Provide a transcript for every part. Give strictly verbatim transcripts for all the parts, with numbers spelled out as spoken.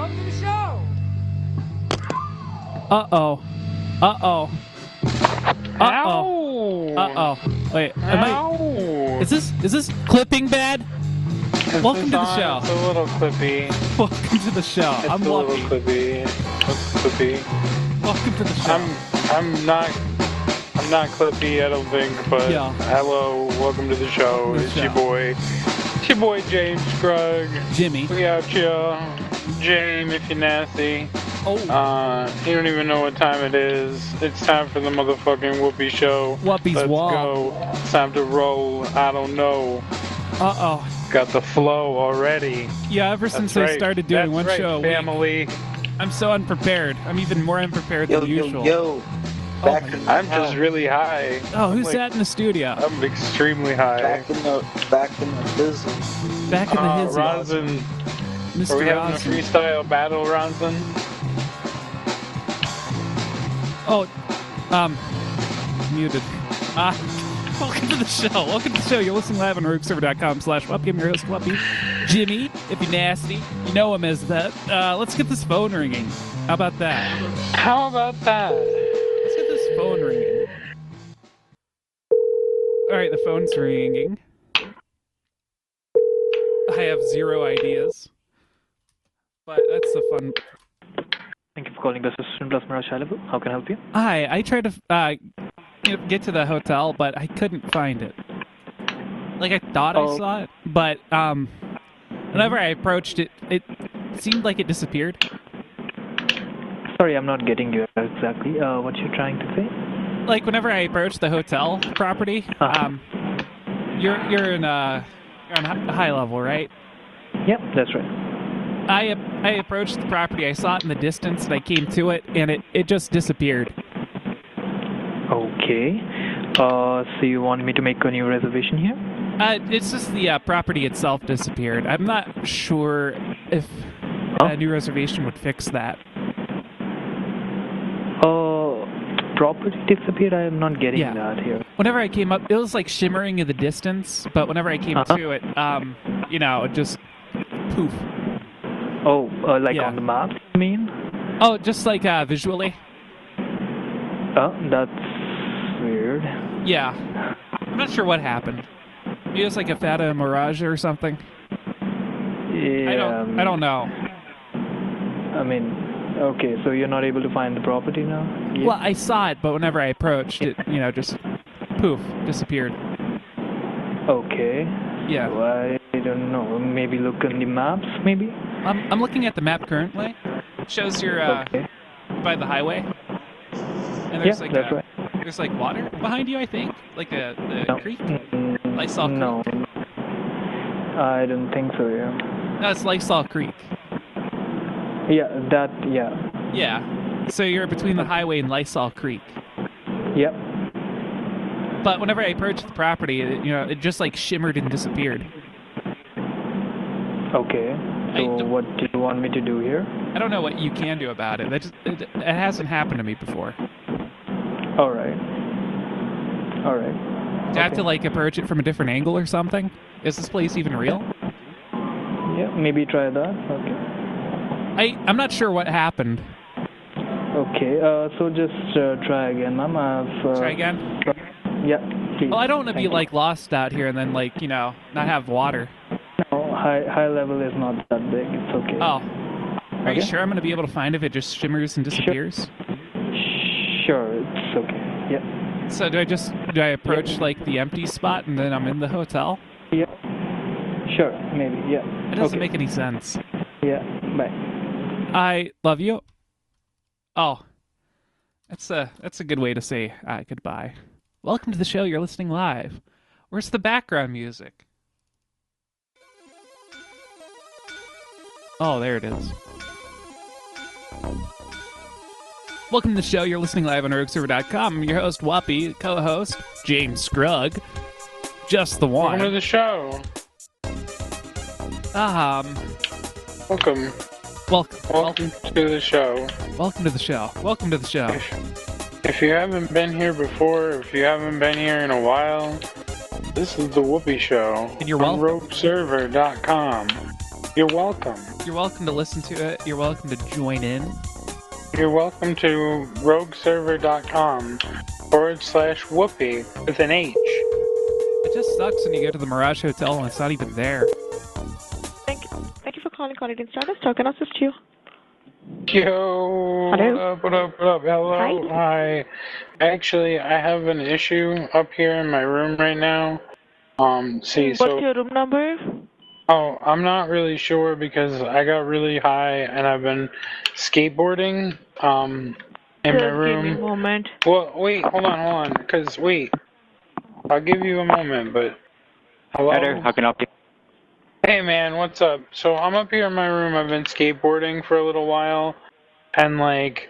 Welcome to the show. Uh-oh. Uh-oh. Uh-oh. Uh-oh. Wait, am I... Is this, is this clipping bad? This Welcome to the on, show. It's a little clippy. Welcome to the show. It's I'm a little Lucky. clippy. It's clippy. Welcome to the show. I'm I'm not I'm not clippy, I don't think, but Yeah. hello, welcome to the show. The it's show. your boy. It's your boy James Scrugg. Jimmy. We out here. James, if you're nasty. Oh. Uh, you don't even know what time it is. It's time for the motherfucking Whoopi show. Whoopi's Let's wall. go. It's time to roll. I don't know. Uh-oh. Got the flow already. Yeah, ever since That's I right. started doing That's one right, show a week, family. I'm so unprepared. I'm even more unprepared Yo, than yo, usual. yo. Oh Back my in the I'm house. just really high. Oh, who's like- that in the studio? I'm extremely high. Back in the back in the business. Back in the Uh, hizzy. Rosin, Mister are we having Rosin. a freestyle battle, Rosin? Oh, um, muted. Ah, welcome to the show. Welcome to the show. You're listening live on rogueserver.com slash Whuppy. I'm your host, Whuppy. Jimmy, if you're nasty, you know him as that. Uh, let's get this phone ringing. How about that? How about that? Let's get this phone ringing. All right, the phone's ringing. I have zero ideas. But that's the fun. Thank you for calling Best Assistant Plus Mirage High Level. How can I help you? Hi, I tried to uh, you know, get to the hotel, but I couldn't find it. Like, I thought I Oh. saw it, but um, whenever I approached it, it seemed like it disappeared. Sorry, I'm not getting you exactly. Uh, what you're trying to say? Like, whenever I approached the hotel property, Uh-huh. um, you're you're in uh, you're on hi- high level, right? Yep, that's right. I I approached the property, I saw it in the distance, and I came to it, and it, it just disappeared. Okay. Uh, so you want me to make a new reservation here? Uh, it's just the uh, property itself disappeared. I'm not sure if Huh? a new reservation would fix that. Uh, property disappeared? I am not getting Yeah. that here. Whenever I came up, it was like shimmering in the distance, but whenever I came Uh-huh. to it, um, you know, it just poof. Oh, uh, like Yeah. on the map, you mean? Oh, just like uh, visually. Oh, that's weird. Yeah. I'm not sure what happened. Maybe it was like a Fata Mirage or something. Yeah, I don't. I don't know. I mean, okay, so you're not able to find the property now? Yeah. Well, I saw it, but whenever I approached it, you know, just poof, disappeared. Okay. Yeah. So I don't know. Maybe look on the maps, maybe? I'm I'm looking at the map currently. It shows you're uh, Okay. by the highway, and Yeah, there's like that's a, right. there's like water behind you, I think, like the the No. creek. Mm, Lysol No. I don't think so, yeah. No, it's Lysol Creek. Yeah, that, yeah. Yeah. So you're between the highway and Lysol Creek. Yep. But whenever I approached the property, it, you know, it just like shimmered and disappeared. Okay. I So don't- what do you want me to do here? I don't know what you can do about it. That just it, it hasn't happened to me before. All right. All right. Do I have Okay. to like approach it from a different angle or something? Is this place even real? Yeah, maybe try that. Okay. I I'm not sure what happened. Okay, uh, so just uh, try again, ma'am. I've, uh, Try again. Yeah, please. Well, I don't want to be Thank you. like lost out here and then like you know not have water. No, high, high level is not that big. It's okay. Oh, are you Okay. sure I'm gonna be able to find if it just shimmers and disappears? Sure, it's okay. Yeah. So do I just do I approach like the empty spot and then I'm in the hotel? Yeah. Sure, maybe. Yeah. It doesn't okay. make any sense. Yeah. Bye. I love you. Oh, that's a that's a good way to say uh, goodbye. Welcome to the show. You're listening live. Where's the background music? Oh, there it is. Welcome to the show. You're listening live on rogue server dot com. I'm your host, Whuppy, co-host, James Scrugg. Just the Welcome to one. the show. Um, Welcome. welcome, Welcome to the show. welcome to the show. Welcome to the show. If, if you haven't been here before, if you haven't been here in a while, this is the Whoopi Show. And you're on welcome. rogue server dot com. You're welcome. You're welcome to listen to it. You're welcome to join in. You're welcome to rogueserver.com forward slash whoopee with an H. It just sucks when you go to the Mirage Hotel and it's not even there. Thank you. Thank you for calling Canadian Stardust. How can I assist you? Yo, Hello? what up, what up, what up? Hello, Hi. hi. Actually, I have an issue up here in my room right now. Um, see, What's so... your room number? Oh, I'm not really sure because I got really high and I've been skateboarding, um, in Just my room. give me a moment. Well, wait, hold on, hold on, because, wait, I'll give you a moment, but... Hello? Hi there, how can I help you? Hey man, what's up? So I'm up here in my room, I've been skateboarding for a little while, and like,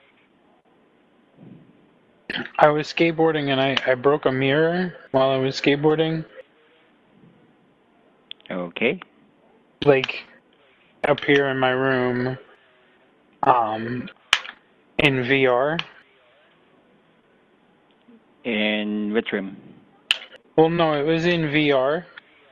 I was skateboarding and I, I broke a mirror while I was skateboarding. Okay. Like, up here in my room, um, in V R. In which room? Well, no, it was in V R.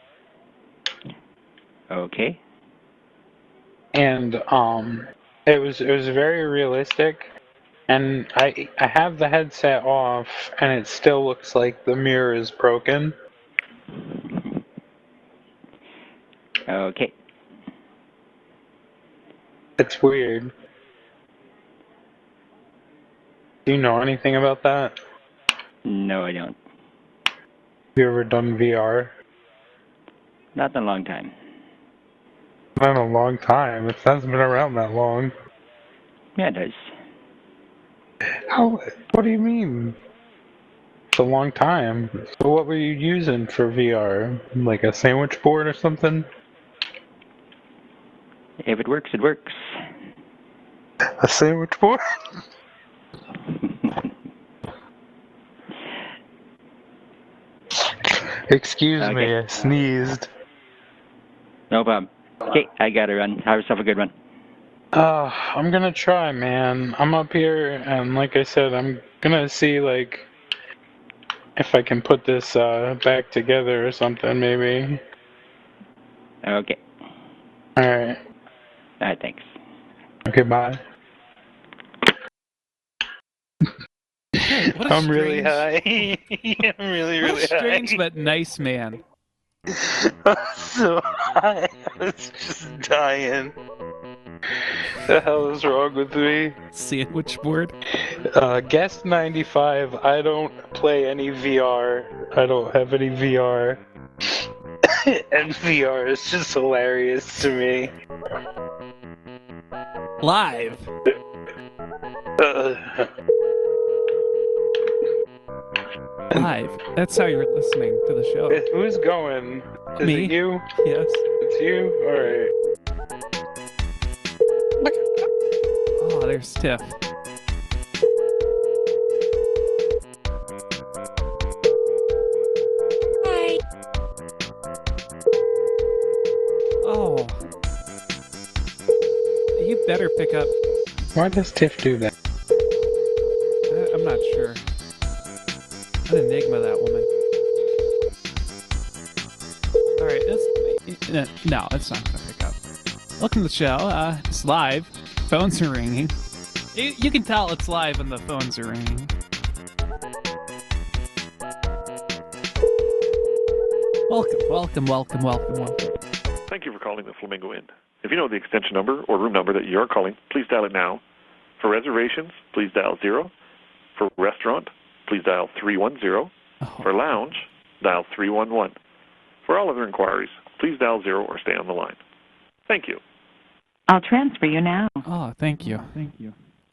Okay. And um, it was it was very realistic, and I I have the headset off, and it still looks like the mirror is broken. Okay. It's weird. Do you know anything about that? No, I don't. Have you ever done V R? Not in a long time. Not in a long time. It hasn't been around that long. Yeah, it does. How? What do you mean? It's a long time. So what were you using for V R? Like a sandwich board or something? If it works, it works. A sandwich board? Excuse Okay. me, I sneezed. No problem. Okay, I gotta run. Have yourself a good one. Uh, I'm gonna try, man. I'm up here, and like I said, I'm gonna see, like, if I can put this uh, back together or something, maybe. Okay. Alright. Alright, thanks. Okay, bye. What a I'm really strange- high. I'm really, What really a strange high. but nice man. I'm so high. I was just dying. The hell is wrong with me? Sandwich board. Uh, Guest ninety-five, I don't play any V R. I don't have any V R. And V R is just hilarious to me. Live. Uh, Live. That's how you're listening to the show. who's going? Is Me. it you? Yes. It's you? Alright. Oh, there's Tiff. Hi. Oh. You better pick up. Why does Tiff do that? I- I'm not sure. An enigma, that woman. Alright, it's... uh, No, it's not gonna pick up. Welcome to the show. Uh, it's live. Phones are ringing. You, you can tell it's live when the phones are ringing. Welcome, welcome, welcome, welcome, welcome. Thank you for calling the Flamingo Inn. If you know the extension number or room number that you are calling, please dial it now. For reservations, please dial zero. For restaurant, please dial three one zero. Oh. For lounge, dial three one one. For all other inquiries, please dial zero or stay on the line. Thank you. I'll transfer you now. Oh, thank you. Thank you.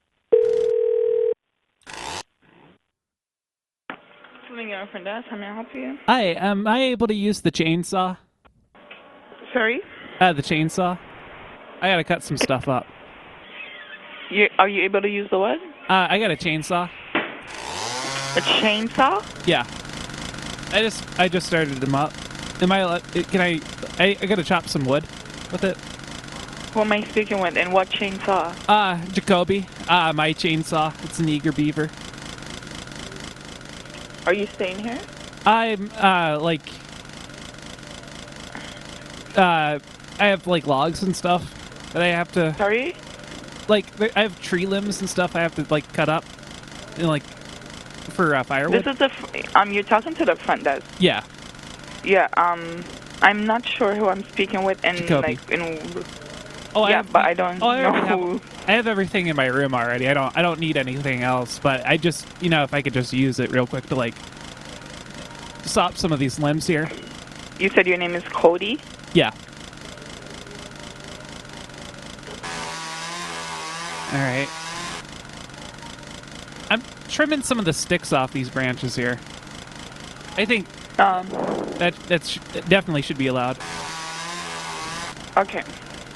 Flamingo Front Desk, how may I help you? Hi, am I able to use the chainsaw? Sorry? Uh, the chainsaw? I gotta cut some stuff up. You, are you able to use the what? Uh, I got a chainsaw. A chainsaw? Yeah. I just I just started them up. Am I? allowed- Can I? I, I gotta chop some wood with it. Who am I speaking with and what chainsaw? Uh, Jacoby. Uh, my chainsaw. It's an eager beaver. Are you staying here? I'm uh like uh I have like logs and stuff that I have to Sorry? like. I have tree limbs and stuff I have to like cut up, and like for uh, firewood. This is the f- um. You're talking to the front desk. Yeah. Yeah. Um. I'm not sure who I'm speaking with, and Jacoby. like in. Oh, I yeah, have, but I don't oh, I know already who. have, I have everything in my room already. I don't I don't need anything else. But I just you know if I could just use it real quick to like stop some of these limbs here. You said your name is Cody? Yeah. All right. I'm trimming some of the sticks off these branches here. I think um, that that's that definitely should be allowed. Okay.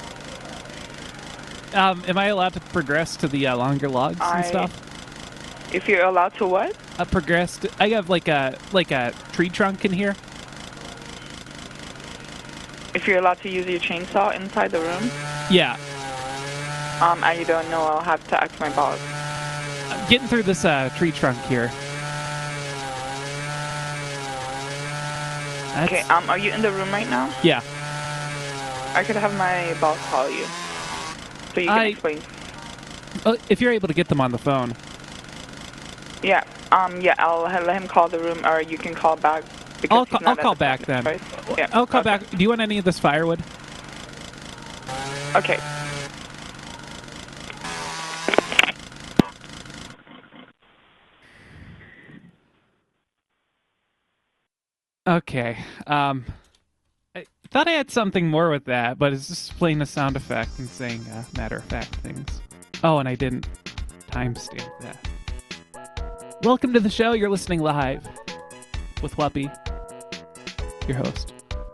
Um, am I allowed to progress to the uh, longer logs I, and stuff? If you're allowed to what? I progressed. I have like a like a tree trunk in here. If you're allowed to use your chainsaw inside the room? Yeah. Um, I don't know. I'll have to ask my boss. I'm getting through this uh, tree trunk here. That's... Okay. Um, are you in the room right now? Yeah. I could have my boss call you, so you can I... explain. Oh, if you're able to get them on the phone. Yeah. Um. Yeah. I'll let him call the room, or you can call back. I'll call, I'll call back then. Right? Yeah. I'll call okay. back. Do you want any of this firewood? Okay. Okay. Um, I thought I had something more with that, but it's just playing a sound effect and saying uh, matter-of-fact things. Oh, and I didn't timestamp that. Welcome to the show. You're listening live with Whuppy, your host.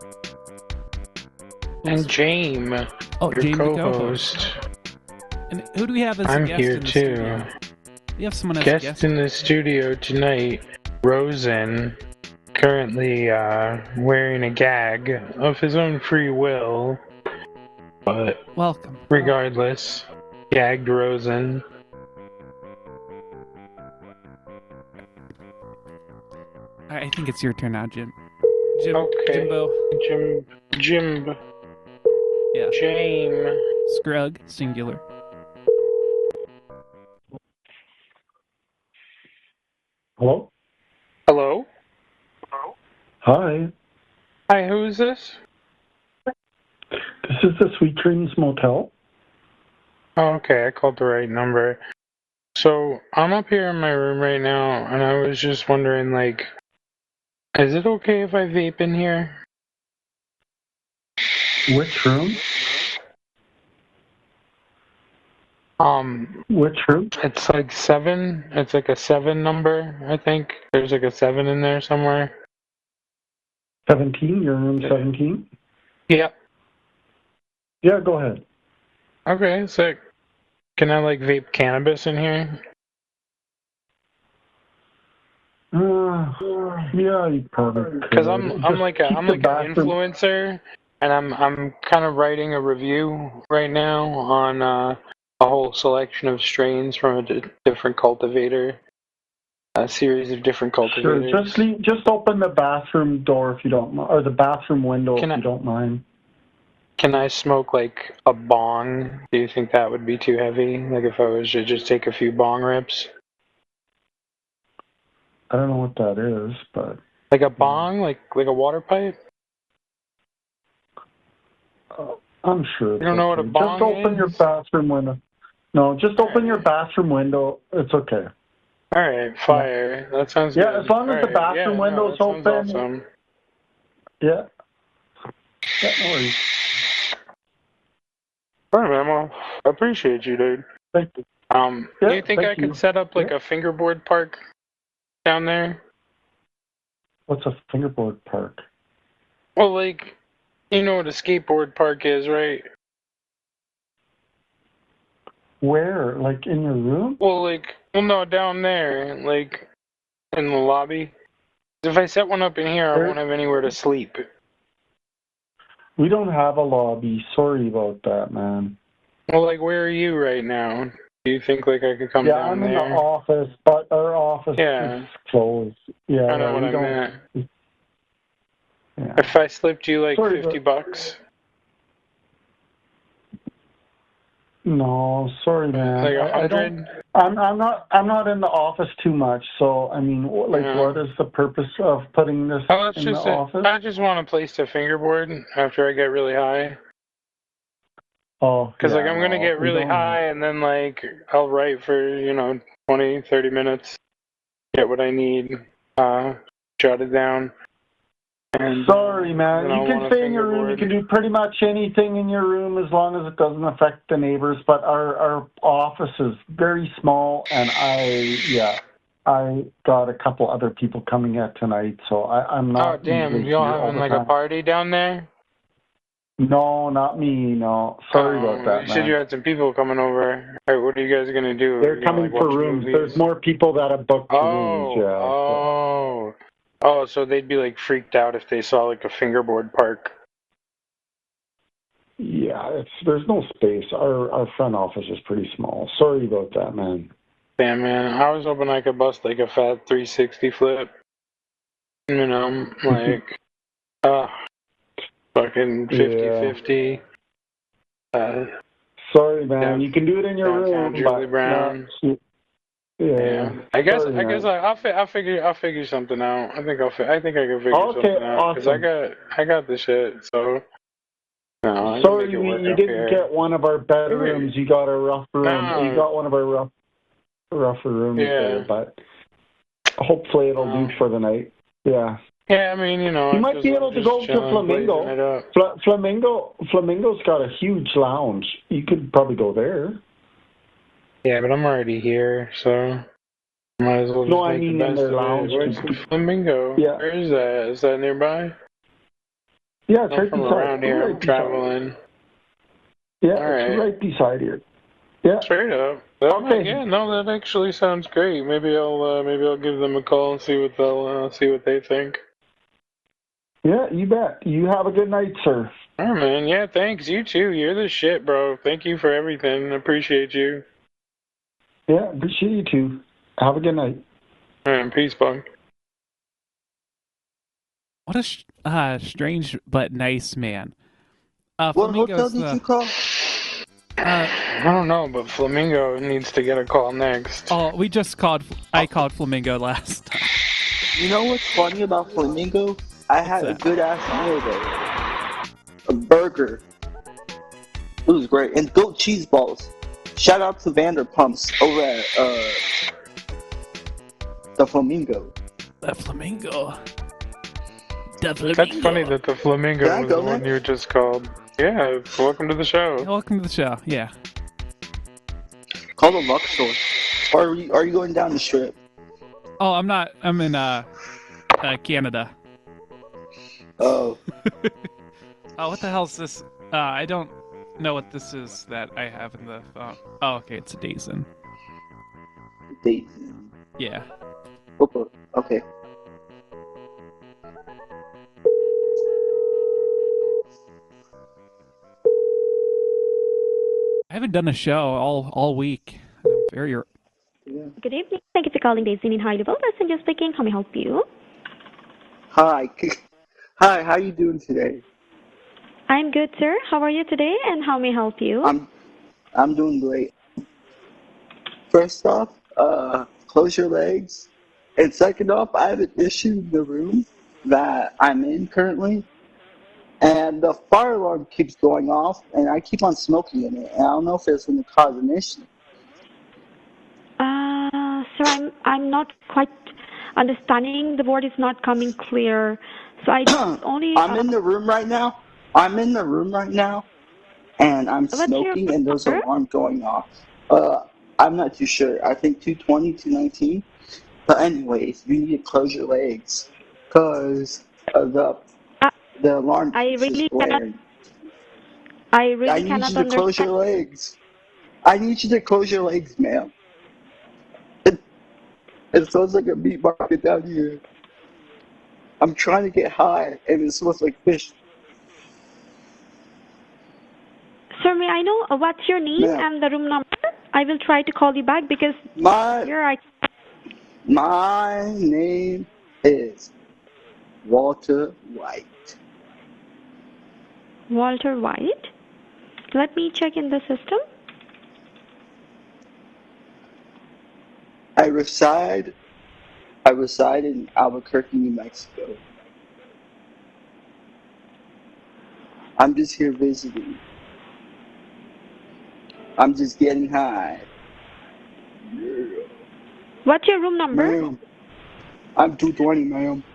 And James, oh, your James co-host. The co-host. And who do we have as I'm a guest here in the too. studio? We have someone as guest a guest in the studio tonight, Rosen, currently uh, wearing a gag of his own free will, but welcome. Regardless, gagged Rosen. I think it's your turn now, Jim. Jim, okay. Jimbo. Jim. Jim. Yeah. James. Scrug, singular. Hello? Hello? Hi. Hi, who is this? This is the Sweet Dreams Motel. Oh, okay, I called the right number. So, I'm up here in my room right now, and I was just wondering, like, is it okay if I vape in here? Which room? Um, Which room? It's like seven. It's like a seven number, I think. There's like a seven in there somewhere. seventeen? You're in room seventeen? Yep. Yeah, go ahead. Okay, sick. Can I, like, vape cannabis in here? Uh, yeah, you probably could. Because I'm, I'm like, a, I'm like an bathroom. influencer, and I'm, I'm kind of writing a review right now on uh, a whole selection of strains from a d- different cultivator, a series of different cultivators. Sure, just leave, just open the bathroom door if you don't mind, or the bathroom window Can if I- you don't mind. Can I smoke, like, a bong? Do you think that would be too heavy? Like, if I was to just take a few bong rips? I don't know what that is, but... Like a bong? Like like a water pipe? Uh, I'm sure. You don't know what a bong Just open is? your bathroom window. No, just open your bathroom window. It's okay. Alright, fire. That sounds Yeah, good. as long as the Alright, bathroom yeah, window's no, that sounds open. Awesome. Yeah. Yeah, no worries. Alright, man. Well, I appreciate you, dude. Thank you. Um, Yeah, do you think I thank could you. set up like Yeah. a fingerboard park down there? What's a fingerboard park? Well, like, you know what a skateboard park is, right? Where? Like in your room? Well, like, well, no, down there, like, in the lobby. If I set one up in here, I There- won't have anywhere to sleep. We don't have a lobby. Sorry about that, man. Well, like, where are you right now? Do you think, like, I could come yeah, down I'm there? in the office, but our office Yeah. is closed. Yeah, I know yeah, what we I don't. meant. Yeah. If I slipped you, like, Sorry, fifty but- bucks. No, sorry, man. Like a I, I don't. hundred? I'm I'm not I'm not in the office too much. So I mean, wh- like, Yeah. what is the purpose of putting this Oh, it's in the just a, office? I just want a place to fingerboard after I get really high. Oh, Because, yeah, like, I'm going to no, get we really don't high, and then, like, I'll write for, you know, twenty, thirty minutes, get what I need, uh, jot it down. And, Sorry, man. then You I'll can want a stay in your room. You fingerboard. can do pretty much anything in your room as long as it doesn't affect the neighbors. But our our office is very small, and I yeah, I got a couple other people coming in tonight, so I, I'm Oh, not damn, usually y'all here all having, the like, a time. party down there? No, not me. No, sorry Oh, about that, you said you man. had some people coming over. All right, what are you guys going to do? They're Are you gonna, coming like, for watch rooms. movies? There's more people that have booked rooms. Oh, Yeah. So. oh. Oh, so they'd be, like, freaked out if they saw, like, a fingerboard park. Yeah, it's there's no space. Our our front office is pretty small. Sorry about that, man. Damn, man. I was hoping I could bust, like, a fat three sixty flip. You know, like, uh, fucking fifty fifty. Uh, Sorry, man. down- You can do it in your downtown room, Julie but Brown. no, yeah. Yeah. I guess Sorry, I guess man. I, I'll fi- I'll figure I'll figure something out. I think I'll fi- I think I can figure Okay, something out because I awesome. got I got the shit. So no, I can Sorry, make it we, work you up didn't here. get one of our better rooms. You got a rough room. No. You got one of our rough, rougher rooms Yeah. there, but hopefully it'll No. do for the night. Yeah. Yeah, I mean, you know, You I'm might just, be able I'm to just go to chilling, blazing it Flamingo. up. Fla- Flamingo, Flamingo's got a huge lounge. You could probably go there. Yeah, but I'm already here, so might as well just No, I make mean the in best their of lounge. it. Where's the Flamingo? Yeah. Where is that? Is that nearby? Yeah, it's I'm right from beside. around here. right I'm beside. traveling. Yeah, All right. it's right beside here. Yeah. Straight up. That Okay. might- yeah, no, that actually sounds great. Maybe I'll uh, maybe I'll give them a call and see what they'll uh, see what they think. Yeah, you bet. You have a good night, sir. All right, man. Yeah, thanks. You too. You're the shit, bro. Thank you for everything. I appreciate you. Yeah, appreciate you too. Have a good night. All right, peace, bud. What a sh- uh, strange but nice man. Uh, What hotel Flamingo's, did uh, you call? Uh, I don't know, but Flamingo needs to get a call next. oh, we just called. I called Flamingo last time. You know what's funny about Flamingo? I had that? a good ass meal there. A burger. It was great. And goat cheese balls. Shout out to Vanderpumps over at uh, the Flamingo. The Flamingo. The Flamingo. That's funny that the Flamingo Can I was go the one next? you just called. Yeah, welcome to the show. Welcome to the show. Yeah. Call the Luxor. Or are you, are you going down the strip? Oh, I'm not. I'm in uh, uh Canada. Oh. Oh, what the hell is this? Uh, I don't know what this is that I have in the phone. Oh, okay, it's a Dazen. Dazen. Yeah. Okay. Okay. I haven't done a show all all week. I'm very. Yeah. Good evening. Thank you for calling Daisy in High Level. Messenger speaking. How may I help you? Hi. Hi, how you doing today? I'm good, sir. How are you today, and how may I help you? I'm I'm doing great. First off, uh, close your legs. And second off, I have an issue in the room that I'm in currently. And the fire alarm keeps going off, and I keep on smoking in it. And I don't know if it's going to cause an issue. Uh, sir, I'm I'm not quite understanding. The word is not coming clear. So I only. I'm uh, in the room right now. I'm in the room right now, and I'm What's your smoking, and there's number? an alarm going off. Uh, I'm not too sure. I think two twenty, two nineteen. But anyways, you need to close your legs, cause uh, the Uh, the alarm I keeps really just blaring. I really I need cannot you to close understand. your legs. I need you to close your legs, ma'am. It, it sounds like a meat market down here. I'm trying to get high, and it smells like fish. Sir, may I know uh, what's your name Ma'am. and the room number? I will try to call you back because My here I. my name is Walter White. Walter White. Let me check in the system. I reside. I reside in Albuquerque, New Mexico. I'm just here visiting. I'm just getting high. Yeah. What's your room number? Ma'am, I'm two twenty, ma'am.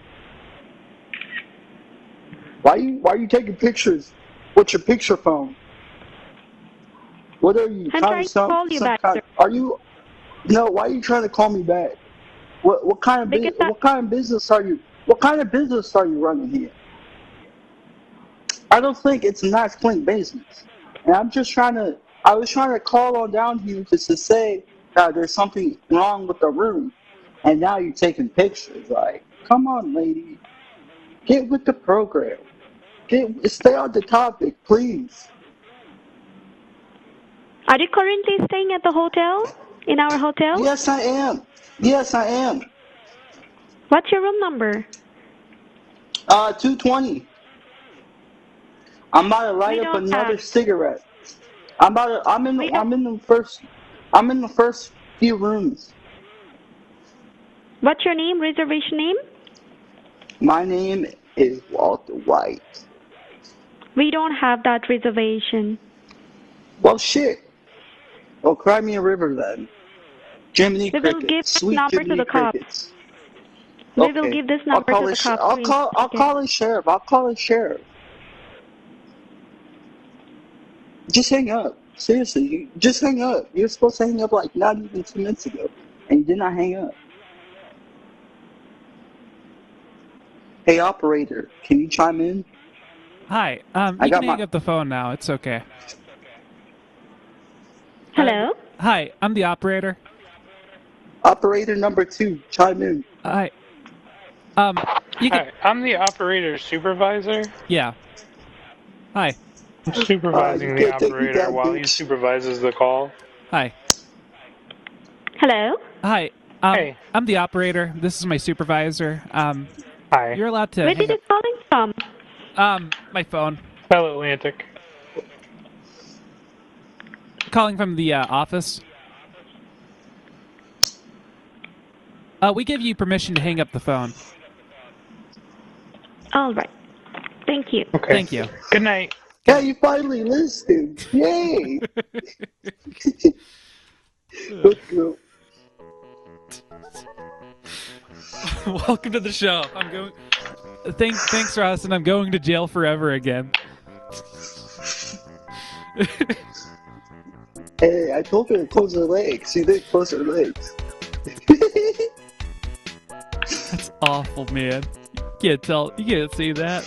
Why you Why are you taking pictures? What's your picture phone? What are you I'm trying to some, call you some back, kind, sir. Are you? No. Why are you trying to call me back? What What kind of Because bu- that- What kind of business are you? What kind of business are you running here? I don't think it's a nice, clean business. And I'm just trying to. I was trying to call on down here just to say that there's something wrong with the room, and now you're taking pictures. Like, come on, lady, get with the program. Get stay on the topic, please. Are you currently staying at the hotel? In our hotel? Yes, I am. Yes, I am. What's your room number? Uh, two twenty. I'm about to light We up don't another have- cigarette. I'm about to. I'm in. We The, don't- I'm in the first. I'm in the first few rooms. What's your name? Reservation name? My name is Walter White. We don't have that reservation. Well, shit. Well, cry me a river then. Jiminy We will Crickets. give this Sweet number to Jiminy the cops. Crickets. We Okay. will give this I'll number call to the the sh- cops. I'll to call. I'll investigate. call the sheriff. I'll call the sheriff. Just hang up. Seriously, you, just hang up. You're supposed to hang up like not even two minutes ago, and you did not hang up. Hey, operator, can you chime in? Hi. Um, I you got can hang my- up the phone now. It's okay. Hello? Hi, I'm the operator. Operator number two, chime in. Hi. Um, you can. Hi, I'm the operator supervisor. Yeah. Hi. I'm supervising Uh, you the can't take me operator down, while he bitch. supervises the call. Hi. Hello? Hi. Um, Hey. I'm the operator. This is my supervisor. Um, Hi. you're allowed to Where hang did you calling from? up. Um, my phone. Bell Atlantic. Calling from the uh, office. Uh, we give you permission to hang up the phone. All right. Thank you. Okay. Thank you. Good night. Yeah, you finally listened. Yay! Good girl. Welcome to the show. I'm going. Thanks, thanks, Ross, and I'm going to jail forever again. Hey, I told her to close her legs. She didn't close her legs. That's awful, man. You can't tell. You can't see that.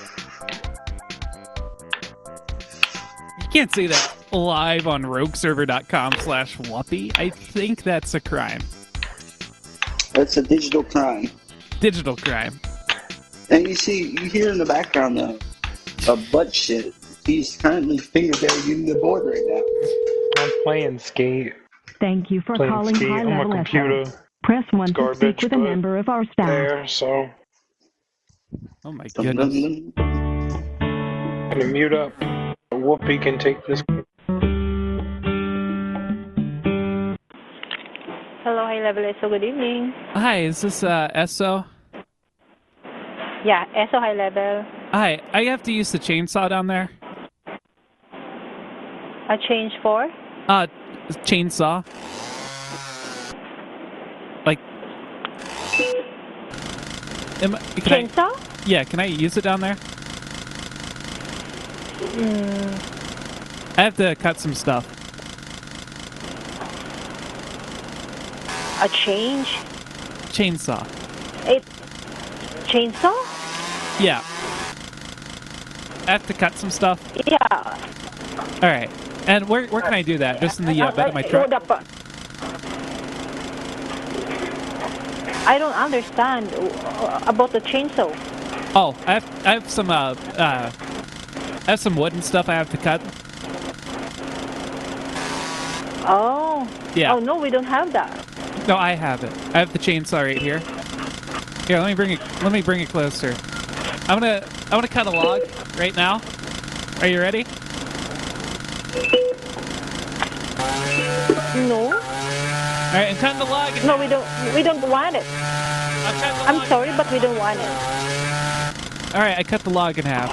You can't see that live on rogueserver.com slash whoopee. I think that's a crime. That's a digital crime. Digital crime. And you see, you hear in the background though, a butt shit. He's currently finger banging the board right now. I'm playing Skate. Thank you for Playing calling Skate High on my Level computer. F M. Press one to Garbage, speak with a but member of our staff. There, so Oh my Dum, goodness. dum, dum. I'm gonna mute up. Whoopi can take this. Hello, high level S O. Good evening. Hi, is this uh, S O? Yeah, S O high level. Hi, I have to use the chainsaw down there. A change for? Uh, chainsaw. Like, am I, can Chainsaw? I, yeah, can I use it down there? Mm, I have to cut some stuff. a change? Chainsaw. A chainsaw? Yeah. I have to cut some stuff. Yeah. All right. And where where can I do that? Just in the uh, bed of my truck? I don't understand uh, about the chainsaw. Oh, I have I have some uh uh I have some wood and stuff I have to cut. Oh. Yeah. Oh no, we don't have that. No, I have it. I have the chainsaw right here. Here, let me bring it. Let me bring it closer. I'm gonna. I'm gonna cut a log right now. Are you ready? No. All right, and time to log in. No, we don't. We don't want it. I'm sorry, but we don't want it. All right, I cut the log in half.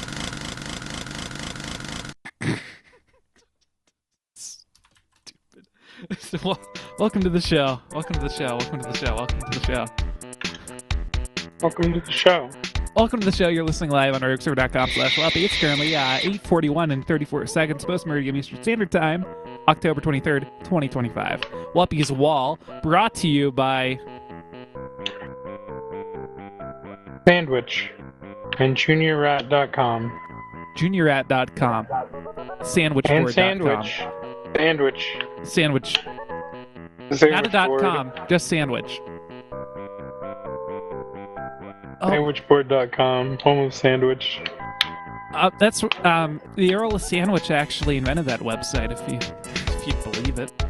Stupid. Well, welcome to the show. Welcome to the show. Welcome to the show. Welcome to the show. Welcome to the show. Welcome to the show. You're listening live on rogue server dot com slash Whoppy. It's currently uh, eight forty-one and thirty-four seconds, post-meridian Eastern Standard Time, October twenty-third, twenty twenty-five. Whoppy's Wall, brought to you by Sandwich and junior rat dot com. junior rat dot com. Sandwich And board dot com. sandwich. Sandwich. Sandwich. Sandwich Not a dot board. com, just sandwich. Oh. Sandwichboard dot com, home of sandwich. Uh, that's um, the Earl of Sandwich actually invented that website, if you if you believe it.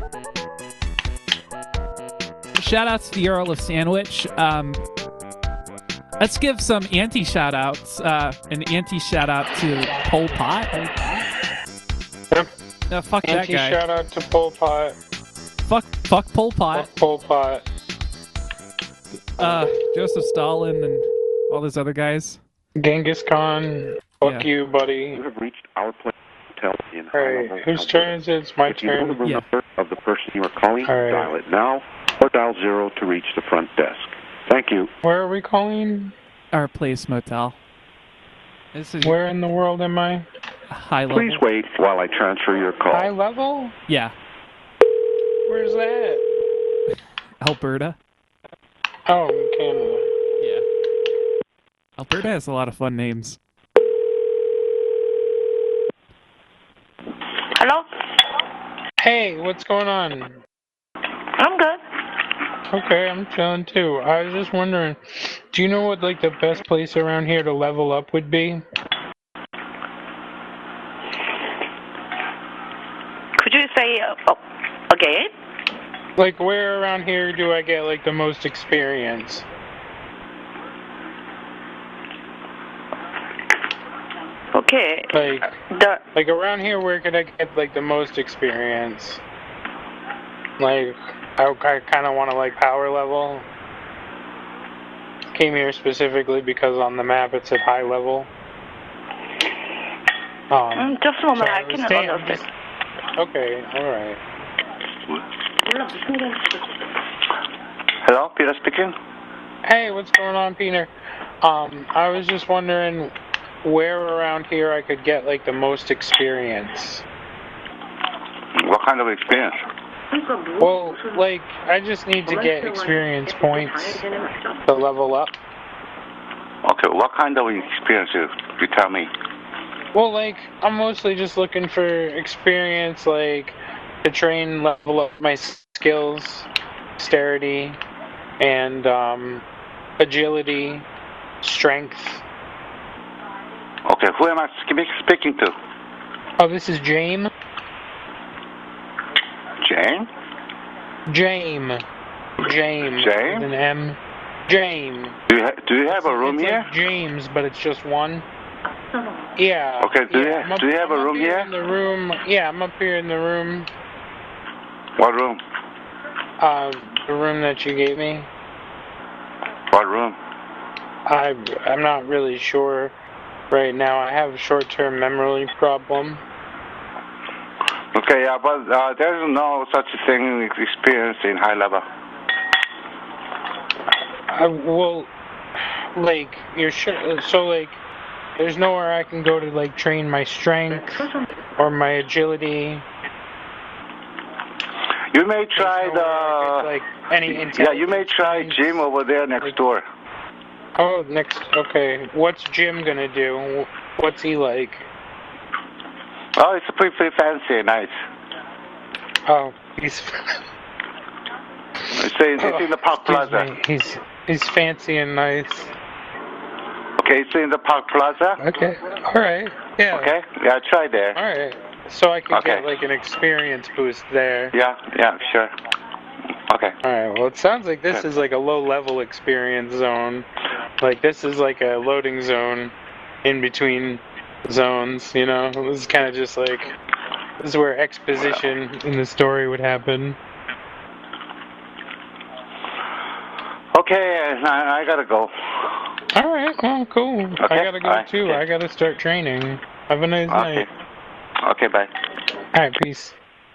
Shout outs to the Earl of Sandwich. Um, let's give some anti shout outs. Uh, an anti shout out to Pol Pot. Yep. No, fuck that Anti guy. shout out to Pol Pot. Fuck, fuck Pol Pot. Fuck Pol Pot. Uh, Joseph Stalin and all those other guys. Genghis Khan. Fuck Yeah. you, buddy. You have reached our plane hotel in Alright, whose turn is it? It's my If you know the turn. room Yeah. number of the person you are calling, All right. dial it now or dial zero to reach the front desk. Thank you. Where are we calling? Our place motel. This is Where in the world am I? high level. Please wait while I transfer your call. High level? Yeah, Where's that? Alberta. Oh, in Canada. Yeah. Alberta has a lot of fun names. Hello? Hey, what's going on? I'm good. Okay, I'm chilling too. I was just wondering, do you know what like the best place around here to level up would be? Could you say uh, oh, again? Like where around here do I get like the most experience? Okay. Like The like around here where could I get like the most experience? Like I, I kind of want to like power level. Came here specifically because on the map it said high level. Um, mm, just a moment, so I was cannot staying- understand. Okay, alright. Hello, Peter speaking. Hey, what's going on, Peter? Um, I was just wondering where around here I could get like the most experience. What kind of experience? Well, like I just need to get experience points to level up. Okay, what kind of experience you, you tell me? Well, like I'm mostly just looking for experience, like to train, level up my skills, dexterity, and um, agility, strength. Okay, who am I speaking to? Oh, this is James. Jane? James. James. James? With an M. James. Do you, ha do you have a room it's here? Like James, but it's just one. Yeah. Okay, do yeah, you, I'm up, do you have I'm a up room here here? In the room. Yeah, I'm up here in the room. What room? Uh, the room that you gave me. What room? I I'm not really sure right now. I have a short-term memory problem. Okay, yeah, but uh, there's no such a thing as experience in high level. I well, like you're sure. So like, there's nowhere I can go to like train my strength or my agility. You may try the... Like any Yeah, you may try Jim over there next door. Oh, next. Okay, what's Jim gonna do? What's he like? Oh, it's pretty, pretty fancy and nice. Oh, he's. It's, it's in the Park Excuse Plaza. me, He's he's fancy and nice. Okay, it's in the Park Plaza. Okay, all right. Yeah. Okay, yeah, try there. All right. So I can Okay. get like an experience boost there. Yeah, yeah, sure. Okay. All right. Well, it sounds like this is like a low-level experience zone. Like this is like a loading zone in between zones. You know, this is kind of just like this is where exposition in the story would happen. Okay, I, I gotta go. All right, well, cool. Okay, I gotta go all right, too. okay. I gotta start training. Have a nice Okay. night. Okay, bye. All right, peace.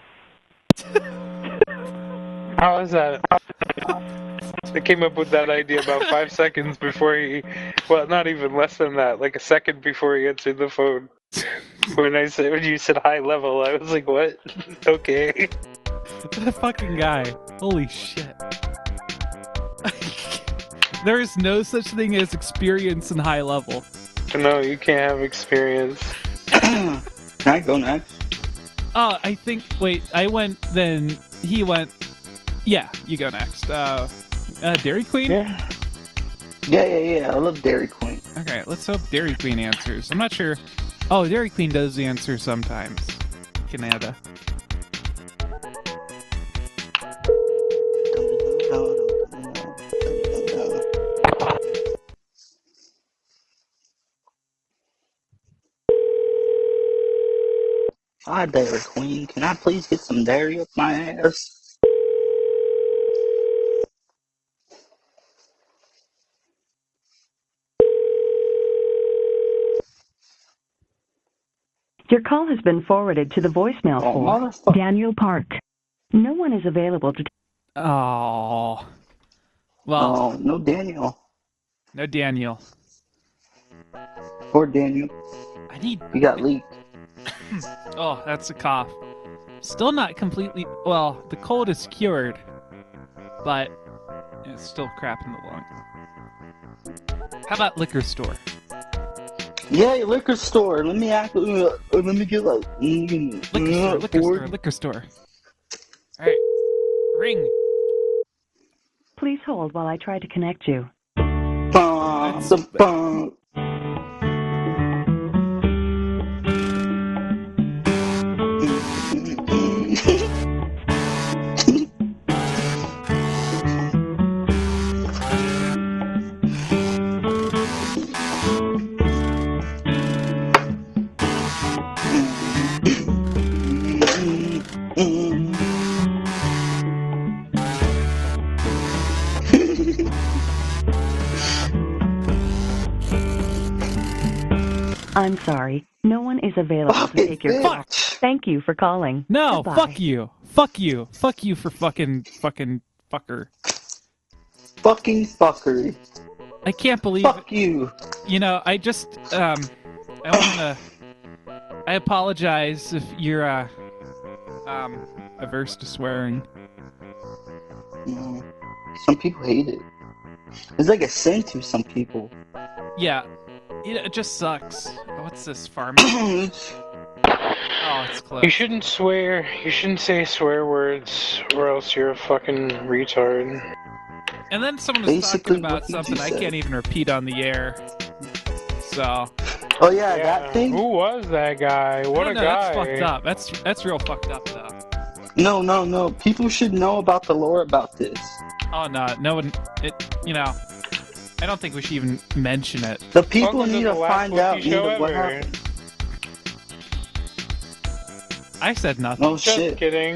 How was that? I came up with that idea about five seconds before he, well, not even less than that, like a second before he answered the phone. When I said, when you said high level, I was like, what? Okay. That fucking guy. Holy shit. There is no such thing as experience in high level. No, you can't have experience. Can I go next? Oh, I think, wait, I went, then he went. Yeah, you go next. Uh, uh Dairy Queen? Yeah. Yeah, yeah, yeah. I love Dairy Queen. Okay, let's hope Dairy Queen answers. I'm not sure. Oh, Dairy Queen does answer sometimes. Canada. Hi, Dairy Queen. Can I please get some dairy up my ass? Your call has been forwarded to the voicemail Oh, for motherfucker. Daniel Park. No one is available to... Oh. Well. Oh, no Daniel. No Daniel. Poor Daniel. I need... He got leaked. Oh, that's a cough. Still not completely... Well, the cold is cured. But it's still crap in the lung. How about liquor store? Yeah, liquor store. Let me act. Uh, let me get like. Mm, Liquor uh, store, liquor Ford. store, liquor store. Alright. Ring. Please hold while I try to connect you. Bum, the bum. I'm sorry. No one is available to take your call. Thank you for calling. No, Goodbye. fuck you. Fuck you. Fuck you for fucking, fucking, fucker. Fucking fuckery. I can't believe Fuck you. You know, I just, um, I want to, I apologize if you're, uh, um, averse to swearing. No. Some people hate it. It's like a sin to some people. Yeah. It, it just sucks. What's this, farming? Oh, it's close. You shouldn't swear. You shouldn't say swear words, or else you're a fucking retard. And then someone was Basically, talking about what you something I said. can't even repeat on the air. So. Oh yeah, that thing. Who was that guy? What I a don't know, guy! That's fucked up. That's that's real fucked up though. No, no, no. People should know about the lore about this. Oh no, no one. It. You know. I don't think we should even mention it. The people Welcome need to to the last find Wookiee out show either what ever. happened. I said nothing. Oh Just shit. kidding.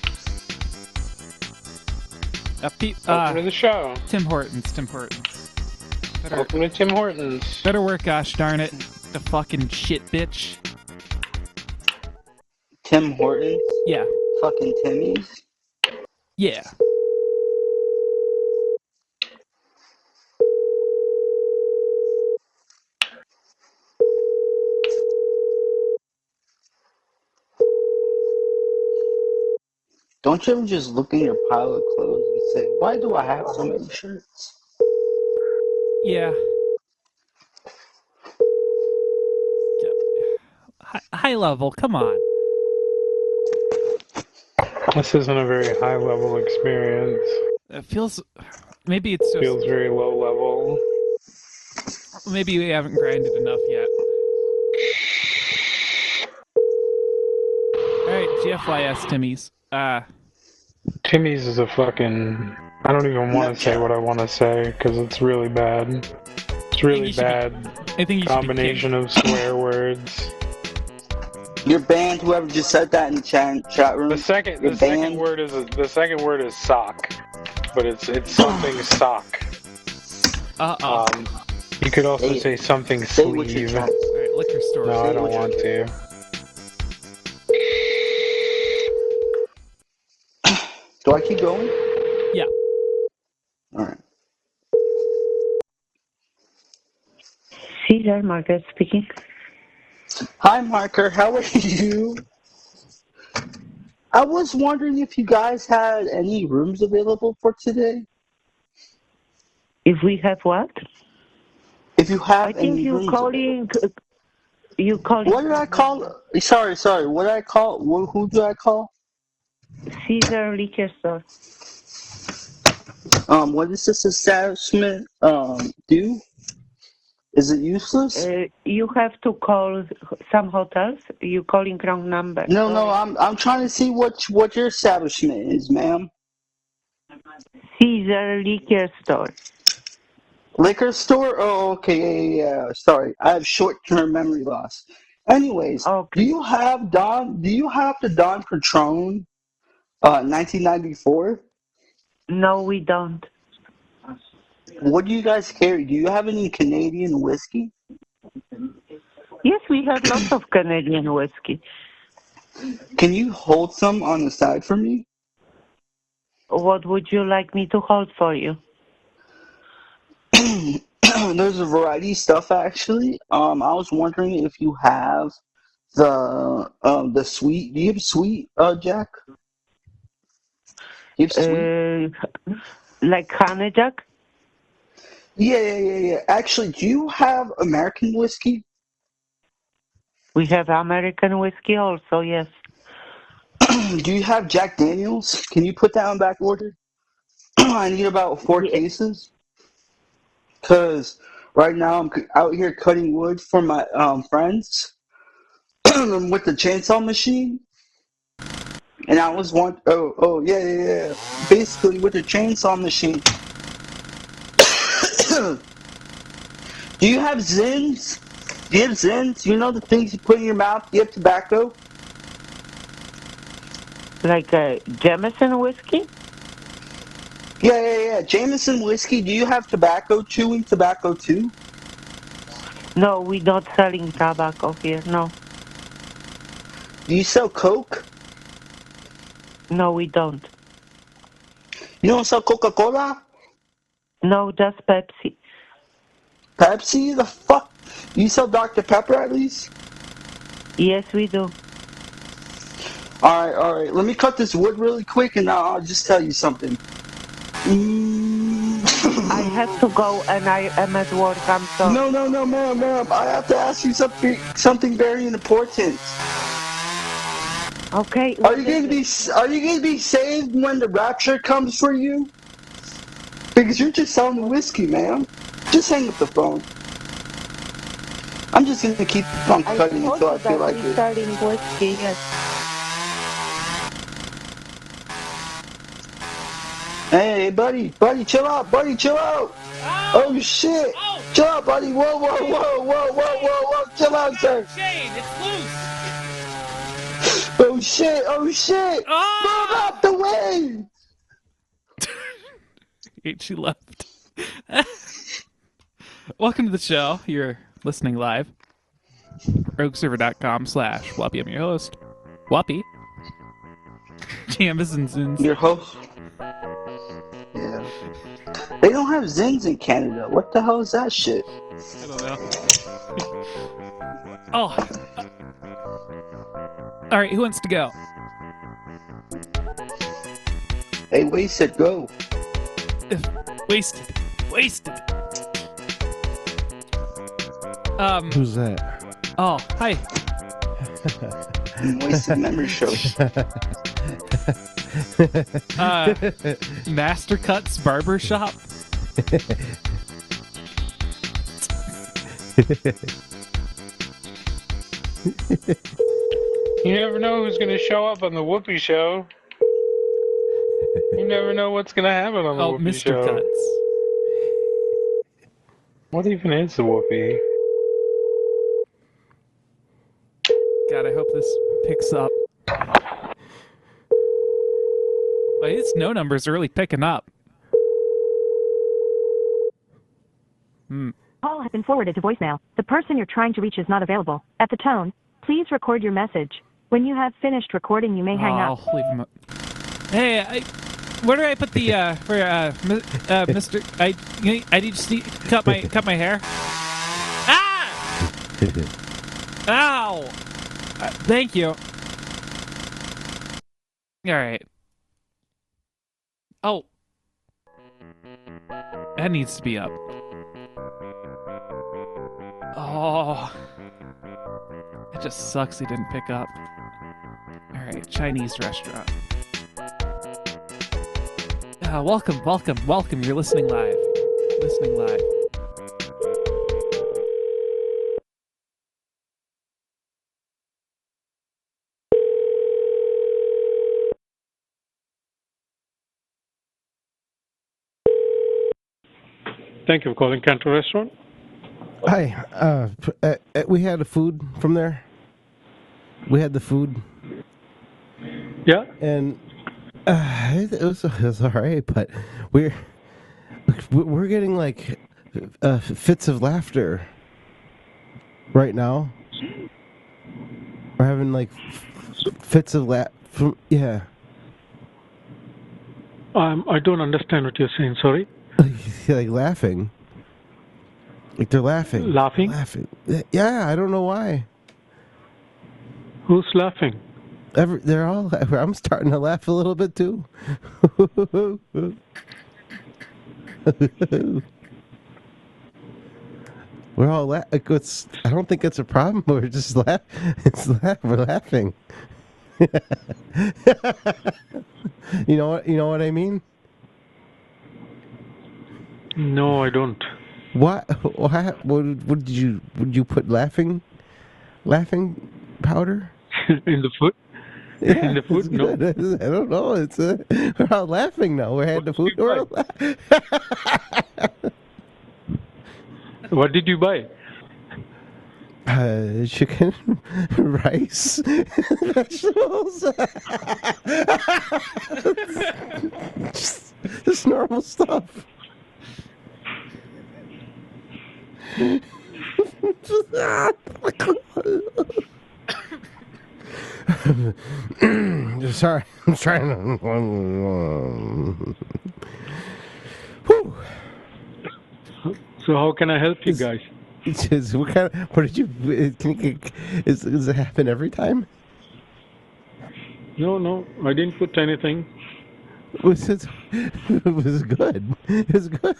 Uh, pe- Welcome uh, to the show. Tim Hortons. Tim Hortons. Better, Welcome to Tim Hortons. better work, gosh darn it. The fucking shit bitch. Tim Hortons? Yeah. Fucking Timmy's? Yeah. Don't you ever just look in your pile of clothes and say, why do I have so many shirts? Yeah. Yep. High, high level, come on. This isn't a very high level experience. It feels. Maybe it's just. Feels very low level. Maybe we haven't grinded enough yet. Alright, G F Y S Timmy's. Uh. Timmy's is a fucking. I don't even want to say what I want to say because it's really bad. It's really you should bad. be- I think you should be combination of swear words. You're banned, whoever just said that in the chat, chat room. The second, You're the second banned. word is the second word is sock, but it's it's something sock. Uh-oh. Um, you could also Say say it. something Say it with your sleeve. chest. All right, liquor store. No, Say I it don't with your want to. Do I keep going? Yeah. All right. Caesar, Margaret speaking. Hi, Marker. How are you? I was wondering if you guys had any rooms available for today. If we have what? If you have I think any you rooms calling. You calling. What did I call? Sorry, sorry. What did I call? Who, who did I call? Caesar Liquor Store. Um, what does this establishment um do? Is it useless? Uh, you have to call some hotels. You calling wrong number. No, no. Sorry. I'm I'm trying to see what what your establishment is, ma'am. Caesar Liquor Store. Liquor store? Oh, okay. Yeah, yeah, yeah. Sorry, I have short-term memory loss. Anyways, Okay. do you have Don? Do you have the Don Patron, uh, nineteen ninety-four? No, we don't. What do you guys carry? Do you have any Canadian whiskey? Yes, we have lots of Canadian whiskey. Can you hold some on the side for me? What would you like me to hold for you? There's a variety of stuff actually. Um, I was wondering if you have the um the sweet. Do you have sweet, uh, Jack? Do you have sweet? Uh, like honey jack? Yeah, yeah, yeah, yeah. Actually, do you have American whiskey? We have American whiskey also, yes. Do you have Jack Daniels? Can you put that on back order? I need about four Yeah. cases. Cause right now I'm c- out here cutting wood for my um friends with the chainsaw machine. And I was want oh oh yeah yeah yeah basically with the chainsaw machine. Do you have Zins? Do you have Zins? You know the things you put in your mouth? Do you have tobacco? Like a Jameson whiskey? Yeah yeah yeah. Jameson whiskey. Do you have tobacco? Chewing tobacco too? No, we're not selling tobacco here, no. Do you sell Coke? No, we don't. You don't sell Coca-Cola? No, just Pepsi. Pepsi? The fuck? You sell Doctor Pepper at least? Yes, we do. Alright, alright. Let me cut this wood really quick and I'll, I'll just tell you something. I have to go and I am at work, I'm sorry. No, no, no, ma'am, ma'am. I have to ask you something something very important. Okay. Are you gonna be Are you gonna be saved when the rapture comes for you? Because you're just selling the whiskey, ma'am. Just hang up the phone. I'm just gonna keep on cutting until I feel like it. Starting whiskey, yes. Hey, buddy, buddy, chill out, buddy, chill out. Oh, oh shit! Oh. Chill out, buddy. Whoa, whoa, whoa, whoa, whoa, whoa, whoa! Chill out, sir. Chain, it's loose. Oh shit! Oh shit! Ah! Move out the way! She left. Welcome to the show. You're listening live. rogueserver.com slash Whoppy. I'm your host. Whoppy. Jambas and Zins. Your host? Yeah. They don't have Zins in Canada. What the hell is that shit? I don't know. Oh. All right, who wants to go? Hey, Wasted, go. Wasted. Wasted. Um. Who's that? Oh, hi. Wasted Memory Show. uh, Master Cuts Barbershop. You never know who's going to show up on the Whoopi Show. You never know what's going to happen on the Oh, Whoopi Mister Show. Cuts. What even is the Whoopi? God, I hope this picks up. Well, his no numbers are really picking up. Hmm. Call has been forwarded to voicemail. The person you're trying to reach is not available. At the tone, please record your message. When you have finished recording, you may hang oh, up. I'll leave him up. Hey, I, where do I put the uh, for uh, mi- uh Mister I I need to see, cut my cut my hair. Ah! Ow! Uh, thank you. All right. Oh, that needs to be up. Oh, it just sucks he didn't pick up. All right, Chinese restaurant. Uh, welcome, welcome, welcome. You're listening live. Listening live. Thank you for calling Cantor Restaurant. Hi. Uh, uh, uh, we had the food from there. We had the food. Yeah. And uh, it was it was all right, but we're we're getting like uh, fits of laughter right now. We're having like fits of laugh. From yeah. Um, I don't understand what you're saying. Sorry. Like laughing. Like they're laughing. Laughing? Laughing. Yeah, I don't know why. Who's laughing? Every, they're all. I'm starting to laugh a little bit too. We're all la- it's, I don't think it's a problem. We're just laugh. It's laugh. We're laughing. You know what? You know what I mean? No, I don't. What? What? What, what did you? Would you put laughing? Laughing powder in the food? Yeah, in the food? No. I don't know. It's uh, we're all laughing now. We had the food. We're all la- What did you buy? Uh, chicken, rice, vegetables. just, just normal stuff. Sorry, I'm trying to. Whew. So how can I help you guys? It's just, what kind of, what did you, can you, is, does it happen every time? No, no, I didn't put anything. Was it, it was good. It was good.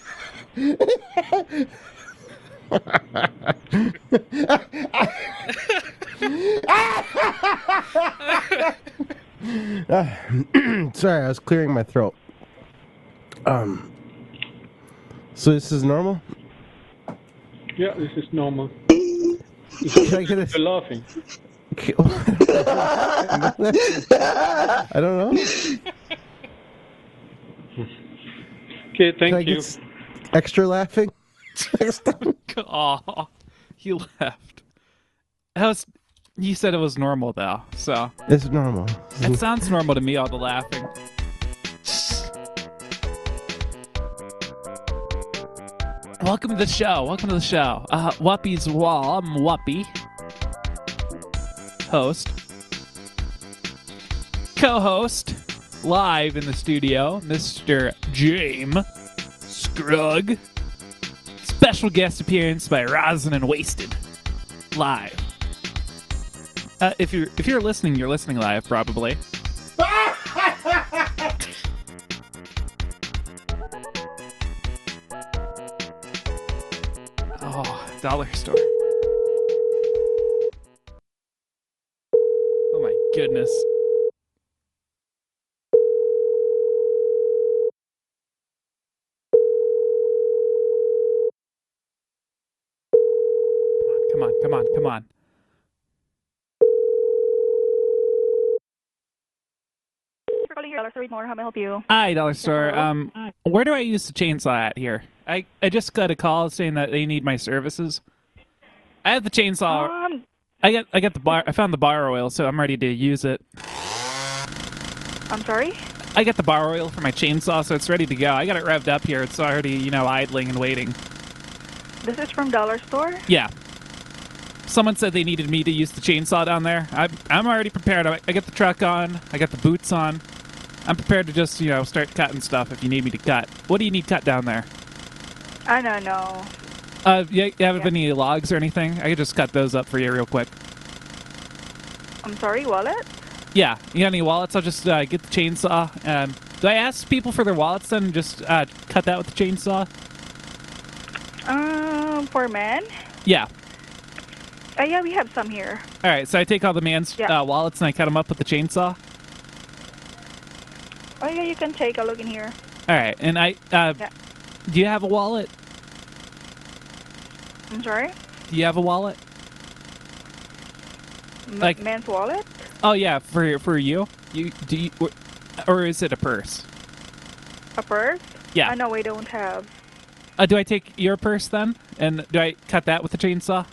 uh, sorry, I was clearing my throat. Um. So this is normal? Yeah, this is normal. Can I get a... You're laughing. I don't know. Okay, thank Can I you. get extra laughing? Aw, he left. That was, he said it was normal though, so. It's normal. It sounds normal to me, all the laughing. Welcome to the show. Welcome to the show. Uh, Whoopi's Wall. I'm Whoopi. Host. Co-host. Live in the studio, Mister James Scrugg. Special guest appearance by Rosin and Wasted. Live. Uh, if you're if you're listening, you're listening live, probably. Oh, dollar store. Oh my goodness. Come on, come on, come on. For calling your dollar store more, how may I help you? Hi, dollar store. Um, where do I use the chainsaw at here? I, I just got a call saying that they need my services. I have the chainsaw. Um, I got I got the bar. I found the bar oil, so I'm ready to use it. I'm sorry? I got the bar oil for my chainsaw, so it's ready to go. I got it revved up here. It's already, you know, idling and waiting. This is from Dollar Store? Yeah. Someone said they needed me to use the chainsaw down there. I'm, I'm already prepared. I, I got the truck on. I got the boots on. I'm prepared to just, you know, start cutting stuff if you need me to cut. What do you need cut down there? I don't know. Uh, you, you have Yeah. any logs or anything? I could just cut those up for you real quick. I'm sorry, wallet? Yeah. You got any wallets? I'll just uh, get the chainsaw. Um, do I ask people for their wallets then and just uh, cut that with the chainsaw? Um, for men? Yeah. Uh, yeah, we have some here. All right, so I take all the man's Yeah. uh, wallets and I cut them up with the chainsaw. Oh, yeah, you can take a look in here. All right, and I, uh, Yeah. do you have a wallet? I'm sorry? Do you have a wallet? M- Like- men's wallet? Oh yeah, for for you. You do you, or is it a purse? A purse? Yeah. Uh, no, we don't have. Uh, do I take your purse then, and do I cut that with the chainsaw?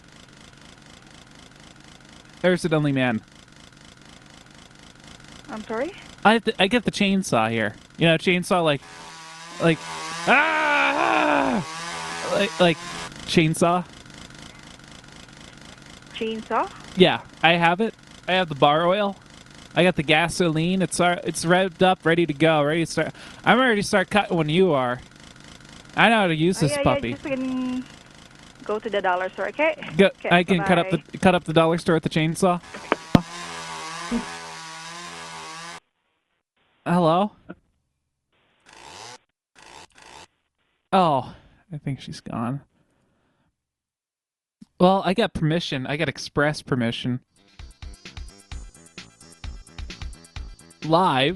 Or is it only man? I'm sorry? I have to, I get the chainsaw here. You know, chainsaw like, like, ah, like, like chainsaw. Chainsaw? Yeah, I have it. I have the bar oil. I got the gasoline. It's uh, it's revved up, ready to go, ready to start. I'm ready to start cutting when you are. I know how to use Oh, this yeah, puppy. Yeah, just we can go to the dollar store, okay? Go, Okay, I can cut up bye-bye. the cut up the dollar store with the chainsaw. Hello? Oh, I think she's gone. Well, I got permission. I got express permission. Live.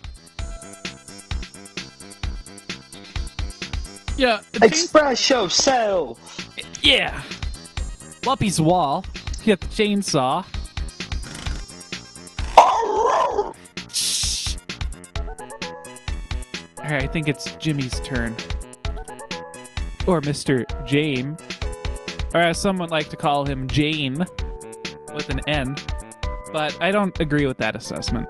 Yeah. Express yourself. Yeah. Whoppy's wall. You got the chainsaw. Shh. Alright, I think it's Jimmy's turn. Or Mister Jane. Or as some would like to call him, Jane. With an N. But I don't agree with that assessment.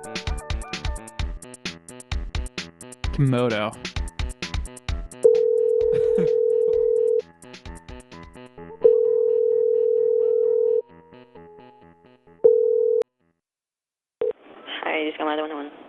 Komodo. Hi, this is Kamada one oh one.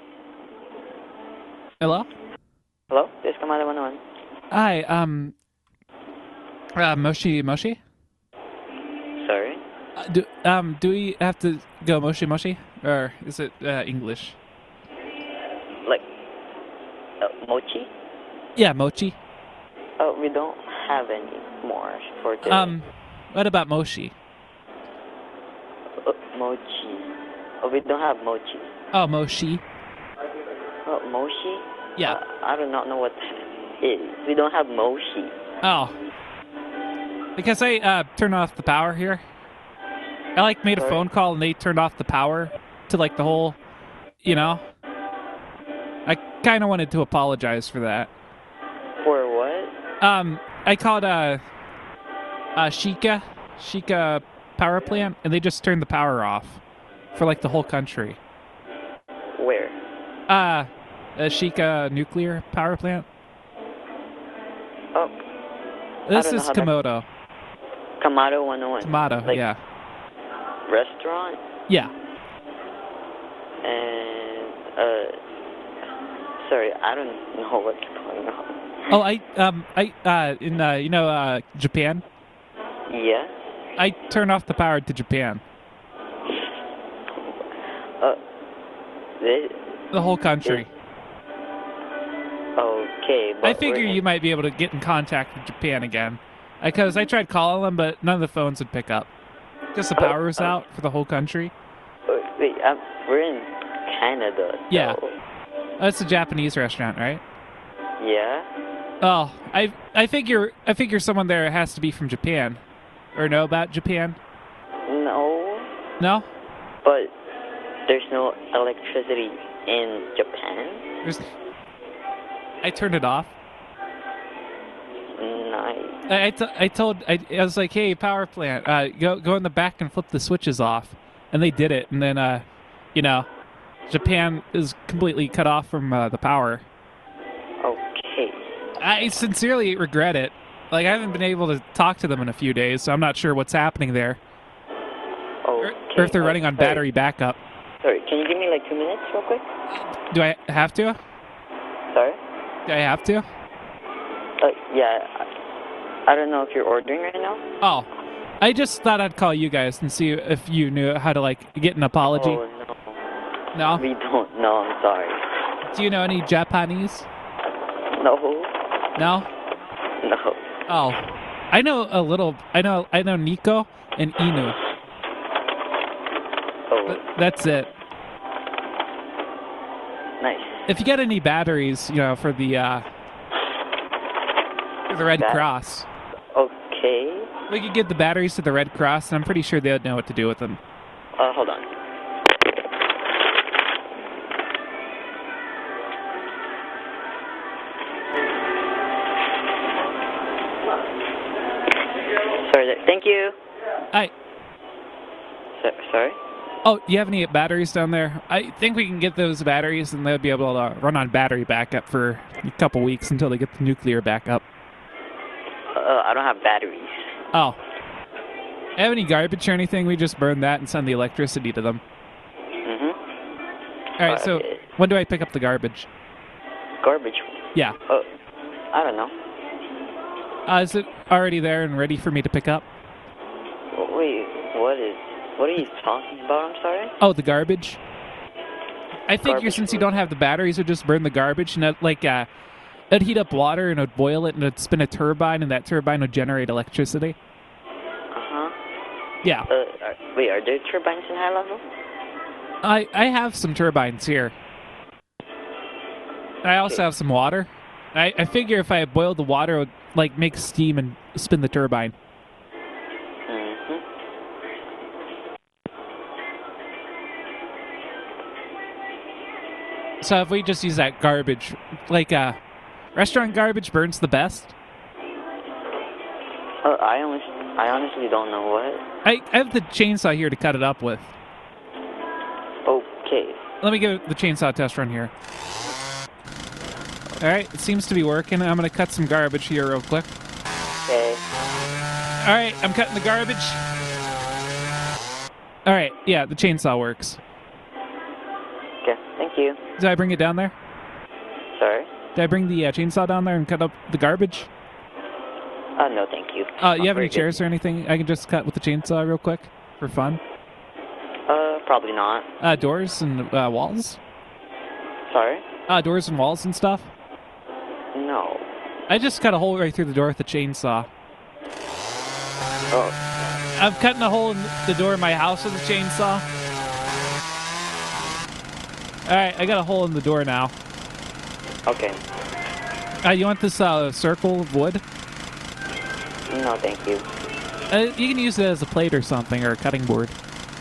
Hello? Hello? This is Kamada one oh one. Hi, um... Uh, Moshi Moshi? Sorry? Uh, do, um, do we have to go Moshi Moshi? Or is it uh, English? Like, uh, mochi? Yeah, Mochi. Oh, we don't have any more for today. Um, what about Moshi? Uh, mochi. Oh, we don't have mochi. Oh, Moshi. Oh, mochi? Yeah. Uh, I do not know what that is. We don't have mochi. Oh. Because I uh, turned off the power here. I like made a Sorry? phone call and they turned off the power to like the whole, you know. I kind of wanted to apologize for that. For what? Um, I called uh, uh Shika, Shika power plant, and they just turned the power off for like the whole country. Where? Uh, a Shika nuclear power plant. Oh. This I don't know is how that- Komodo. Kamado one oh one. Komodo, Like, yeah. Restaurant? Yeah. And, uh, sorry, I don't know what's going on. Oh, I um I uh in uh you know uh Japan. Yeah? I turned off the power to Japan. Uh, this, The whole country. okay, but I figure we're- you might be able to get in contact with Japan again. Because I tried calling them, but none of the phones would pick up. Because the power was out for the whole country. uh, Wait, um, we're in Canada. Yeah. so- That's a Japanese restaurant, right? Yeah? Oh, I I figure I figure someone there has to be from Japan, or know about Japan. No, No, but there's no electricity in Japan? there's. I turned it off. Nice. I I, t- I told I, I was like, hey, power plant, uh, go go in the back and flip the switches off, and they did it, and then uh, you know, Japan is completely cut off from uh, the power. Okay. I sincerely regret it. Like, I haven't been able to talk to them in a few days, so I'm not sure what's happening there. Oh, or if they're running on battery backup. Sorry, can you give me like two minutes real quick? Do I have to? Sorry? Do I have to? Uh, yeah, I, I don't know if you're ordering right now. Oh, I just thought I'd call you guys and see if you knew how to, like, get an apology. Oh, No? no. We don't know, I'm sorry. Do you know any Japanese? No. No? No. Oh. I know a little, I know, I know Nico and Inu. Oh. That's it. Nice. If you get any batteries, you know, for the, uh, for the Red That- Cross. Okay. We could give the batteries to the Red Cross, and I'm pretty sure they'd know what to do with them. Uh, hold on. Sorry, th- thank you. Hi. So, sorry? Oh, do you have any batteries down there? I think we can get those batteries, and they'll be able to run on battery backup for a couple weeks until they get the nuclear backup. Uh, I don't have batteries. Oh. Have any garbage or anything? We just burn that and send the electricity to them. Mm-hmm. All right, so when do I pick up the garbage? Garbage? Yeah. Oh, I don't know. Uh, is it already there and ready for me to pick up? Wait, what is... What are you talking about? I'm sorry? Oh, the garbage? I figure Garbage since you don't have the batteries, we'd just burn the garbage and it, like, uh, it'd heat up water and it'd boil it and it'd spin a turbine and that turbine would generate electricity. Uh-huh. Yeah. Uh, are, wait, are there turbines in high level? I, I have some turbines here. I also have some water. I, I figure if I boil the water, it would, like, make steam and spin the turbine. Mm-hmm. So if we just use that garbage, like, uh, restaurant garbage burns the best? Uh, I, honest, I honestly don't know what. I, I have the chainsaw here to cut it up with. Okay. Let me give the chainsaw test run here. Alright, it seems to be working. I'm going to cut some garbage here real quick. Okay. Alright, I'm cutting the garbage. Alright, yeah, the chainsaw works. Okay, thank you. Did I bring it down there? Sorry? Did I bring the uh, chainsaw down there and cut up the garbage? Uh, no, thank you. Uh, you I'm have any very chairs or anything I can just cut with the chainsaw real quick for fun? good. Uh, probably not. Uh, doors and uh, walls? Sorry? Uh, doors and walls and stuff? No. I just cut a hole right through the door with the chainsaw. Oh. I'm cutting a hole in the door of my house with a chainsaw. Alright, I got a hole in the door now. Okay. Uh, you want this uh, circle of wood? No, thank you. Uh, you can use it as a plate or something, or a cutting board.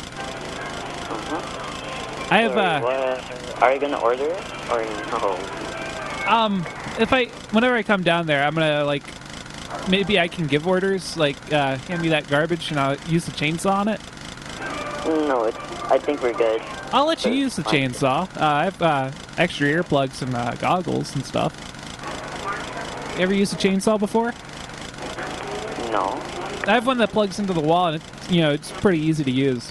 Uh-huh. I have, Sorry, uh... what, are you gonna order it? Or no? Um, if I... Whenever I come down there, I'm gonna, like... Maybe I can give orders, like, uh, hand me that garbage and I'll use the chainsaw on it? No, it's, I think we're good. I'll let you use the chainsaw. Uh, I have, uh, extra earplugs and, uh, goggles and stuff. You ever used a chainsaw before? No. I have one that plugs into the wall, and it, you know, it's pretty easy to use.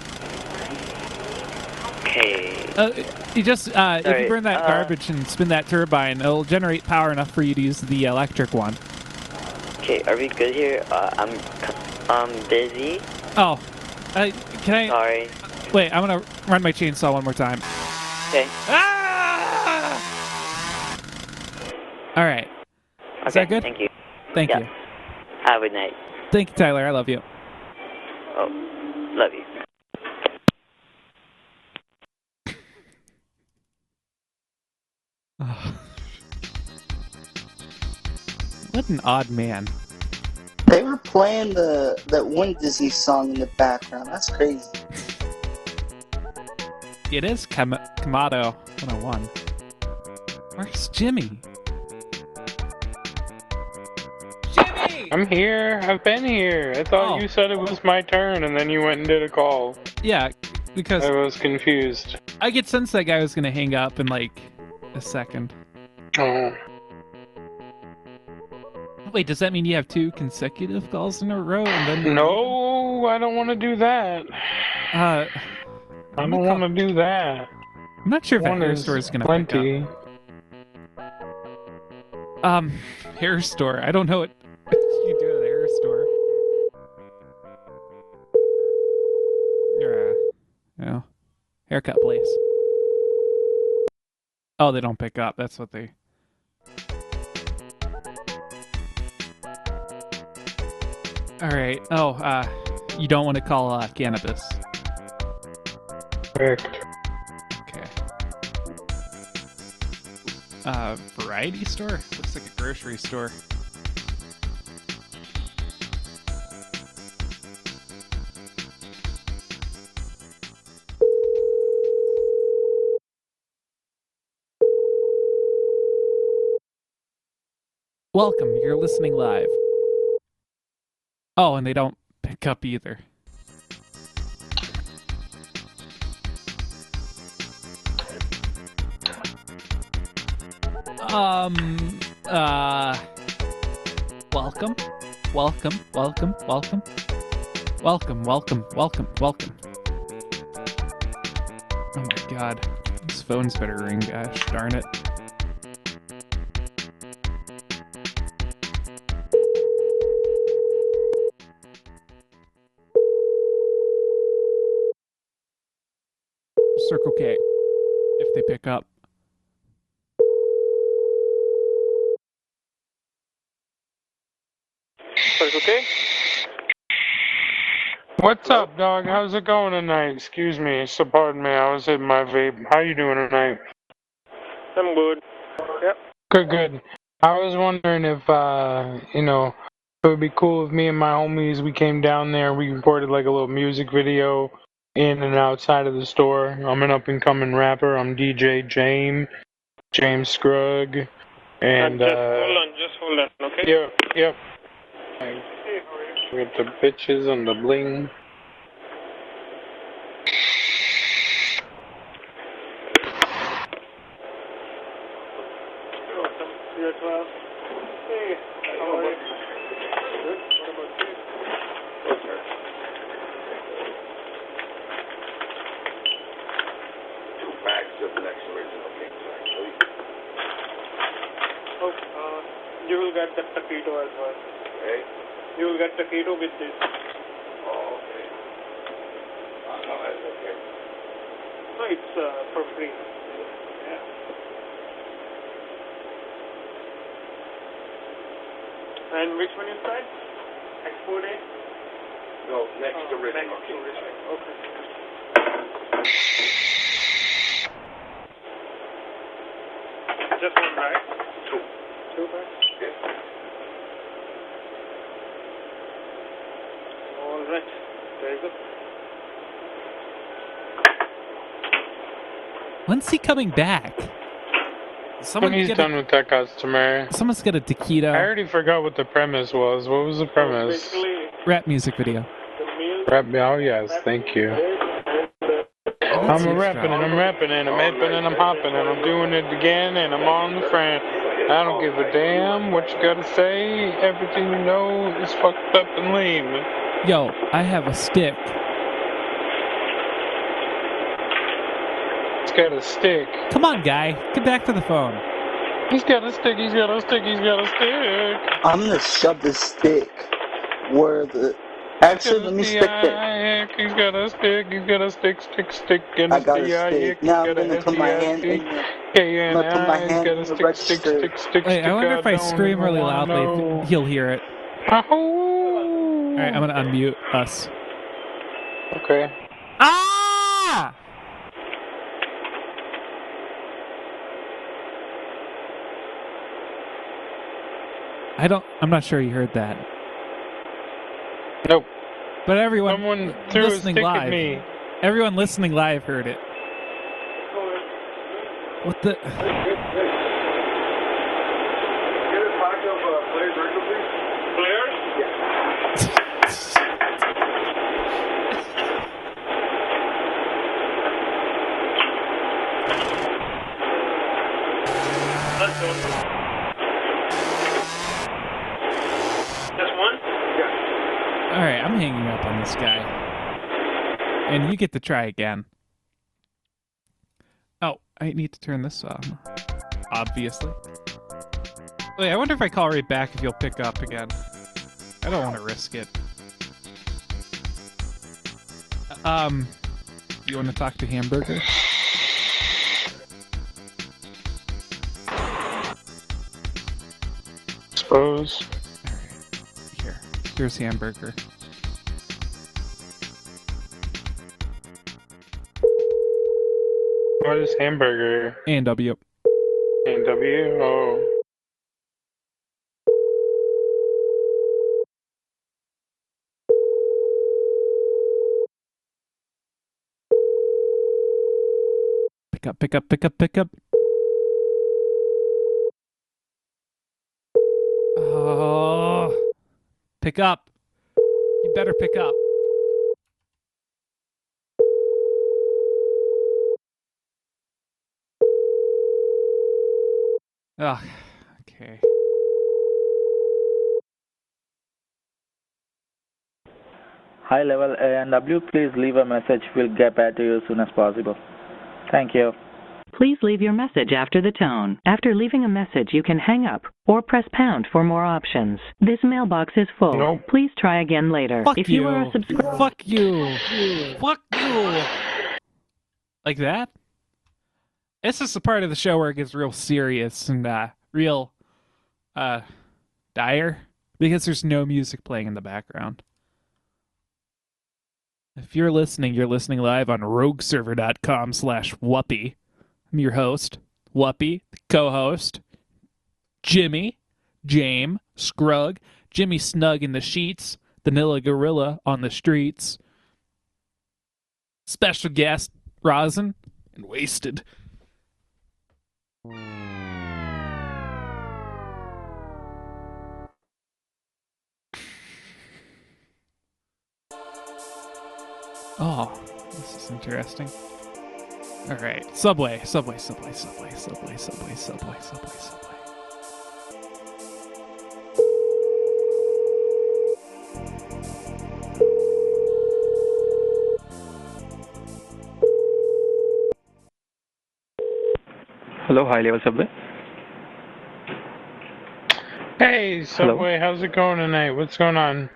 Okay. Uh, you just uh, if Sorry, you burn that uh, garbage and spin that turbine, it'll generate power enough for you to use the electric one. Okay, are we good here? Uh, I'm, I'm busy. Oh, uh, can I? Sorry. Wait, I'm gonna run my chainsaw one more time. Okay. Ah! All right. Okay, Is that good? thank you. Thank Yeah. you. Have a good night. Thank you, Tyler. I love you. Oh, love you. What an odd man. They were playing the that one Disney song in the background. That's crazy. It is Kam- Kamado one oh one. Where's Jimmy? Jimmy! I'm here. I've been here. I thought Oh. you said it was my turn, and then you went and did a call. Yeah, because I was confused. I get sense that guy was gonna hang up in like a second. Oh. Wait, does that mean you have two consecutive calls in a row? And then No, I don't want to do that. Uh, I don't want to do that. I'm not sure if One that hair is store is going to plenty. pick up. Um, hair store. I don't know what, what you do at a hair store. You're a, you know, haircut place. Oh, they don't pick up. That's what they... All right. Oh, uh, you don't want to call uh, cannabis. Correct. Okay. Uh, variety store? Looks like a grocery store. Welcome, you're listening live. Oh, and they don't pick up either. Um, uh, welcome, welcome, welcome, welcome, welcome, welcome, welcome, welcome. Oh my god, this phone's better ring, gosh darn it. Circle K, if they pick up. Circle K? What's up, dog? How's it going tonight? Excuse me, so pardon me, I was hitting my vape. How you doing tonight? I'm good. Yep. Good, good. I was wondering if, uh, you know, it would be cool if me and my homies, we came down there, we recorded like a little music video in and outside of the store. I'm an up-and-coming rapper. I'm D J James, James Scrugg, and, just uh... hold on, just hold on, okay? Yep, yep. With the bitches and the bling. You're twelve. Hey, how are you? Good. What about you? Good, sir. Two bags of the next original king size, please. Oh, uh, you will get the taquito as well. Okay. You will get taquito with this. Oh, okay. Uh, no, that's okay. No, it's uh, for free. Yeah. And which one is that? Expo Day? No, next oh, original. Next original. Okay. Just one bag? Two. Two bags? Yes. All right. There you go. When's he coming back? Someone when he's get done a, with that customer. Someone's got a taquito. I already forgot what the premise was. What was the premise? Rap music video. Rap, oh yes, thank you. I'm a rapping and I'm rapping and I'm rapping and I'm hopping and I'm doing it again and I'm on the front. I don't give a damn what you gotta say. Everything you know is fucked up and lame. Yo, I have a stick. He's got a stick. Come on, guy. Get back to the phone. He's got a stick, he's got a stick, he's got a stick. I'm gonna shove this stick where the... Actually, let me stick it. He's got a stick, he's got a stick, stick, stick, and I got a stick. Now I'm gonna put my hand in the... I'm gonna put my hand in the register. Stick, stick, Wait, I wonder if I scream really loudly, if he'll hear it. Alright, I'm gonna unmute us. Okay. Ah! I don't, I'm not sure you heard that. Nope. But everyone Someone threw listening a stick live, at me. everyone listening live heard it. What the? All right, I'm hanging up on this guy. And you get to try again. Oh, I need to turn this off. Obviously. Wait, I wonder if I call right back if you'll pick up again. I don't want to risk it. Um, you want to talk to Hamburger? Suppose. Here, here's Hamburger. What is Hamburger? A and W. A and W? Oh. Pick up, pick up, pick up, pick up. Oh. Pick up. You better pick up. Ugh. Okay. High level A and W, please leave a message. We'll get back to you as soon as possible. Thank you. Please leave your message after the tone. After leaving a message, you can hang up or press pound for more options. This mailbox is full. Nope. Please try again later. Fuck if you. you are a subscriber, Fuck you. Fuck you. Like that? This is the part of the show where it gets real serious and uh, real uh, dire because there's no music playing in the background. If you're listening, you're listening live on rogueserver.com slash Whuppy. I'm your host, Whuppy, the co-host, Jimmy, Jame, Scrug, Jimmy Snug in the sheets, Vanilla Gorilla on the streets, special guest, Rosin, and Wasted. Oh, this is interesting. All right, Subway, Subway, Subway, Subway, Subway, Subway, Subway, Subway, Subway. Hello, high level Subway. Hey, Subway, Hello? how's it going tonight? What's going on?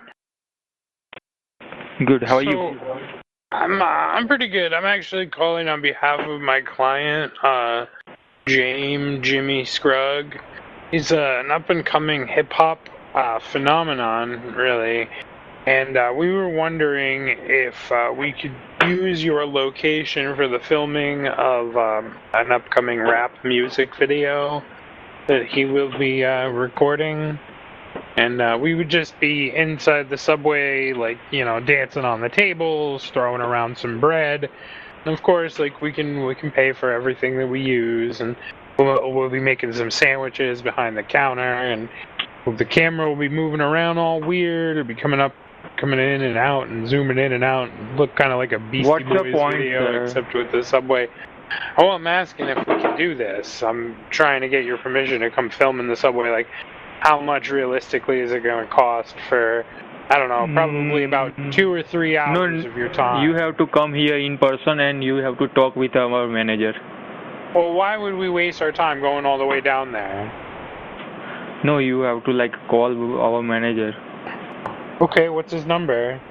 Good, how are so, you? I'm uh, I'm pretty good. I'm actually calling on behalf of my client, uh, James Jimmy Scrugg. He's uh, an up-and-coming hip-hop uh, phenomenon, really. And uh, we were wondering if uh, we could use your location for the filming of um, an upcoming rap music video that he will be uh, recording. And uh, we would just be inside the Subway, like, you know, dancing on the tables, throwing around some bread. And of course, like, we can we can pay for everything that we use, and we'll, we'll be making some sandwiches behind the counter, and the camera will be moving around all weird. It'll be coming up, coming in and out, and zooming in and out, and look kind of like a Beastie What's Boys the point, video, sir? except with the Subway. Oh, I'm asking if we can do this. I'm trying to get your permission to come film in the Subway, like. How much realistically is it going to cost for, I don't know, probably about two or three hours no, of your time? You have to come here in person and you have to talk with our manager. Well, why would we waste our time going all the way down there? No, you have to like call our manager. Okay, what's his number?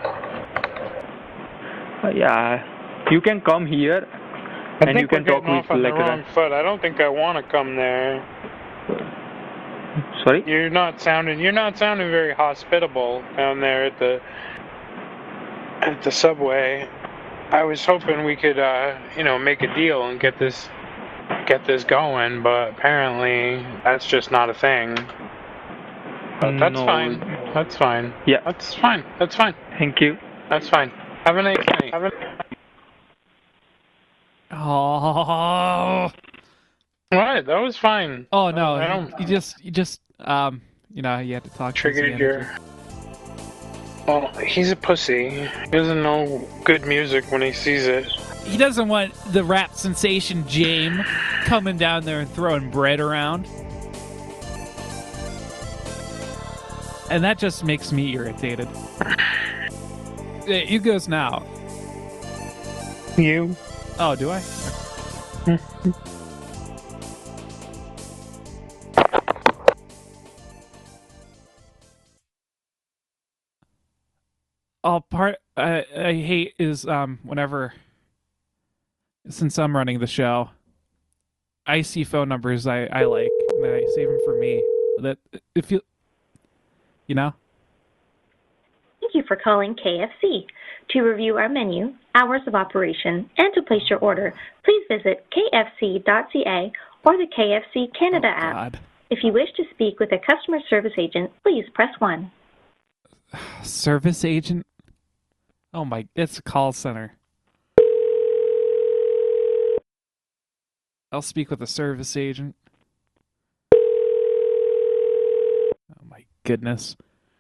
Uh, yeah, you can come here I and think you can we're talk getting with off on like the wrong foot. I don't think I want to come there. Sorry? You're not sounding. You're not sounding very hospitable down there at the at the Subway. I was hoping we could, uh, you know, make a deal and get this get this going, but apparently that's just not a thing. But that's No. fine. That's fine. Yeah. That's fine. That's fine. Thank you. That's fine. Have a nice night. Have a. Oh. What? That was fine. Oh no! I don't. You just, you just, um, you know, you had to talk. Triggered to his your. manager. Well, he's a pussy. He doesn't know good music when he sees it. He doesn't want the rap sensation Jame coming down there and throwing bread around. and that just makes me irritated. You goes now. You? Oh, do I? All part I, I hate is um whenever, since I'm running the show, I see phone numbers I, I like and then I save them for me. That if you you know. Thank you for calling K F C. To review our menu, hours of operation, and to place your order, please visit k f c dot c a or the K F C Canada oh, app. God. If you wish to speak with a customer service agent, please press one. Service agent? Oh my, it's a call center. I'll speak with a service agent. Oh my goodness.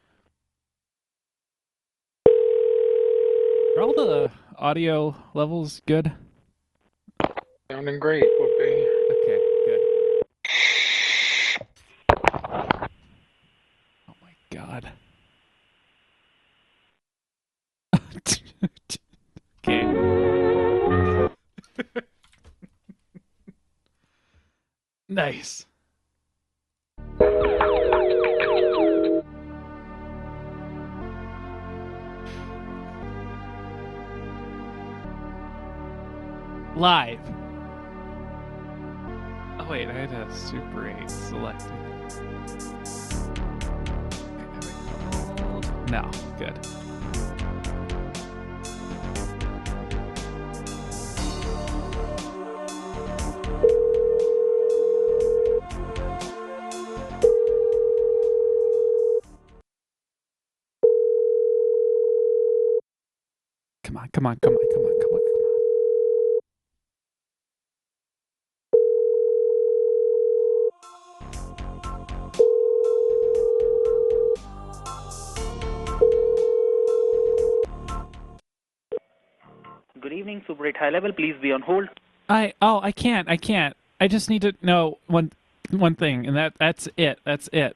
Are all the audio levels good? Sounding great would be. Okay, good. Oh my God. Okay. Nice. Live. Oh wait, I had a Super eight selected. No, good. Come on, come on, come on, come on, come on, come on. Good evening, Super eight High Level. Please be on hold. I oh I can't I can't. I just need to know one one thing, and that that's it. That's it.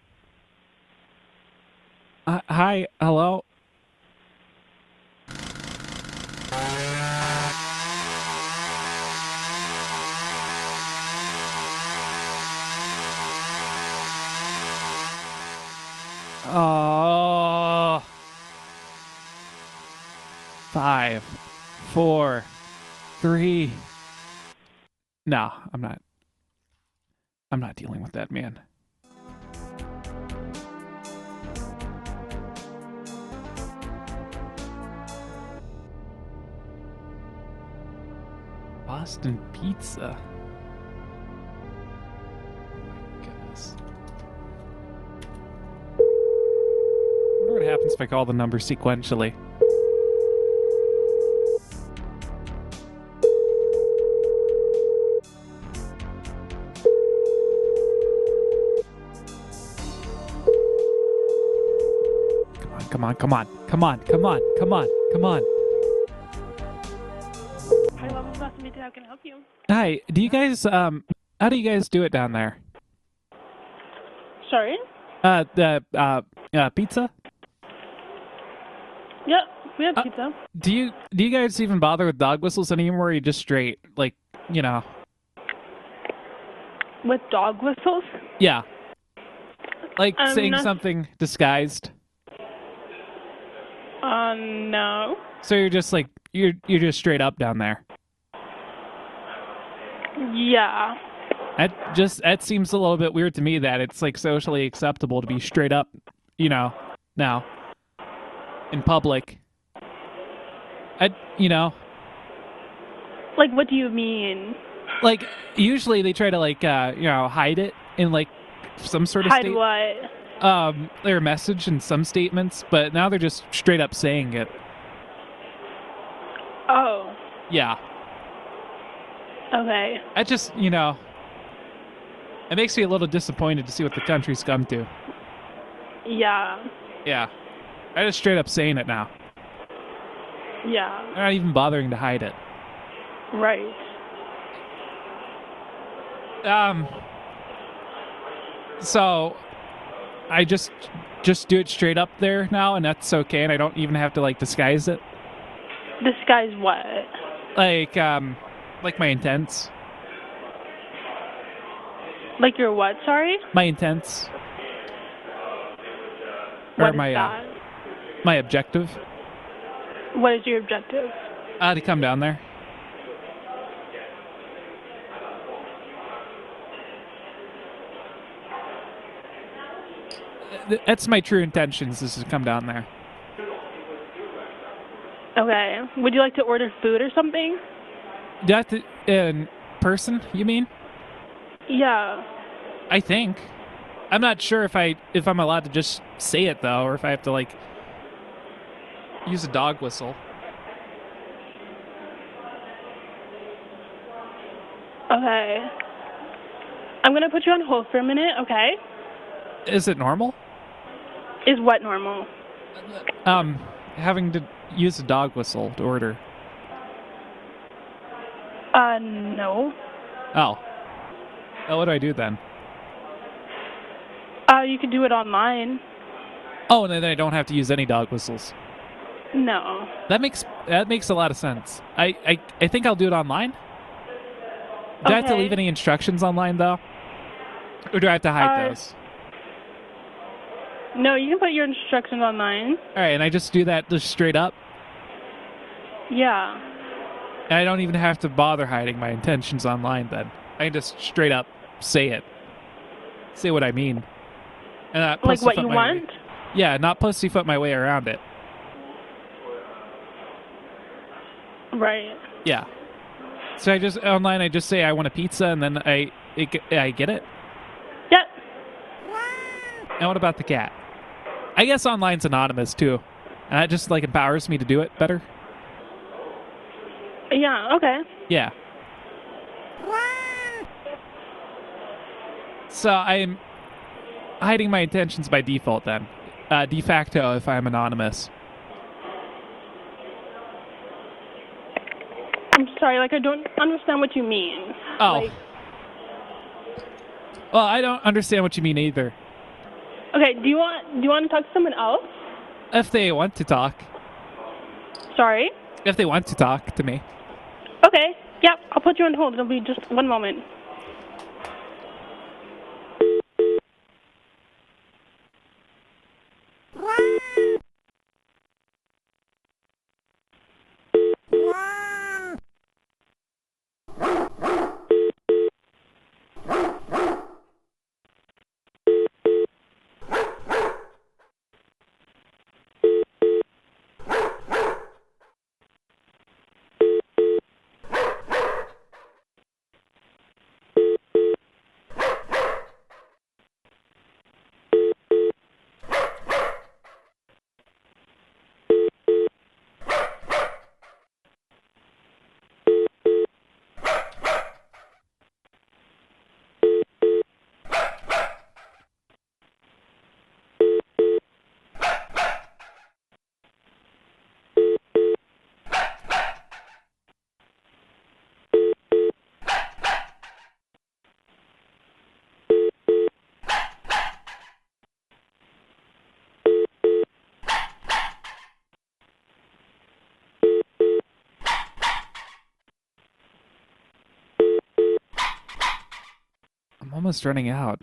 Uh, hi, hello. Oh. Five, four, three. No, I'm not. I'm not dealing with that, man. Boston Pizza. Oh my goodness. I wonder what happens if I call the number sequentially. Come on, come on, come on, come on, come on, come on. Hi, Level Boston Pizza, how can I help you? Hi, do you guys, um, how do you guys do it down there? Sorry? Uh, the, uh, uh, pizza? Yep, we have pizza. Do you, do you guys even bother with dog whistles anymore, or are you just straight, like, you know? With dog whistles? Yeah. Like I'm saying not- something disguised? Uh, no. So you're just like, you're, you're just straight up down there? Yeah. That just, that seems a little bit weird to me, that it's like socially acceptable to be straight up, you know, now, in public. I, you know. Like, what do you mean? Like, usually they try to, like, uh, you know, hide it in, like, some sort of Hide state. what? Um, their message in some statements, but now they're just straight up saying it. Oh. Yeah. Okay. I just, you know, it makes me a little disappointed to see what the country's come to. Yeah. Yeah. I just straight up saying it now. Yeah. They're not even bothering to hide it. Right. Um. So, I just just do it straight up there now, and that's okay, and I don't even have to like disguise it. Disguise what? Like um, like my intents. Like your what? Sorry. My intents. What or is my that? Uh, my objective. What is your objective? Uh, to come down there. That's my true intentions, is to come down there. Okay. Would you like to order food or something? Do I have to, in person, you mean? Yeah. I think. I'm not sure if I if I'm allowed to just say it though, or if I have to like use a dog whistle. Okay. I'm gonna put you on hold for a minute, okay? Is it normal? Is what normal? Um, having to use a dog whistle to order. Uh, no. Oh. Oh, what do I do then? Uh, you could do it online. Oh, and then I don't have to use any dog whistles. No. That makes that makes a lot of sense. I, I, I think I'll do it online. Do I have to Okay. leave any instructions online, though? Or do I have to hide Uh, those? No, you can put your instructions online. All right, and I just do that just straight up? Yeah. And I don't even have to bother hiding my intentions online, then. I can just straight up say it. Say what I mean. And not Like what pussyfoot you my want? Way, yeah, not pussyfoot my way around it. Right. Yeah. So I just, online, I just say I want a pizza, and then I, it, I get it? Yep. And what about the cat? I guess online's anonymous, too. And that just, like, empowers me to do it better. Yeah, okay. Yeah. So I'm hiding my intentions by default, then. Uh, de facto, if I'm anonymous. I'm sorry, like, I don't understand what you mean. Oh. Like, Well, I don't understand what you mean either. okay, do you want do you want to talk to someone else? If they want to talk. Sorry? If they want to talk to me. Okay, yep, I'll put you on hold. It'll be just one moment. I'm almost running out.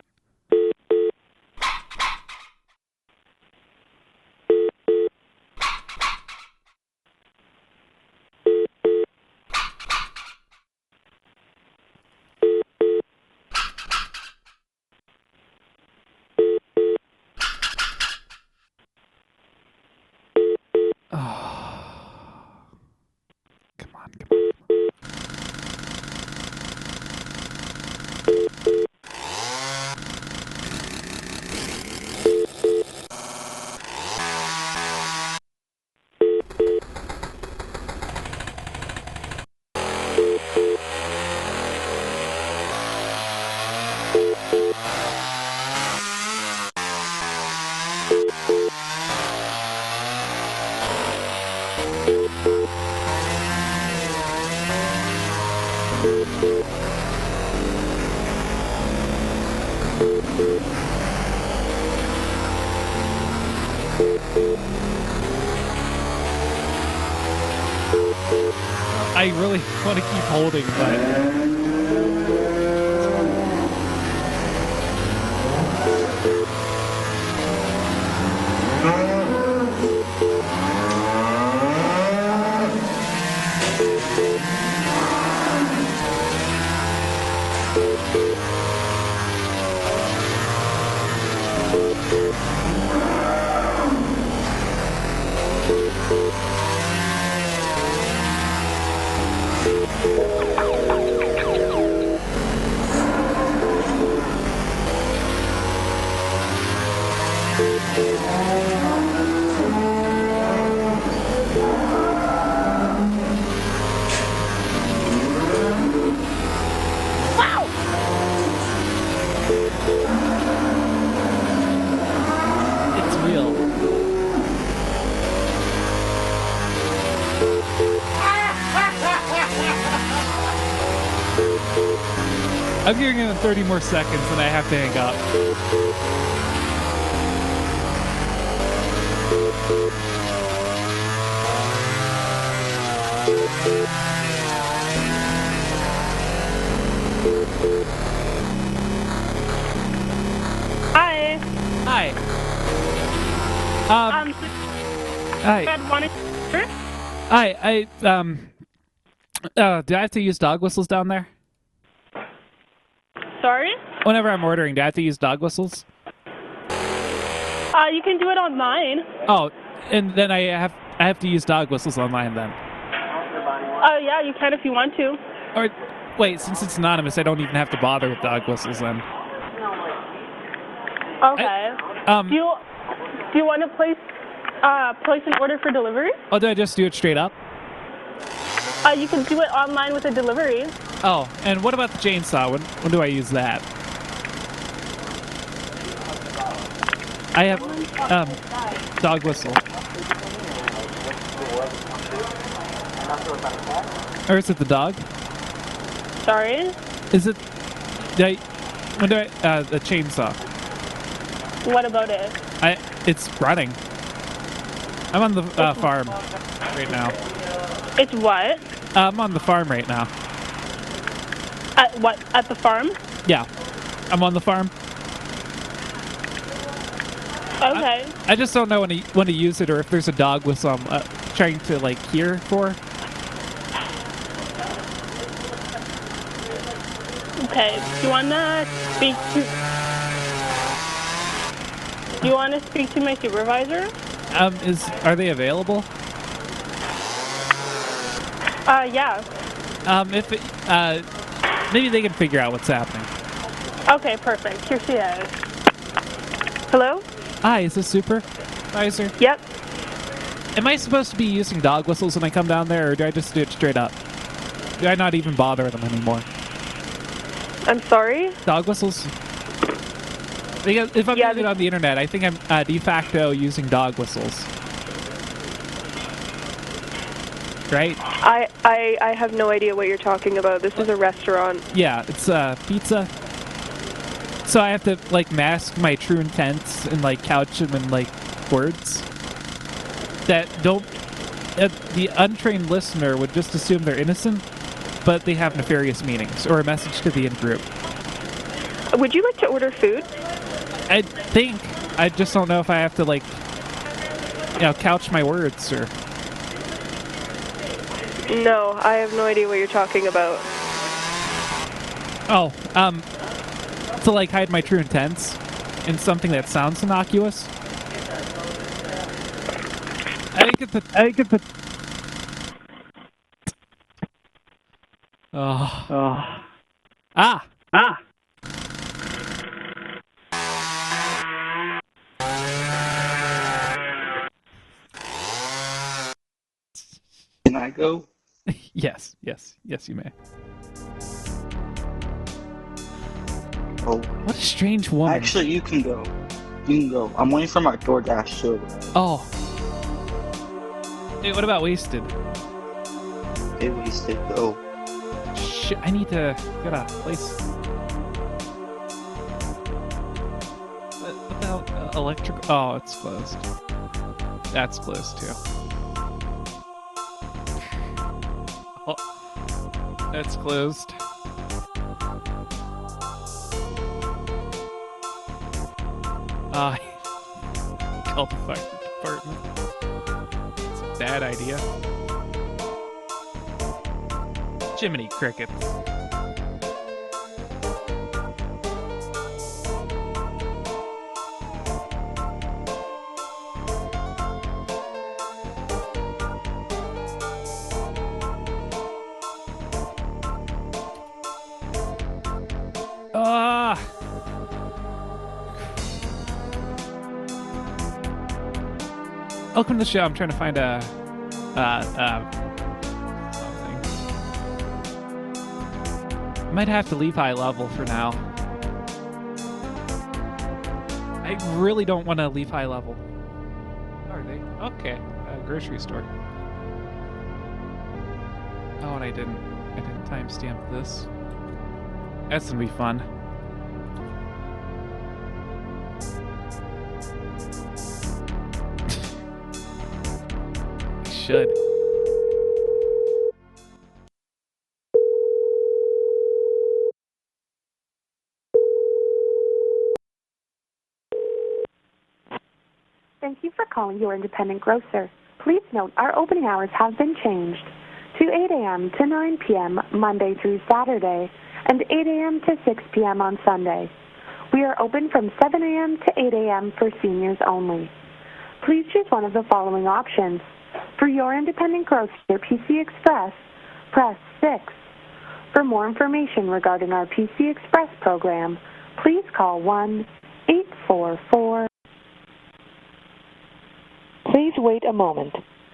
I really want to keep holding, but... I'm giving it thirty more seconds and I have to hang up. Hi. Hi. Um, Um, hi. Fred wanted- Sure. Hi, I, um... Uh, do I have to use dog whistles down there? Sorry? Whenever I'm ordering, do I have to use dog whistles? Uh, you can do it online. Oh, and then I have I have to use dog whistles online then. Oh, yeah, you can if you want to. Or, wait, since it's anonymous, I don't even have to bother with dog whistles then. Okay. Um, do you do you want to place uh place an order for delivery? Oh, do I just do it straight up? Uh, you can do it online with a delivery. Oh, and what about the chainsaw? When, when do I use that? I have, um, dog whistle. Or is it the dog? Sorry? Is it, do I, when do I, uh, the chainsaw? What about it? I, it's running. I'm on the uh, farm right now. It's what? Uh, I'm on the farm right now. At what? At the farm? Yeah, I'm on the farm. Okay. I, I just don't know when to, when to use it or if there's a dog whistle I'm uh, trying to, like, hear for. Okay. Do you want to speak to... Do you want to speak to my supervisor? Um, is, are they available? Uh, yeah. Um, if it, uh, maybe they can figure out what's happening. Okay, perfect. Here she is. Hello? Hi, is this Supervisor? Yep. Am I supposed to be using dog whistles when I come down there, or do I just do it straight up? Do I not even bother them anymore? I'm sorry? Dog whistles? Because if I'm Yeah, doing it on the internet, I think I'm uh, de facto using dog whistles. Right? I, I, I have no idea what you're talking about. This is a restaurant. Yeah, it's uh, pizza. So I have to, like, mask my true intents and, like, couch them in, like, words that don't... Uh, the untrained listener would just assume they're innocent, but they have nefarious meanings, or a message to the in-group. Would you like to order food? I think. I just don't know if I have to, like, you know, couch my words, or... No, I have no idea what you're talking about. Oh, um... to, like, hide my true intents in something that sounds innocuous. I think it's a... I think it's a... Oh. Oh. Ah! Ah! Can I go? Yes, yes, yes, you may. Oh. What a strange woman. Actually, you can go. You can go. I'm waiting for my DoorDash show. Oh. Hey, what about Wasted? Hey, Wasted, go. Shit, I need to get a place. What, what the hell? Uh, electric? Oh, it's closed. That's closed too. Oh, that's closed. Ah, uh, call the fire department. It's a bad idea. Jiminy Crickets. Ah! Welcome to the show. I'm trying to find a uh, uh, something. I might have to leave high level for now. I really don't want to leave high level. Are they? Okay. Uh, grocery store. Oh, and I didn't. I didn't timestamp this. That's gonna be fun. Should. Thank you for calling your independent grocer. Please note our opening hours have been changed to eight a.m. to nine p.m. Monday through Saturday and eight a.m. to six p.m. on Sunday. We are open from seven a.m. to eight a.m. for seniors only. Please choose one of the following options. For your independent grocer P C Express, press six. For more information regarding our P C Express program, please call one eight four four. Please wait a moment.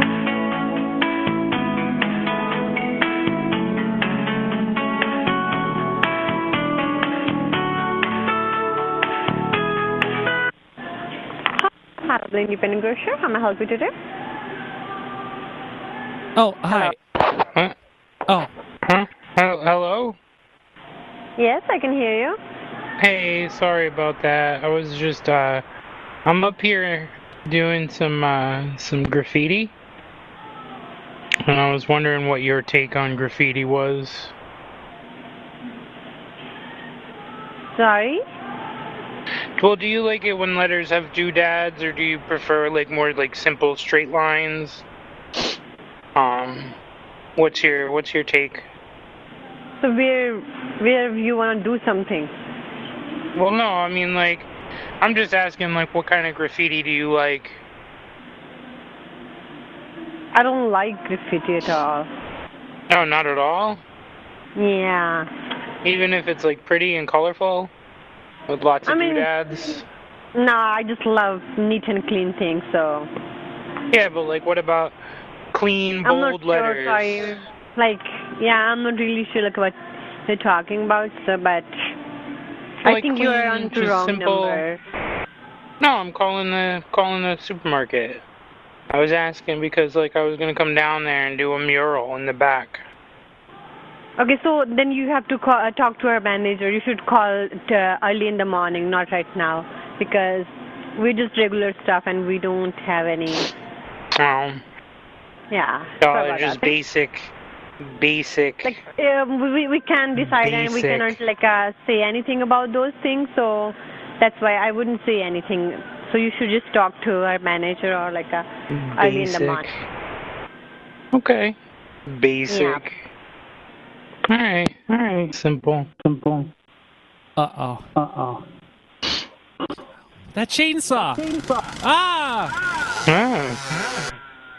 Hello, independent grocer. How may I help you today? Oh, hi. Huh? Oh. Huh? Hello? Yes, I can hear you. Hey, sorry about that. I was just, uh, I'm up here doing some, uh, some graffiti. And I was wondering what your take on graffiti was. Sorry? Well, do you like it when letters have doodads, or do you prefer, like, more, like, simple straight lines? Um, what's your, what's your take? So where, where you want to do something? Well, no, I mean, like, I'm just asking, like, what kind of graffiti do you like? I don't like graffiti at all. No, not at all? Yeah. Even if it's, like, pretty and colorful? With lots of I mean, doodads? No, I just love neat and clean things, so... Yeah, but, like, what about clean, bold I'm not sure, letters? sorry. Like, yeah, I'm not really sure, like, what you're talking about, so, but... I Like think you are clean, on the just wrong simple- number. No, I'm calling the, calling the supermarket. I was asking because, like, I was gonna come down there and do a mural in the back. Okay, so then you have to call, uh, talk to our manager. You should call to early in the morning, not right now, because we're just regular stuff and we don't have any. Oh. Yeah. Oh, sorry about just that. basic, basic. Like um, we we can't decide and we Basic. cannot like uh, say anything about those things. So that's why I wouldn't say anything. So you should just talk to our manager or like uh, early in the Basic. morning. Okay. Basic. Yeah. Alright, alright. Simple. Simple. Uh-oh. Uh-oh. That chainsaw! Chainsaw! Ah! Ah.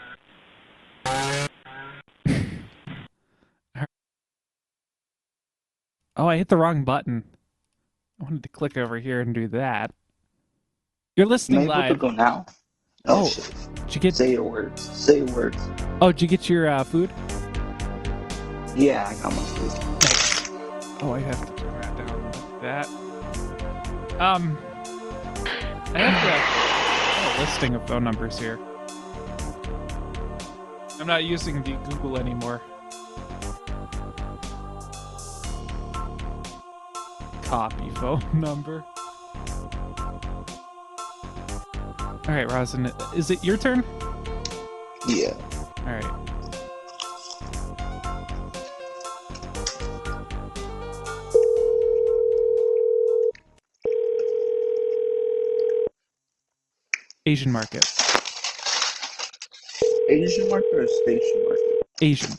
Oh, I hit the wrong button. I wanted to click over here and do that. You're listening Am I able live. to go now? Oh, shit. Did you get... Say your words. Say your words. Oh, did you get your uh, food? Yeah, I got my food. Nice. Oh, I have to turn that down like that. Um, I have, to, I have a listing of phone numbers here. I'm not using the Google anymore. Copy phone number. All right, Rosin, is it your turn? Yeah. All right. Asian market. Asian market or station market? Asian.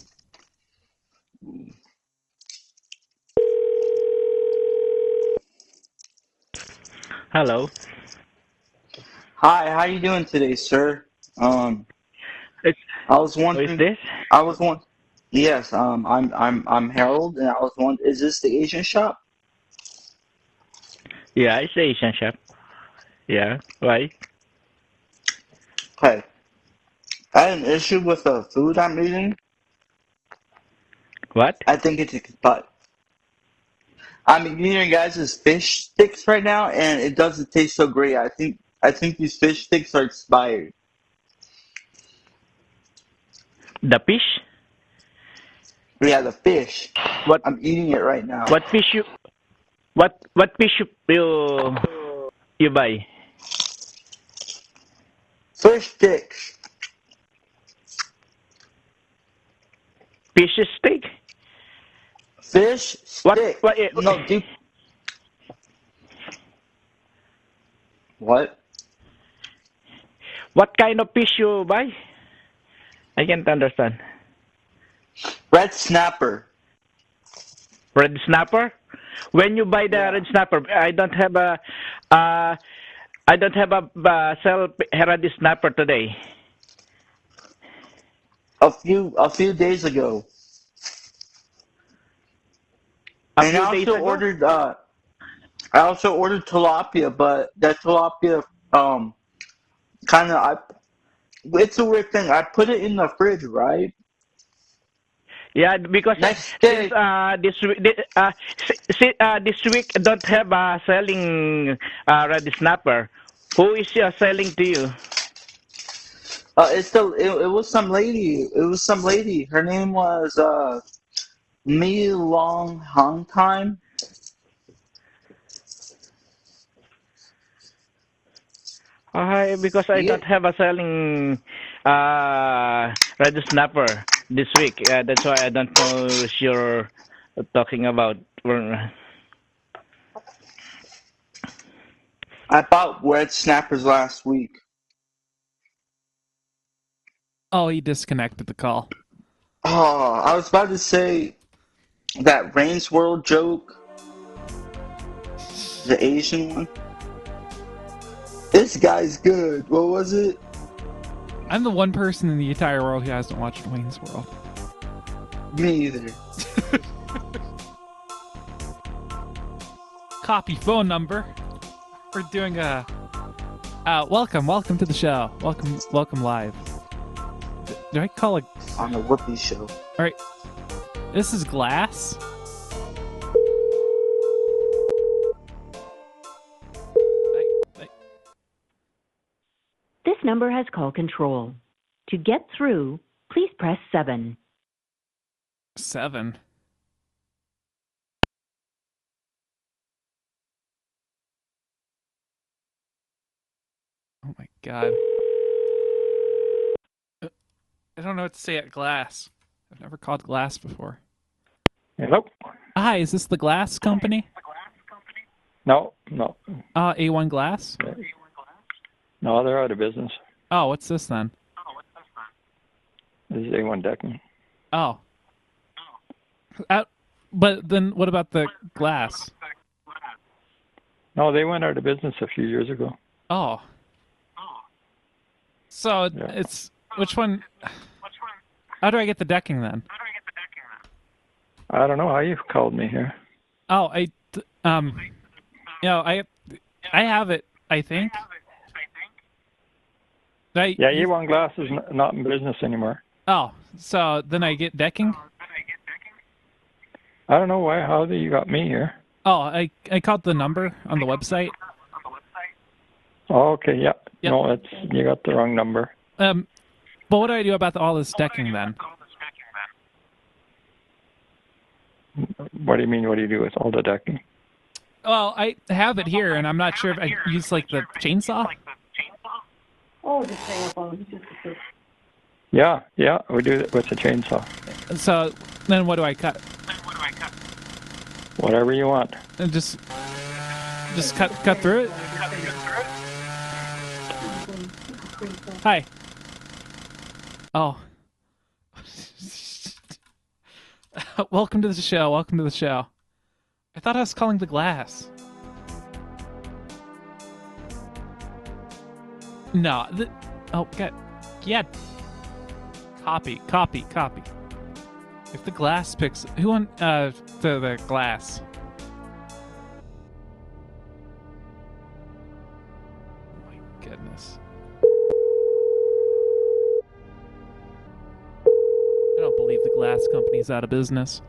Hello. Hi, how you doing today, sir? Um, it's, I was wondering. Who is this? I was one. Yes. Um, I'm I'm I'm Harold, and I was wondering, is this the Asian shop? Yeah, it's Asian shop. Yeah, why? Hey, I had an issue with the food I'm eating. What? I think it's expired. I'm eating your guys' fish sticks right now, and it doesn't taste so great. I think I think these fish sticks are expired. The fish? Yeah, the fish. What? I'm eating it right now. What fish you? What what fish you you, you buy? Fish sticks. Fish steak? Fish What? stick. What? eh, No, deep. What? What kind of fish you buy? I can't understand. Red snapper. Red snapper? When you buy the Yeah. red snapper, I don't have a, uh, I don't have a uh, sell red snapper today. A few a few days ago. A and few I days also ago? ordered uh I also ordered tilapia, but that tilapia um kind of I it's a weird thing. I put it in the fridge, right? Yeah, because Next since day, uh, this week, thi- uh, si- si- uh, this week don't have uh, selling uh, red snapper. Who is uh, selling to you? uh, it's the it, it was some lady. It was some lady. Her name was uh Mi Long Hong Time. Uh, because I Yeah. don't have a selling uh, red snapper this week. Uh, that's why I don't know what you're talking about. I bought red snappers last week. Oh, he disconnected the call. Oh, I was about to say that Rain's World joke, the Asian one. This guy's good. What was it? I'm the one person in the entire world who hasn't watched Wayne's World. Me either. Copy phone number. We're doing a. Uh, welcome, welcome to the show. Welcome, welcome live. D- Do I call it on the Whoopi show? All right. This is Glass. This number has call control. To get through, please press seven. Seven. Oh my god. Uh, I don't know what to say at Glass. I've never called Glass before. Hello? Hi, is this the Glass company? No, no. Uh, A one Glass? No, they're out of business. Oh, what's this then? This is A one Decking. Oh. Uh, but then what about the Glass? No, they went out of business a few years ago. Oh. So it- Yeah. it's which one? How do I get the decking then? I don't know how you called me here. Oh, I t- um, you know, I I have it. I think. I, Yeah, A one Glass is n- not in business anymore. Oh, so then I get decking? I don't know why. How you got me here? Oh, I I called the number on the website. Oh, okay, yeah. Yep. No, that's you got the wrong number. Um, but what do I do about the, all this decking then? What do you mean? What do you do with all the decking? Well, I have it here, and I'm not sure if I use like the chainsaw. Oh, just hang up on him. Yeah, yeah, we do it with the chainsaw. So then what do I cut? Whatever you want. And just just cut cut through it? Hi. Oh. Welcome to the show. Welcome to the show. I thought I was calling the glass. No. The, oh, get. Get. Copy. Copy. Copy. If the glass picks... Who on... Uh, the, the glass. Oh my goodness. I don't believe the glass company's out of business.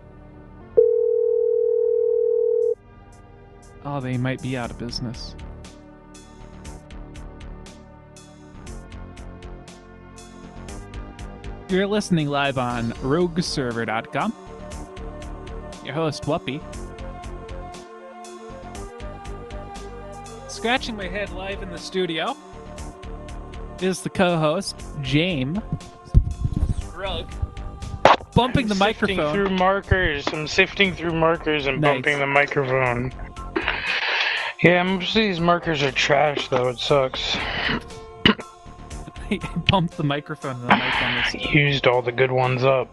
Oh, they might be out of business. You're listening live on rogue server dot com. Your host, Whuppy. Scratching my head live in the studio is the co-host, James Rug. Bumping the I'm microphone. Sifting through markers. I'm sifting through markers and Nice. bumping the microphone. Yeah, most of these markers are trash, though. It sucks. I bumped the microphone and the mic on this. Used all the good ones up.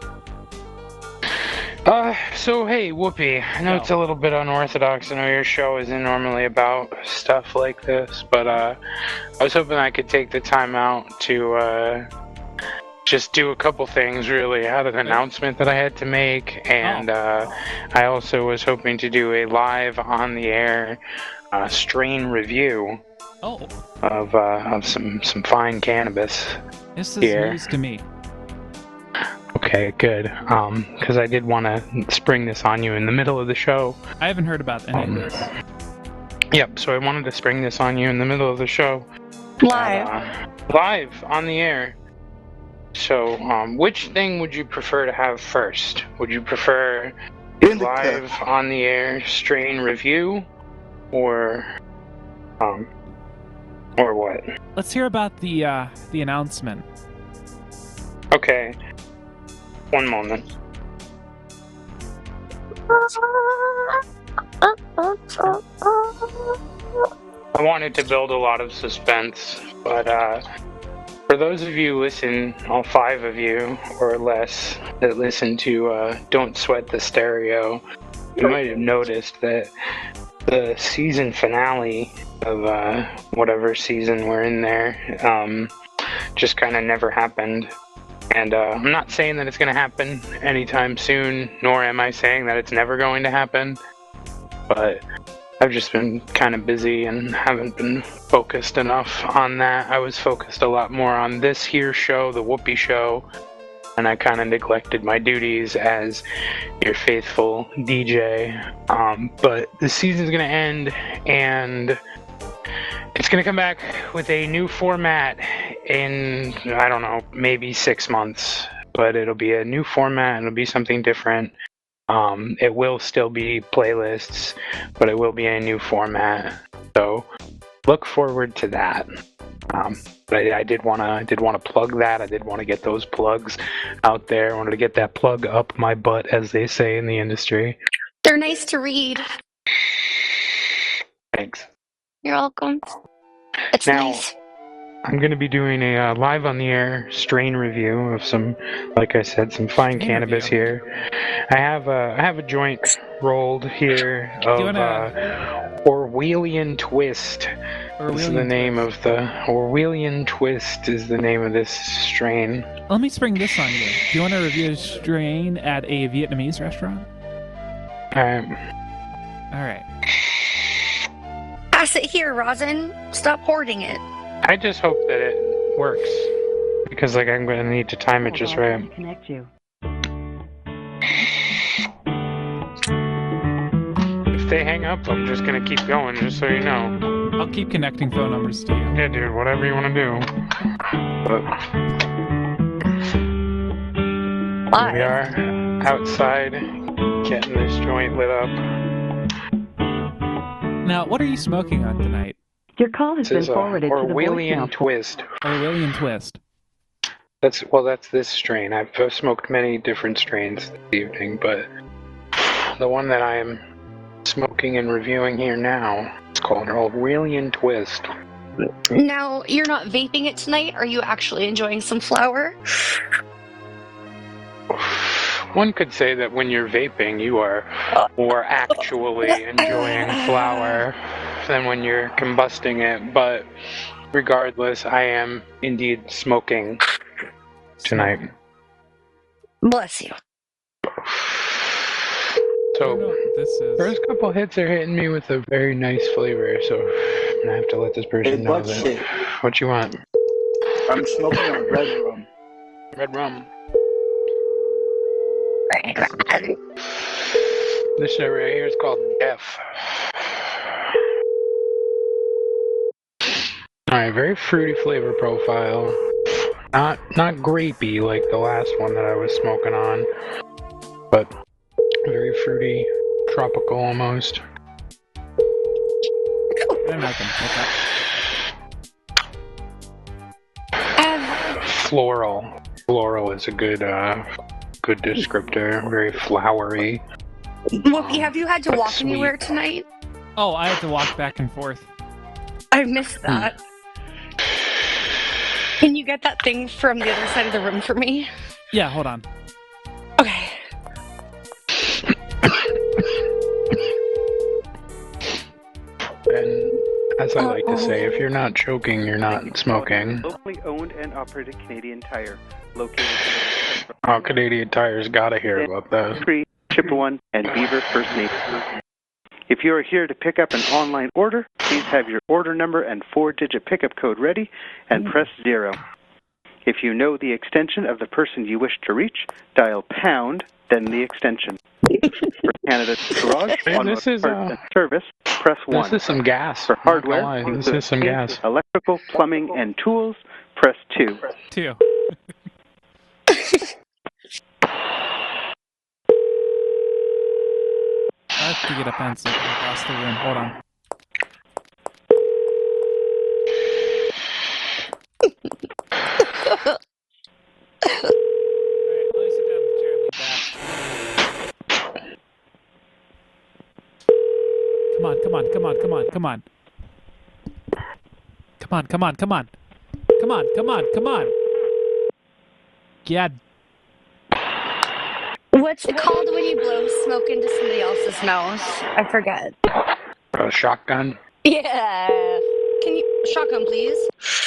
Uh, so hey, Whoopi, I know No. it's a little bit unorthodox. I know your show isn't normally about stuff like this, but uh, I was hoping I could take the time out to uh, just do a couple things, really. I had an announcement that I had to make, and uh, I also was hoping to do a live on-the-air uh, strain review Oh, of uh, of some, some fine cannabis this is here. news to me. Okay, good. Um, because I did want to spring this on you in the middle of the show. I haven't heard about any Um, of this. Yep, so I wanted to spring this on you in the middle of the show. Live. Uh, live on the air. So, um, which thing would you prefer to have first? Would you prefer a live on the air strain review, or um, or what? Let's hear about the uh, the announcement. Okay. One moment. I wanted to build a lot of suspense, but uh, for those of you who listen, all five of you or less that listen to uh, Don't Sweat the Stereo, you might have noticed that the season finale of uh, whatever season we're in there um, just kind of never happened. And uh, I'm not saying that it's going to happen anytime soon, nor am I saying that it's never going to happen. But I've just been kind of busy and haven't been focused enough on that. I was focused a lot more on this here show, the Whoopi Show, and I kind of neglected my duties as your faithful D J. Um, but the season's going to end, and it's going to come back with a new format in, I don't know, maybe six months. But it'll be a new format, and it'll be something different. Um, it will still be playlists, but it will be a new format. So look forward to that. Um, but I, I did want to, I did want to plug that. I did want to get those plugs out there. I wanted to get that plug up my butt, as they say in the industry. They're nice to read. Thanks. You're welcome. It's Now, nice. I'm going to be doing a uh, live on the air strain review of some, like I said, some fine cannabis here. I have a, I have a joint rolled here of wanna- uh, Orwellian Twist. This is the Orwellian name of the Orwellian Twist is the name of this strain. Let me spring this on you. Do you want to review a strain at a Vietnamese restaurant? Um, All right. Pass it here, Rosin. Stop hoarding it. I just hope that it works, because like I'm going to need to time it just right. Connect you. If they hang up, I'm just going to keep going, just so you know. I'll keep connecting phone numbers to you. Yeah, dude, whatever you want to do. But here we are outside, getting this joint lit up. Now, what are you smoking on tonight? Your call has This been is a forwarded to the Orwellian voicemail. twist. Orwellian twist. That's well, that's this strain. I've uh, smoked many different strains this evening, but the one that I am smoking and reviewing here now is called Orwellian twist. Now, you're not vaping it tonight? Are you actually enjoying some flower? One could say that when you're vaping, you are more actually enjoying flower than when you're combusting it, but regardless, I am indeed smoking tonight. Bless you. So, this is... first couple hits are hitting me with a very nice flavor, so I'm gonna have to let this person Hey, know butt that. shit. What you want? I'm smoking a red rum. Red rum. This shit right here is called Death. Alright, very fruity flavor profile. Not not grapey like the last one that I was smoking on, but very fruity, tropical almost. And I can pick up. Floral. Floral is a good uh good descriptor. Very flowery. Whoopi, have you had to but walk sweet. anywhere tonight? Oh, I have to walk back and forth. I missed that. Can you get that thing from the other side of the room for me? Yeah, hold on. Okay. And as I like to say, if you're not choking, you're not smoking. Locally owned and operated Canadian Tire, located Oh, Canadian Tire's gotta hear about that. Free, Chippewa, and Beaver First Nations. If you are here to pick up an online order, please have your order number and four-digit pickup code ready and press zero. If you know the extension of the person you wish to reach, dial pound, then the extension. For Canada's Garage, Hey, on this is, parts uh, and service, press one. This is some gas. For I'm not gonna hardware, lie, This including is some paint, gas. electrical, plumbing, and tools, press two. Two. I have to get a pencil across the room. Hold on. Come on, come on, come on, come on, come on. Come on, come on, come on. Come on, come on, come on. Yeah. What's it called when you blow smoke into somebody else's mouth? I forget. A shotgun. Yeah. Can you shotgun, please?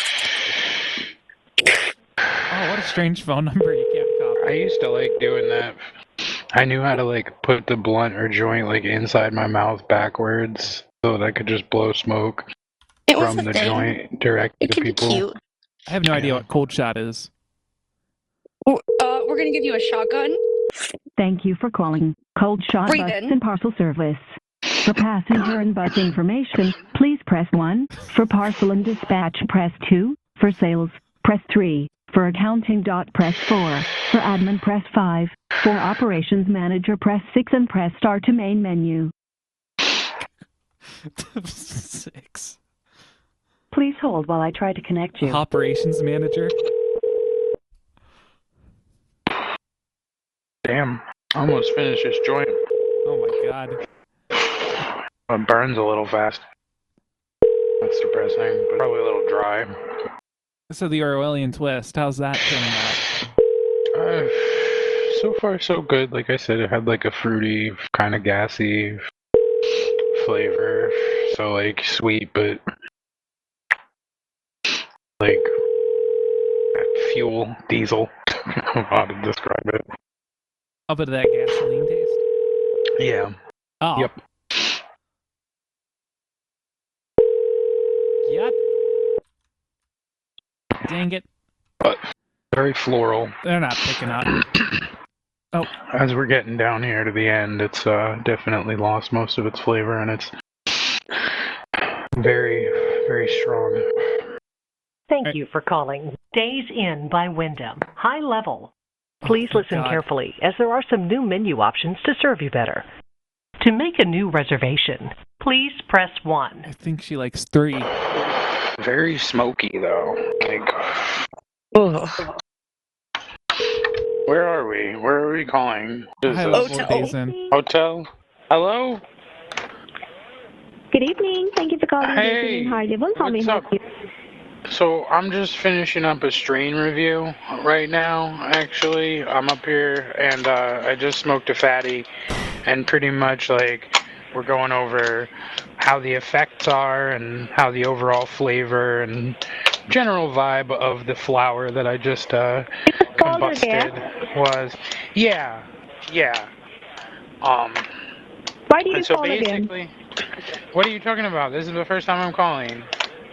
Oh, what a strange phone number you can't copy. I used to like doing that. I knew how to like put the blunt or joint like inside my mouth backwards so that I could just blow smoke It was from a the thing. joint directly It to can be people. cute. I have no idea what cold shot is. Uh, we're gonna give you a shotgun. Thank you for calling Cold Shot Breathe Bus in. and Parcel Service. For passenger and bus information, please press one. For parcel and dispatch, press two. For sales, press three. For accounting, dot press four. For admin, press five. For operations manager, press six and press star to main menu. Six. Please hold while I try to connect you. Operations manager. Damn, almost finished this joint. Oh my god. It burns a little fast. That's depressing, but probably a little dry. So the Orwellian twist, how's that turning out? Uh, so far, so good. Like I said, it had like a fruity, kind of gassy flavor. So like sweet, but like fuel, diesel. I don't know how to describe it. A bit of that gasoline taste? Yeah. Oh. Yep. Yep. Dang it. But very floral. They're not picking up. Oh. As we're getting down here to the end, it's uh, definitely lost most of its flavor, and it's very, very strong. Thank you for calling Days Inn by Wyndham. High level. Please Oh, listen God. carefully, as there are some new menu options to serve you better. To make a new reservation, please press one. I think she likes three. Very smoky though. Like, Ugh. where are we? Where are we calling? Is High this- level days in. Hotel? Hello? Good evening. Thank you for calling Hey, Days Inn in High Level. How may I what's help up? you? So I'm just finishing up a strain review right now, actually. I'm up here and uh, I just smoked a fatty and pretty much like we're going over how the effects are and how the overall flavor and general vibe of the flower that I just uh, combusted was. Yeah, yeah. Um, Why do you and so call basically, again? what are you talking about? This is the first time I'm calling.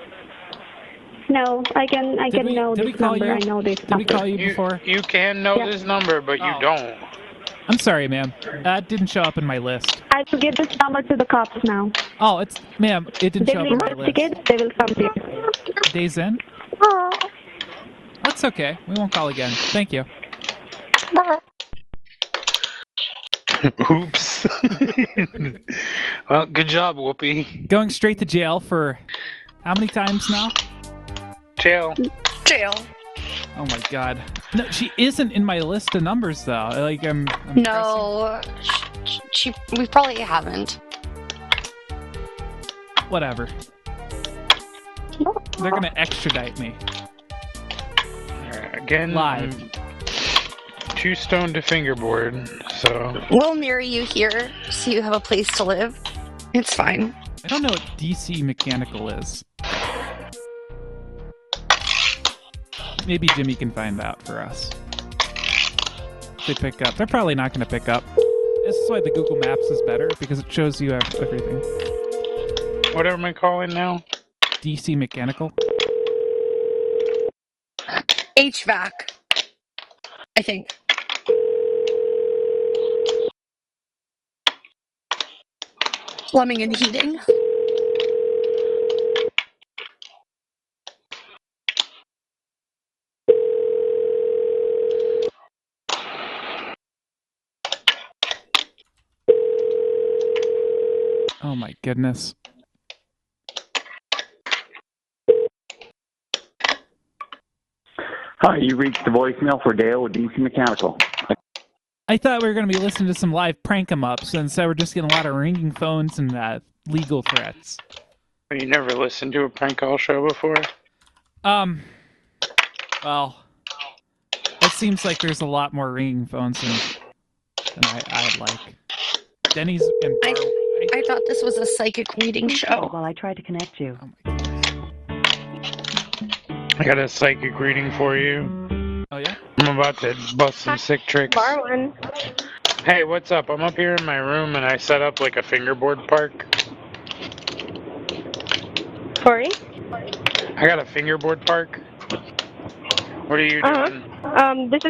No, I can I Did can we- know did this we call number. you? I know this Did number. we call you You, before? you can know Yeah. this number, but you Oh. don't. I'm sorry, ma'am. That didn't show up in my list. I will give this number to the cops now. Oh, it's ma'am. It didn't They show will up in my list. investigate. They will come here. Days in. Oh. That's okay. We won't call again. Thank you. Oops. Well, good job, Whoopi. Going straight to jail for how many times now? Jail. Jail. Oh my god. No, she isn't in my list of numbers though. Like I'm. I'm No, she, she, we probably haven't. pressing- Whatever. They're gonna extradite me. Again, Live. I'm too stoned to fingerboard, so. We'll marry you here so you have a place to live. It's fine. I don't know what D C Mechanical is. Maybe Jimmy can find out for us. If they pick up. They're probably not going to pick up. This is why the Google Maps is better, because it shows you ev- everything. What am I calling now? D C Mechanical. H V A C. I think. Plumbing and heating. Oh my goodness. Hi, you reached the voicemail for Dale with D C Mechanical. I thought we were going to be listening to some live prank 'em ups, and instead we're just getting a lot of ringing phones and uh, legal threats. You never listened to a prank call show before? Um, well, it seems like there's a lot more ringing phones than, than I, I'd like. Denny's and I, I thought this was a psychic reading show. While I try to connect you. I got a psychic reading for you. Oh, yeah? I'm about to bust some sick tricks. Bar one. Hey, what's up? I'm up here in my room and I set up like a fingerboard park. Sorry? I got a fingerboard park. What are you Uh-huh. doing? Um, this is.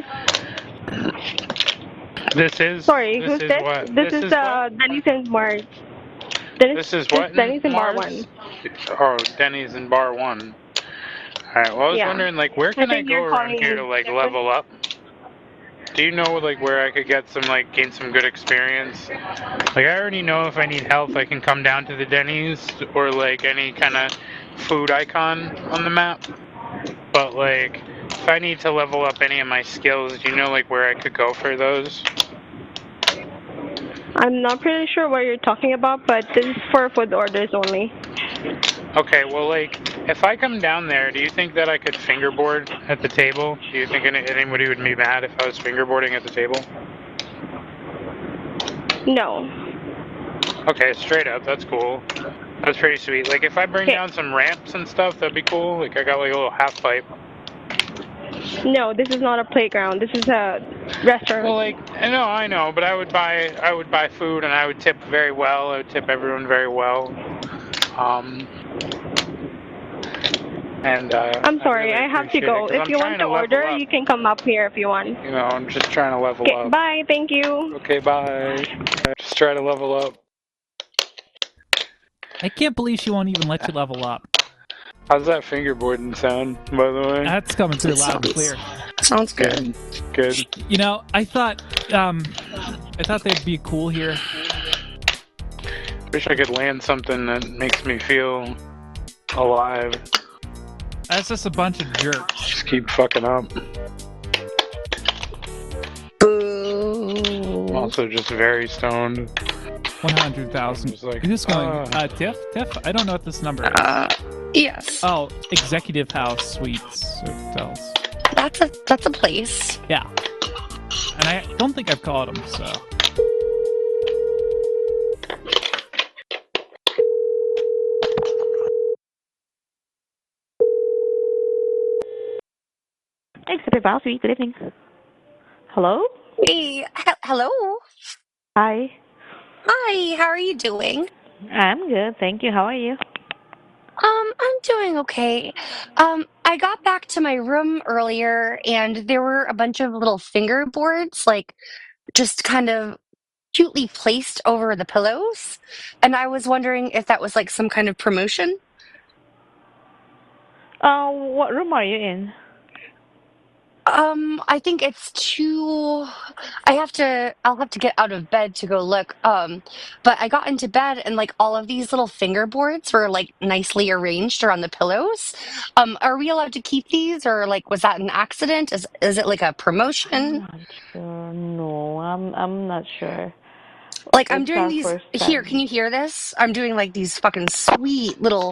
This is. Sorry, this who's is this? What? This, is, uh, Denny's and Mars. Dennis, This is what? Denny's and Bar Mars? one. Oh, Denny's and Bar One. Alright, well I was Yeah. wondering like where I can I, think go you're around calling here to like level up? Do you know like where I could get some like gain some good experience? Like I already know if I need help I can come down to the Denny's or like any kind of food icon on the map. But like if I need to level up any of my skills, do you know like where I could go for those? I'm not pretty sure what you're talking about, but this is for food orders only. Okay, well, like, if I come down there, do you think that I could fingerboard at the table? Do you think any, anybody would be mad if I was fingerboarding at the table? No. Okay, straight up, that's cool. That's pretty sweet. Like, if I bring Okay. down some ramps and stuff, that'd be cool. Like, I got, like, a little half pipe. No, this is not a playground. This is a restaurant. Well, like, I know, I know, but I would buy, I would buy food and I would tip very well. I would tip everyone very well. Um... And, uh, I'm sorry, really I have to appreciate go. it, 'cause If I'm you trying want to to level order, up. you can come up here if you want. You know, I'm just trying to level Okay, up. bye. Thank you. Okay, bye. Just try to level up. I can't believe she won't even let you level up. How's that fingerboarding sound, by the way? That's coming through loud and clear. Sounds good. Good. You know, I thought, um, I thought they'd be cool here. Wish I could land something that makes me feel alive. That's just a bunch of jerks. Just keep fucking up. Boo. I'm also just very stoned. One hundred thousand. Like, You're just going, uh, uh, Tiff? Tiff? I don't know what this number is. Uh, yes. Oh, Executive House Suites or Hotels. That's a that's a place. Yeah. And I don't think I've called them, so. Executive House Suite, good evening. Hello? Hey, he- hello. Hi. Hi, how are you doing? I'm good, thank you. How are you? Um, I'm doing okay. Um, I got back to my room earlier and there were a bunch of little fingerboards, like just kind of cutely placed over the pillows. And I was wondering if that was like some kind of promotion. Uh, what room are you in? Um, I think it's too. I have to. I'll have to get out of bed to go look. Um, but I got into bed and like all of these little fingerboards were like nicely arranged around the pillows. Um, are we allowed to keep these, or like was that an accident? Is is it like a I'm promotion? not sure. No, I'm I'm not sure. Like I'm It's doing our these first here. time. Can you hear this? I'm doing like these fucking sweet little.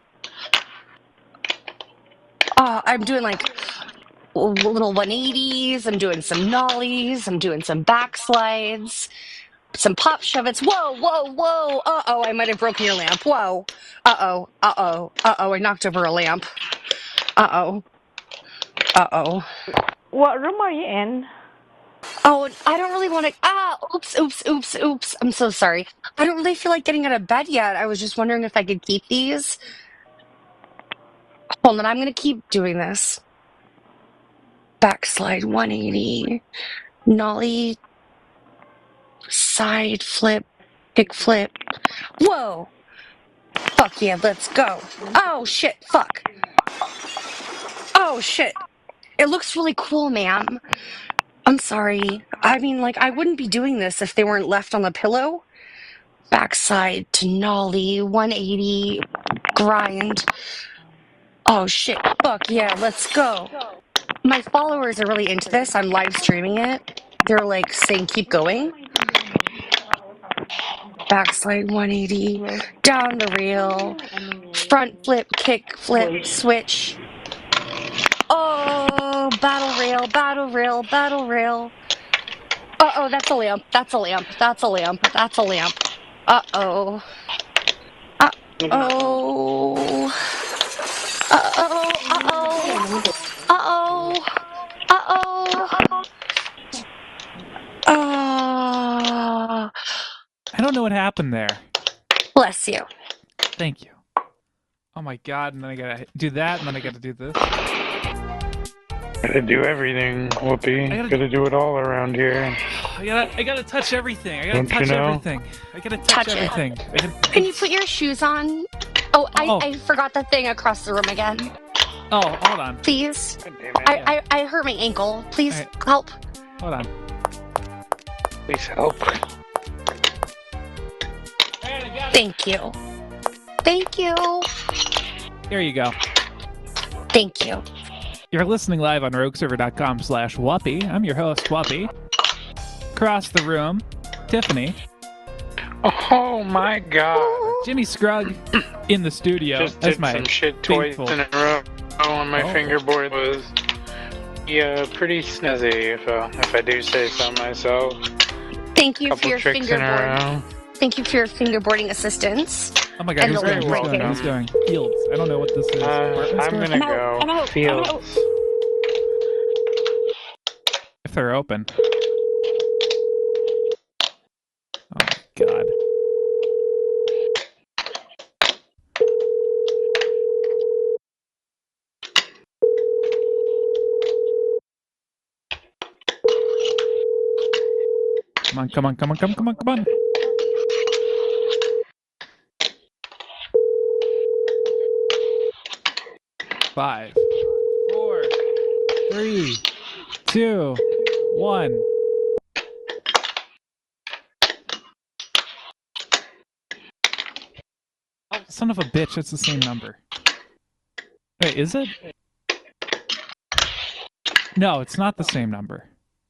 Uh, I'm doing like little one eighties. I'm doing some nollies. I'm doing some backslides, some pop shove-its. Whoa, whoa, whoa. Uh-oh, I might have broken your lamp. Whoa. Uh-oh, uh-oh, uh-oh, I knocked over a lamp. Uh-oh. Uh-oh. What room are you in? Oh, I don't really want to. Ah, oops, oops, oops, oops. I'm so sorry. I don't really feel like getting out of bed yet. I was just wondering if I could keep these. Hold on, I'm going to keep doing this. Backslide one eighty. Nollie. Side flip. Kick flip. Whoa. Fuck yeah, let's go. Oh, shit, fuck. Oh, shit. It looks really cool, ma'am. I'm sorry. I mean, like, I wouldn't be doing this if they weren't left on the pillow. Backside to nollie, one eighty, grind. Oh, shit. Fuck yeah, let's go. My followers are really into this. I'm live streaming it. They're like saying, keep going. Backslide one eighty, down the reel, front flip, kick flip, switch. Oh, battle rail, battle rail, battle rail. Uh-oh, that's a lamp, that's a lamp, that's a lamp, that's a lamp. Uh-oh. Uh-oh. Uh-oh, uh-oh. Uh-oh. Uh-oh. Oh. I don't know what happened there. Bless you. Thank you. Oh my god, and then I gotta do that, and then I gotta do this. Gotta do everything, Whoopi. gotta- Gotta do it all around here. I gotta, I gotta touch everything. I gotta Don't you touch know? everything. I gotta touch, Touch it. everything. I gotta- Can you put your shoes on? Oh, I, Oh. I forgot the thing across the room again. Oh, hold on. Please. God damn it. I, I, I hurt my ankle. Please All right. help. Hold on. Please help. Thank you. Thank you. Here you go. Thank you. You're listening live on rogueserver.com slash Whuppy. I'm your host, Whuppy. Across the room, Tiffany. Oh my god. Jimmy Scrugg in the studio. Just That's did my some shit twice faithful. in a row on my Oh. fingerboard was yeah, pretty snazzy if, uh, if I do say so myself. Thank you for Couple your tricks in a fingerboard. row. Thank you for your fingerboarding assistance. Oh my god, And who's the going? Who's link going? breaking. Who's going? Fields. I don't know what this is. Uh, Apartment I'm store? gonna I'm out. go. I'm out. I'm Fields. out. If they're open. Oh my god. Come on, come on, come on, come on, come on, come on. Five, four, three, two, one. Son of a bitch, it's the same number. Wait, is it? No, it's not the same number.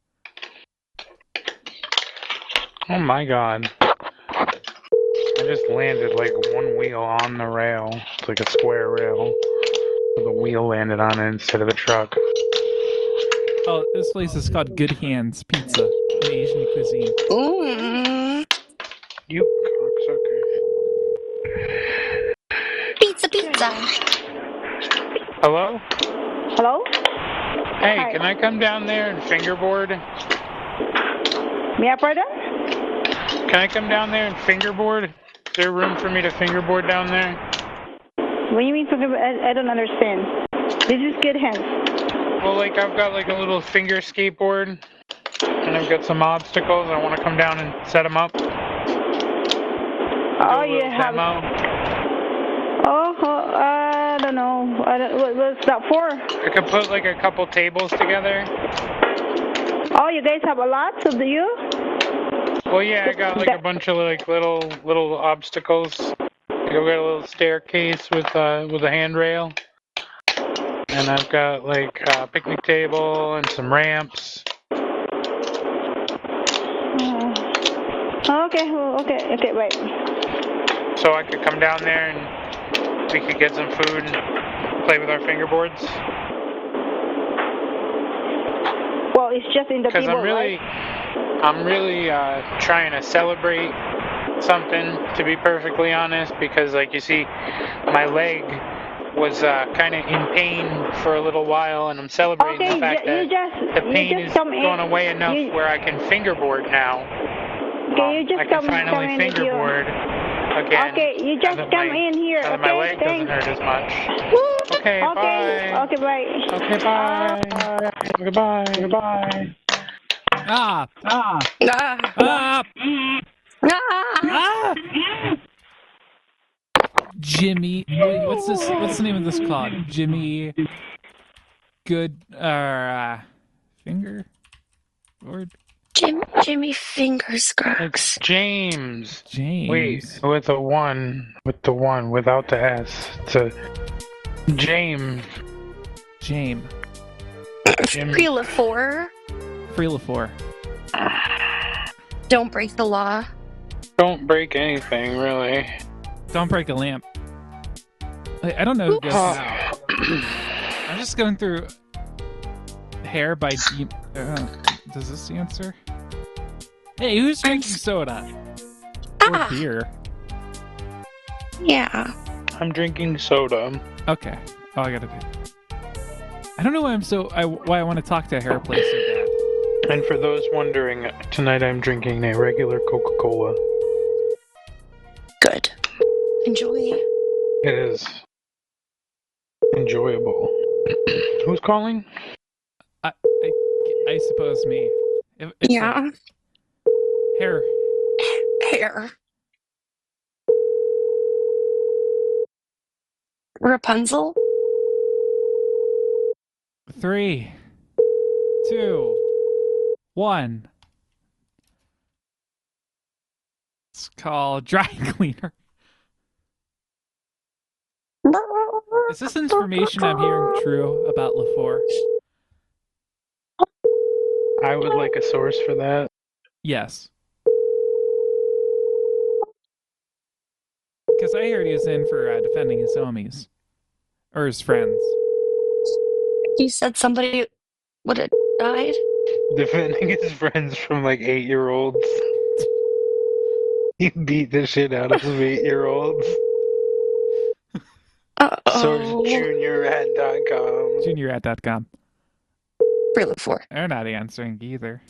Oh my god. I just landed like one wheel on the rail. It's like a square rail. So the wheel landed on it instead of the truck. Oh, this place is called Good Hands Pizza, an Asian cuisine. Ooh. You cocksucker. Pizza, pizza. Hello? Hello? Hey, Hi. can I come down there and fingerboard? May I pardon? Can I come down there and fingerboard? Is there room for me to fingerboard down there? What do you mean? I, I don't understand. This is Good Hands. Well, like, I've got like a little finger skateboard, and I've got some obstacles. I want to come down and set them up. Oh, you have. Demo. Oh, oh, I don't know. I don't, what, what's that for? I could put like a couple tables together. Oh, you guys have a lot, so do you? Well, yeah, I got like a bunch of like little little obstacles. I've got a little staircase with uh with a handrail, and I've got like a picnic table and some ramps. Uh, okay, well, okay, okay, wait. So I could come down there and we could get some food and play with our fingerboards. Well, it's just in the Because table, I'm really, right? I'm really uh, trying to celebrate something, to be perfectly honest. Because, like you see, my leg was uh, kind of in pain for a little while, and I'm celebrating Okay, the fact you that just, the you pain just is come in- going away enough you- where I can fingerboard now. Okay, you just I can come, finally come in if you- fingerboard again. Okay, you just now that come my, in here, now that okay? my leg doesn't Thanks. hurt as much. Okay, Okay, bye. okay, bye. Okay, bye. Goodbye. Goodbye. Ah! Ah! Ah. Ah! Ah. Jimmy, wait, what's this? What's the name of this called? Jimmy, good, uh, finger, board. Jim, Jimmy Fingers Crooks. James. James. Wait, with a one, with the one, without the S. It's a James. James. Jim. Reel of four. Free LaFour. Don't break the law. Don't break anything, really. Don't break a lamp. I, I don't know who gets now. I'm just going through Hair by Deep. Uh, does this answer? Hey, who's drinking soda? Or Ah. beer? Yeah. I'm drinking soda. Okay. Oh, I gotta do. I don't know why I'm so. I, why I want to talk to Hair Place so bad. And for those wondering, tonight I'm drinking a regular Coca-Cola. Good. Enjoy. It is enjoyable. Who's calling? I, I, I suppose me. If, if Yeah. Hair. Hair. Rapunzel. Three, two, one. It's called Dry Cleaner. Is this information I'm hearing true about LaFour? I would like a source for that. Yes. Because I heard he was in for uh, defending his homies. Or his friends. You said somebody would have died? Defending his friends from like eight-year-olds. He beat the shit out of some eight-year-olds. Uh-oh. Source junior rat dot com. junior rat dot com. Reel of four. They're not answering either.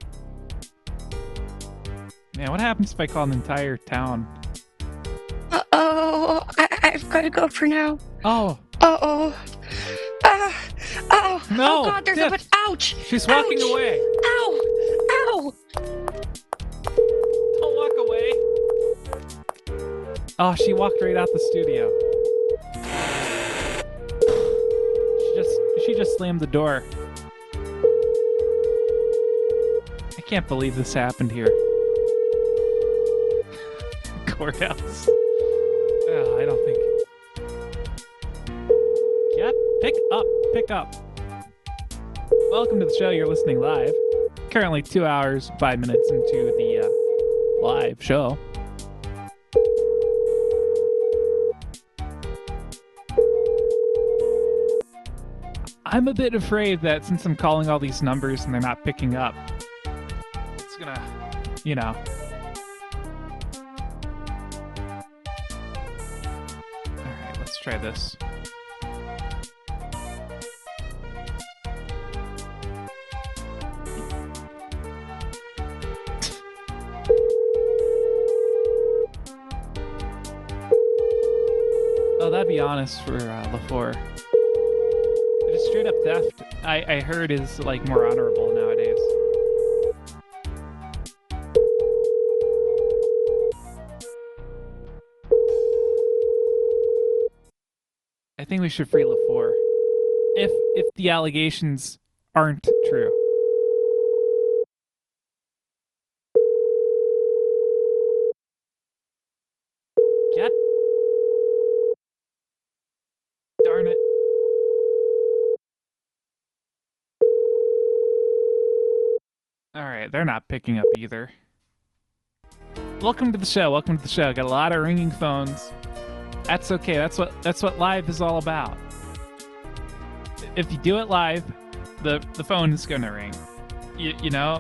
Man, what happens if I call an entire town? Uh-oh. I- I've got to go for now. Oh. Uh-oh. Ah. Oh. No. Oh, God, there's Dip. a bit. Ouch. She's walking Ouch. away. Ow. Ow. Don't walk away. Oh, she walked right out the studio. She just she just slammed the door. I can't believe this happened here. Courthouse. Oh, I don't think Pick up, pick up. Welcome to the show. You're listening live. Currently two hours, five minutes into the uh, live show. I'm a bit afraid that since I'm calling all these numbers and they're not picking up, it's gonna, you know. Alright, let's try this. Oh, that'd be honest for uh, LaFour. Just straight up theft, I, I heard is like more honorable nowadays. I think we should free LaFour. If if the allegations aren't true. Get. Darn it. Alright, they're not picking up either. Welcome to the show, welcome to the show. Got a lot of ringing phones. That's okay, that's what that's what live is all about. If you do it live, the, the phone is gonna ring. You, you know?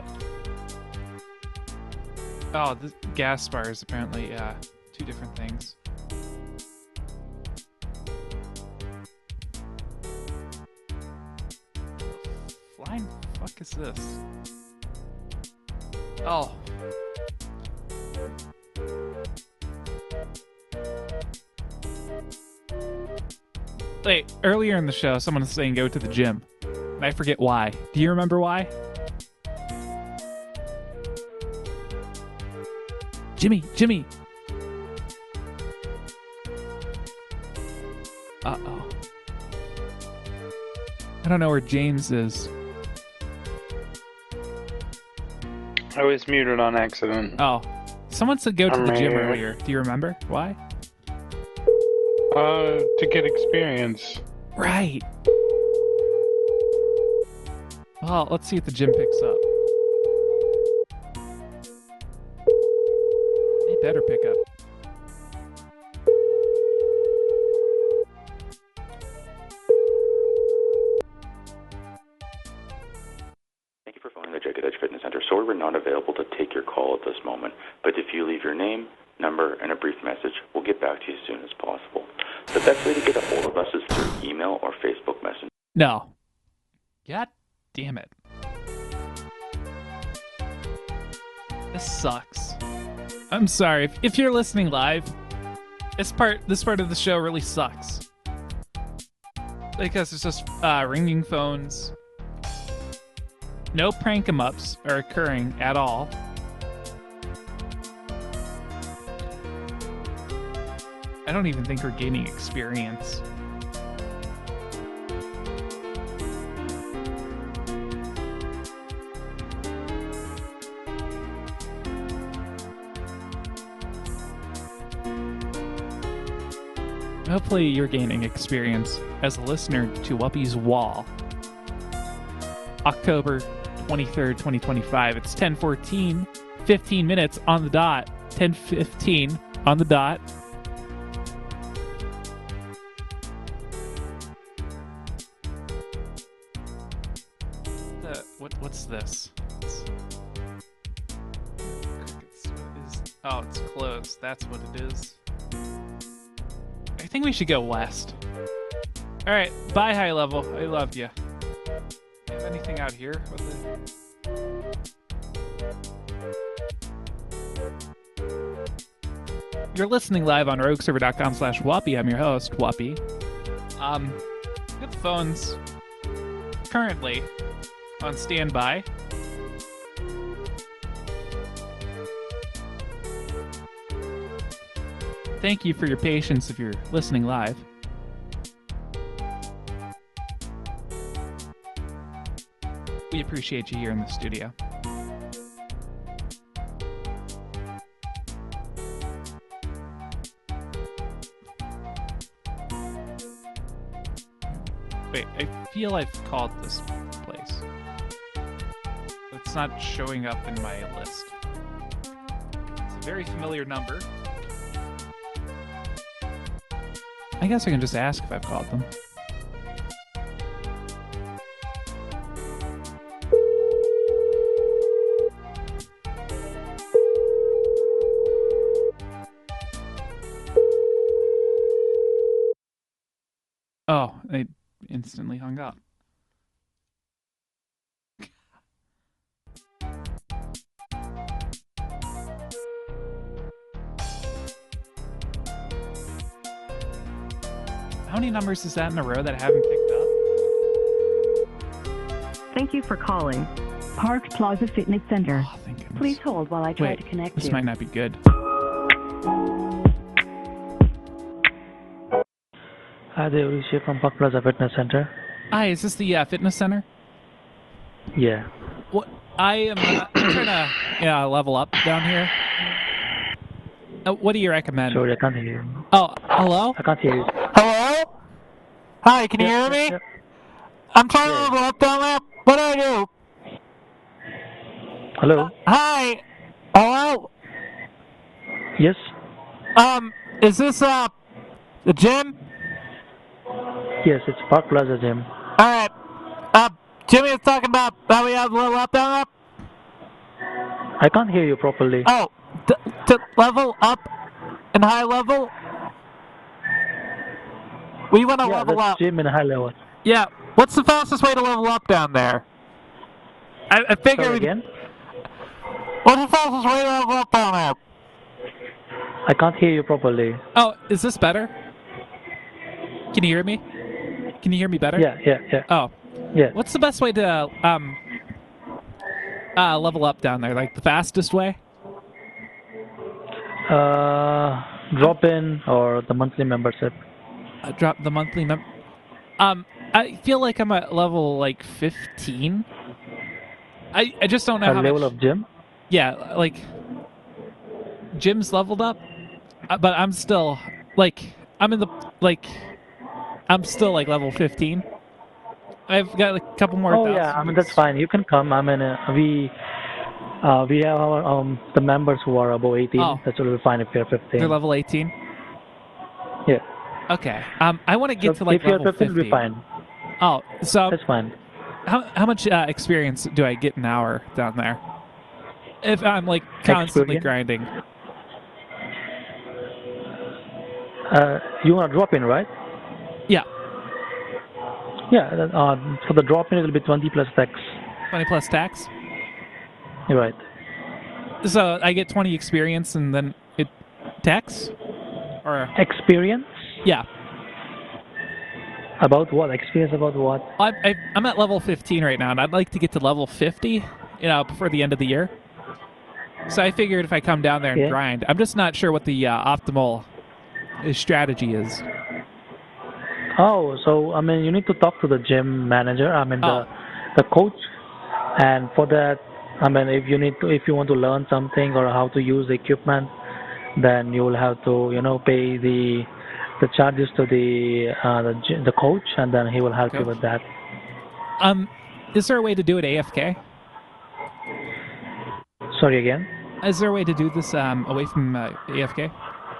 Oh, the gas bar is apparently uh, two different things. Flying fuck is this? Oh. Wait, earlier in the show, someone was saying go to the gym. And I forget why. Do you remember why? Jimmy, Jimmy! Uh-oh. I don't know where James is. I was muted on accident. Oh. Someone said go to I'm the gym right here. earlier. Do you remember why? Uh, to get experience. Right. Well, let's see if the gym picks up. They better pick up. Thank you for phoning the Jagged Edge Fitness Center. Sorry we're not available to take your call at this moment, but if you leave your name, number, and a brief message, we'll get back to you as soon as possible. The best way to get a hold of us is through email or Facebook Messenger. No. God damn it. This sucks. I'm sorry. If, if you're listening live, this part this part of the show really sucks. Because it's just uh, ringing phones. No prank 'em ups are occurring at all. I don't even think we're gaining experience. Hopefully you're gaining experience as a listener to Whoopi's Wall. October twenty-third, twenty twenty-five. It's ten fourteen, fifteen minutes on the dot. ten fifteen on the dot. The, what, what's this? It's, it's, what is, oh, it's closed. That's what it is. I think we should go west. Alright, bye High Level. I loved you. Have anything out here with it? You're listening live on rogueserver.com slash Whoppy. I'm your host, Whoppy. Um, got the phones currently on standby. Thank you for your patience if you're listening live. We appreciate you here in the studio. Wait, I feel I've called this place. It's not showing up in my list. It's a very familiar number. I guess I can just ask if I've called them. Oh, they instantly hung up. How many numbers is that in a row that I haven't picked up? Thank you for calling Park Plaza Fitness Center. Oh, thank goodness. Please hold while I try Wait, to connect this you. might not be good. Hi there, Rishi from Park Plaza Fitness Center. Hi, is this the uh, fitness center? Yeah. What I am uh, I'm trying to yeah, level up down here. Uh, what do you recommend? Sorry, I can't hear you. Oh, hello? I can't hear you. Hello? Hi, can you Yeah, hear me? yeah, yeah. I'm trying to level up down there. What do I do? Hello? Hi. Hello? Yes? Um, is this, uh, the gym? Yes, it's Park Plaza Gym. Alright. Uh, Jimmy was talking about how we have to level up down there? I can't hear you properly. Oh, to, to level up in high level? We want to yeah, level that's up. gym in high level. Yeah. What's the fastest way to level up down there? I, I figure Sorry we again? What's the fastest way to level up down there? I can't hear you properly. Oh, is this better? Can you hear me? Can you hear me better? Yeah, yeah, yeah. Oh. Yeah. What's the best way to um uh level up down there? Like the fastest way? Uh, drop in or the monthly membership. Uh, drop the monthly mem Um I feel like I'm at level like fifteen. I I just don't know A how level much... of gym? Yeah, like Jim's leveled up, uh, but I'm still like I'm in the like I'm still like level fifteen. I've got like, a couple more. Oh yeah, I mean that's fine. You can come. I mean uh, we uh, we have our um the members who are above eighteen. Oh. That's will be fine if you're fifteen. They're level eighteen. Yeah. Okay. Um, I want to get So to like if you're level fifteen, fifty. it'll be fine. Oh, so That's fine. how how much uh, experience do I get an hour down there? If I'm like constantly Experience? grinding. Uh, you want to drop in, right? Yeah. Yeah. Uh, for the drop in, it'll be twenty plus tax. twenty plus tax. You're right. So I get twenty experience and then it tax, or Experience? yeah. About what? Experience about what? I, I, I'm at level fifteen right now, and I'd like to get to level fifty, you know, before the end of the year. So I figured if I come down there and Yeah. grind, I'm just not sure what the uh, optimal uh, strategy is. Oh, so I mean, you need to talk to the gym manager. I mean, Oh. the the coach, and for that, I mean, if you need to, if you want to learn something or how to use the equipment, then you will have to, you know, pay the the charges to the uh, the gy- the coach, and then he will help you Okay. with that. Um, is there a way to do it A F K? Sorry again. Is there a way to do this um, away from uh, A F K?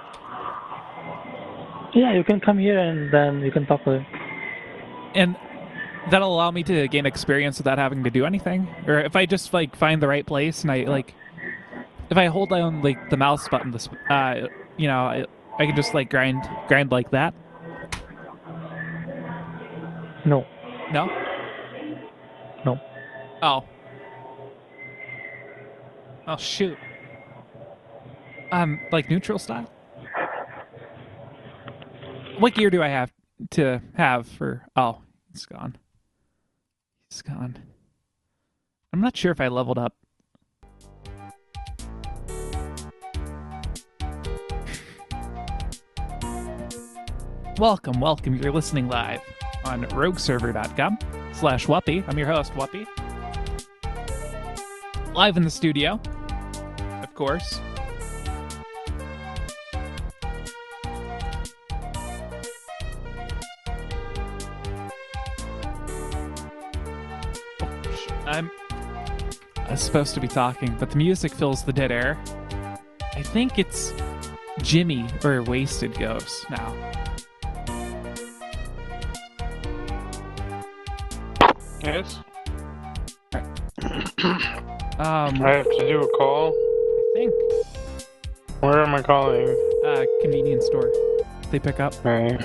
Yeah, you can come here and then you can talk to him. And that'll allow me to gain experience without having to do anything? Or if I just like find the right place and I like, if I hold down like the mouse button, this, uh, you know, I, I can just like grind, grind like that. No. No. No. Oh. Oh shoot. Um, like neutral style. What gear do I have to have for? Oh, it's gone. It's gone. I'm not sure if I leveled up. Welcome, welcome. You're listening live on rogueserver.com slash Whuppy. I'm your host, Whuppy. Live in the studio, of course. I'm, I'm supposed to be talking, but the music fills the dead air. I think it's Jimmy or Wasted Ghost now. Yes? Um, I have to do a call? I think. Where am I calling? Uh, convenience store. They pick up. Right.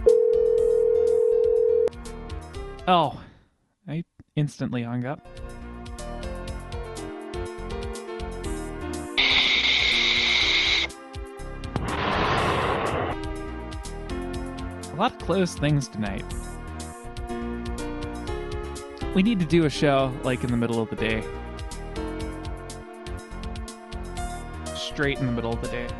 Oh, I instantly hung up. A lot of closed things tonight. We need to do a show like in the middle of the day. Straight in the middle of the day.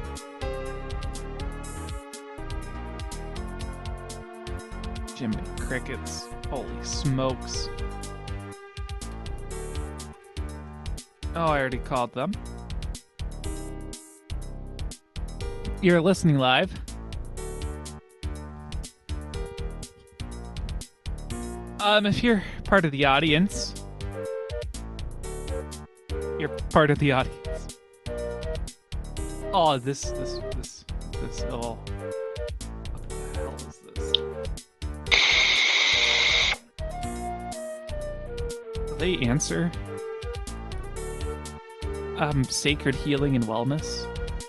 Jiminy crickets. Holy smokes. Oh, I already called them. You're listening live. Um, if you're part of the audience, you're part of the audience. Oh, this, this, this, this, oh. What the hell is this? Will they answer? Um, Sacred Healing and Wellness?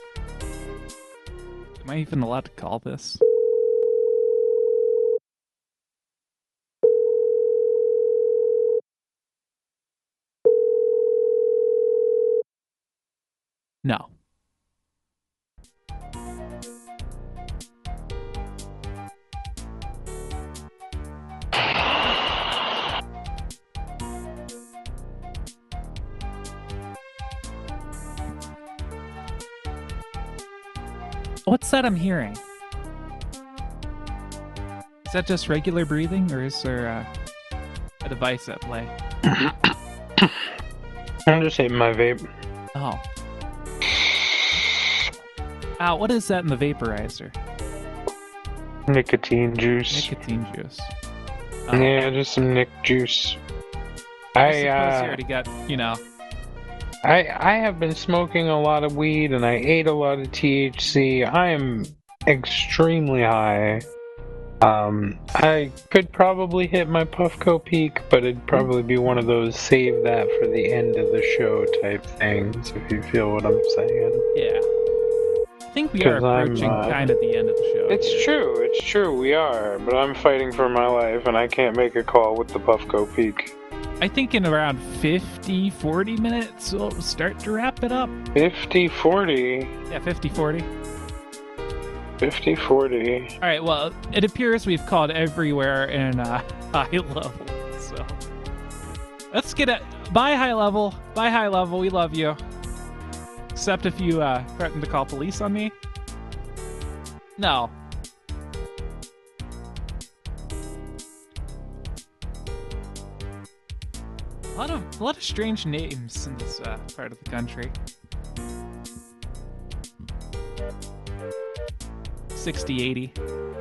Am I even allowed to call this? No. What's that I'm hearing? Is that just regular breathing, or is there uh, a device at play? I'm just hitting my vape. Oh. Ow, what is that in the vaporizer? Nicotine juice. Nicotine juice. Oh. Yeah, just some Nick juice. I, I, suppose uh, you already got, you know. I I have been smoking a lot of weed and I ate a lot of T H C. I am extremely high. Um, I could probably hit my Puffco peak, but it'd probably be one of those save that for the end of the show type things, if you feel what I'm saying. Yeah. I think we are approaching uh, kind of the end of the show. It's here. true, it's true, we are, but I'm fighting for my life and I can't make a call with the Puffco peak. I think in around fifty, forty minutes, we'll start to wrap it up. fifty forty? Yeah, fifty, forty. fifty forty. Alright, well, it appears we've called everywhere in uh, high level, so. Let's get it. Bye, high level. Bye, high level. We love you. Except if you uh, threaten to call police on me. No. A lot of a lot of strange names in this uh, part of the country. sixty eighty.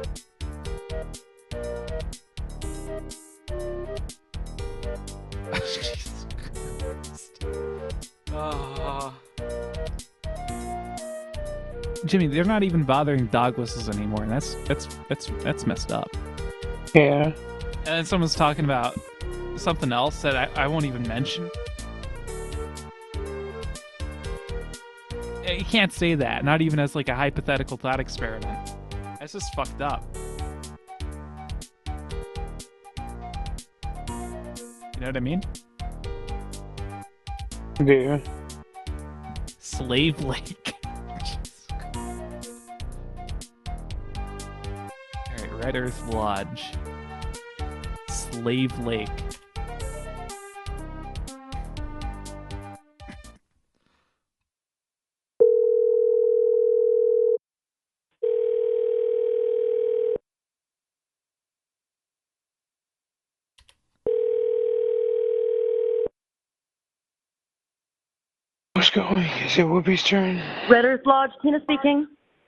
Jesus Christ. Oh. Jimmy, they're not even bothering dog whistles anymore, and that's that's that's that's messed up. Yeah. And then someone's talking about something else that I, I won't even mention. You can't say that, not even as like a hypothetical thought experiment. That's just fucked up. You know what I mean? Yeah. Slave Lake. Alright, Red Earth Lodge. Slave Lake. What's going? Is it Whoopi's turn? Red Earth Lodge, Tina speaking.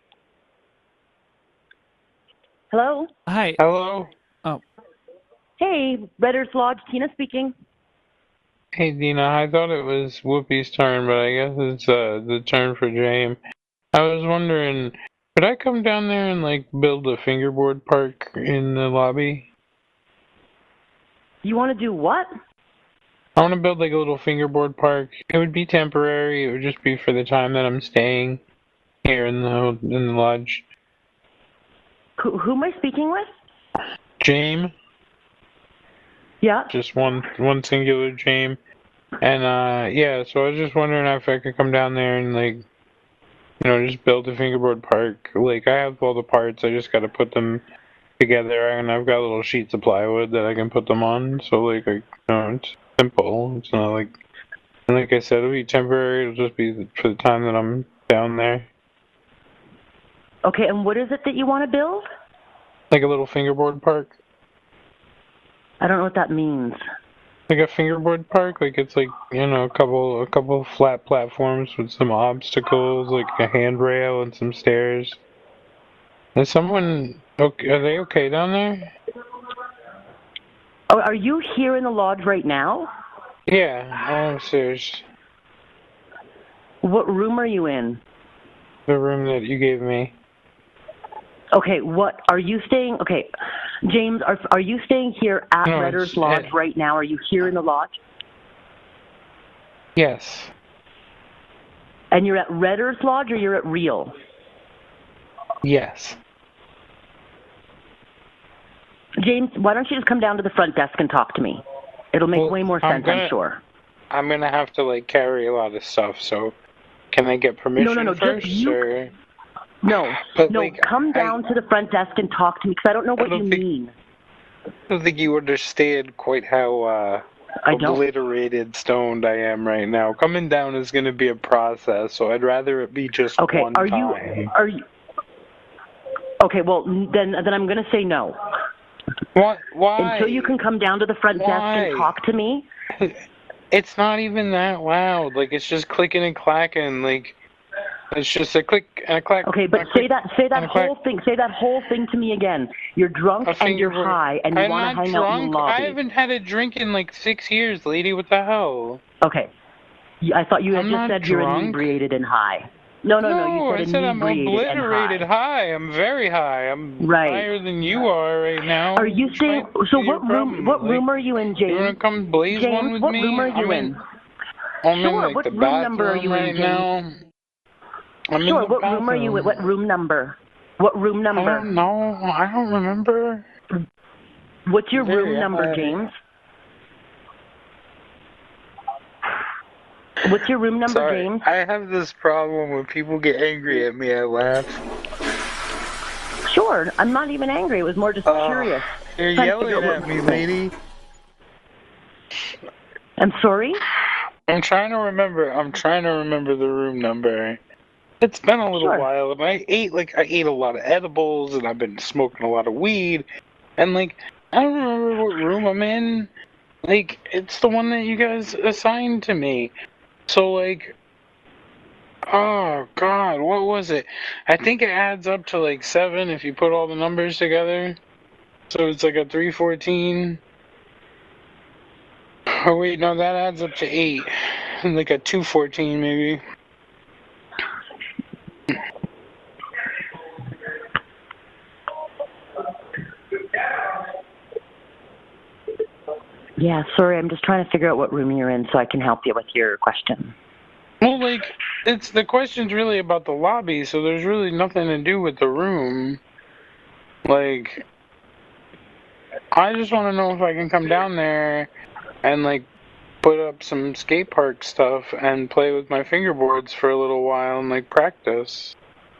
Hello? Hi. Hello? Oh. Hey, Red Earth Lodge, Tina speaking. Hey Dina, I thought it was Whoopi's turn, but I guess it's uh the turn for James. I was wondering, could I come down there and like build a fingerboard park in the lobby? You want to do what? I want to build like a little fingerboard park. It would be temporary. It would just be for the time that I'm staying here in the in the lodge. Who, who am I speaking with? James. Yeah. Just one one singular James. And uh yeah, so I was just wondering if I could come down there and like, you know, just build a fingerboard park. Like I have all the parts, I just got to put them together, and I've got little sheets of plywood that I can put them on. So like, I, you know, it's simple. It's not like, and like I said, it'll be temporary. It'll just be for the time that I'm down there. Okay, and what is it that you want to build? Like a little fingerboard park. I don't know what that means. Like a fingerboard park, like it's like, you know, a couple a couple flat platforms with some obstacles, like a handrail and some stairs. Is someone okay? Are they okay down there? Oh, are you here in the lodge right now? Yeah, I'm upstairs. What room are you in? The room that you gave me. Okay, what are you staying? Okay, James, are are you staying here at No, Redder's it's- Lodge it- right now? Are you here in the lodge? Yes. And you're at Redder's Lodge or you're at Real? Yes. James, why don't you just come down to the front desk and talk to me? It'll make Well, way more I'm sense, gonna- I'm sure. I'm gonna have to like carry a lot of stuff, so can I get permission No, no, no, just first? you- or... No, But, no, like, come down to the front desk and talk to me, because I don't know what I don't you think- mean. I don't think you understand quite how uh, I don't. obliterated, stoned I am right now. Coming down is going to be a process, so I'd rather it be just Okay, one are time. you, are you, okay, well, then, then I'm going to say no. What? Why? Until you can come down to the front desk Why? and talk to me. It's not even that loud. Like, it's just clicking and clacking. Like, it's just a click and a clack. Okay, but and a say click that say that and a clack. whole thing. Say that whole thing to me again. You're drunk A and you're fingerboard- high and you I'm want to not hang drunk. out in the lobby. I haven't had a drink in like six years, lady. What the hell? Okay. You- I thought you had I'm just not said you're drunk. inebriated and high. No, no, no. You said I said I'm inebriated and obliterated high. high. I'm very high. I'm Right. higher than you are right now. Are you Which staying? might So be your what room? problem. What Like, room are you in, James? You wanna come blaze James, one with what me? room are you I'm in? I'm Sure, in like what the room number are bathroom you in, right James? now. I'm Sure. in the What room are you in? bathroom. What room number? What room I number? don't know. I don't remember. What's your Very room number, high. James? What's your room number, Sorry, James? I have this problem when people get angry at me, I laugh. Sure. I'm not even angry. It was more just Uh, curious. You're Trying to yelling figure out at what- me, lady. I'm sorry? I'm trying to remember. I'm trying to remember the room number. It's been a little Sure. while, and I ate like I ate a lot of edibles, and I've been smoking a lot of weed, and like I don't remember what room I'm in. Like it's the one that you guys assigned to me. So like, oh god, what was it? I think it adds up to like seven if you put all the numbers together. So it's like a three fourteen. Oh wait, no, that adds up to eight. Like a two fourteen maybe. Yeah, sorry. I'm just trying to figure out what room you're in so I can help you with your question. Well, like, it's the question's really about the lobby, so there's really nothing to do with the room. Like, I just want to know if I can come down there and, like, put up some skate park stuff and play with my fingerboards for a little while and, like, practice.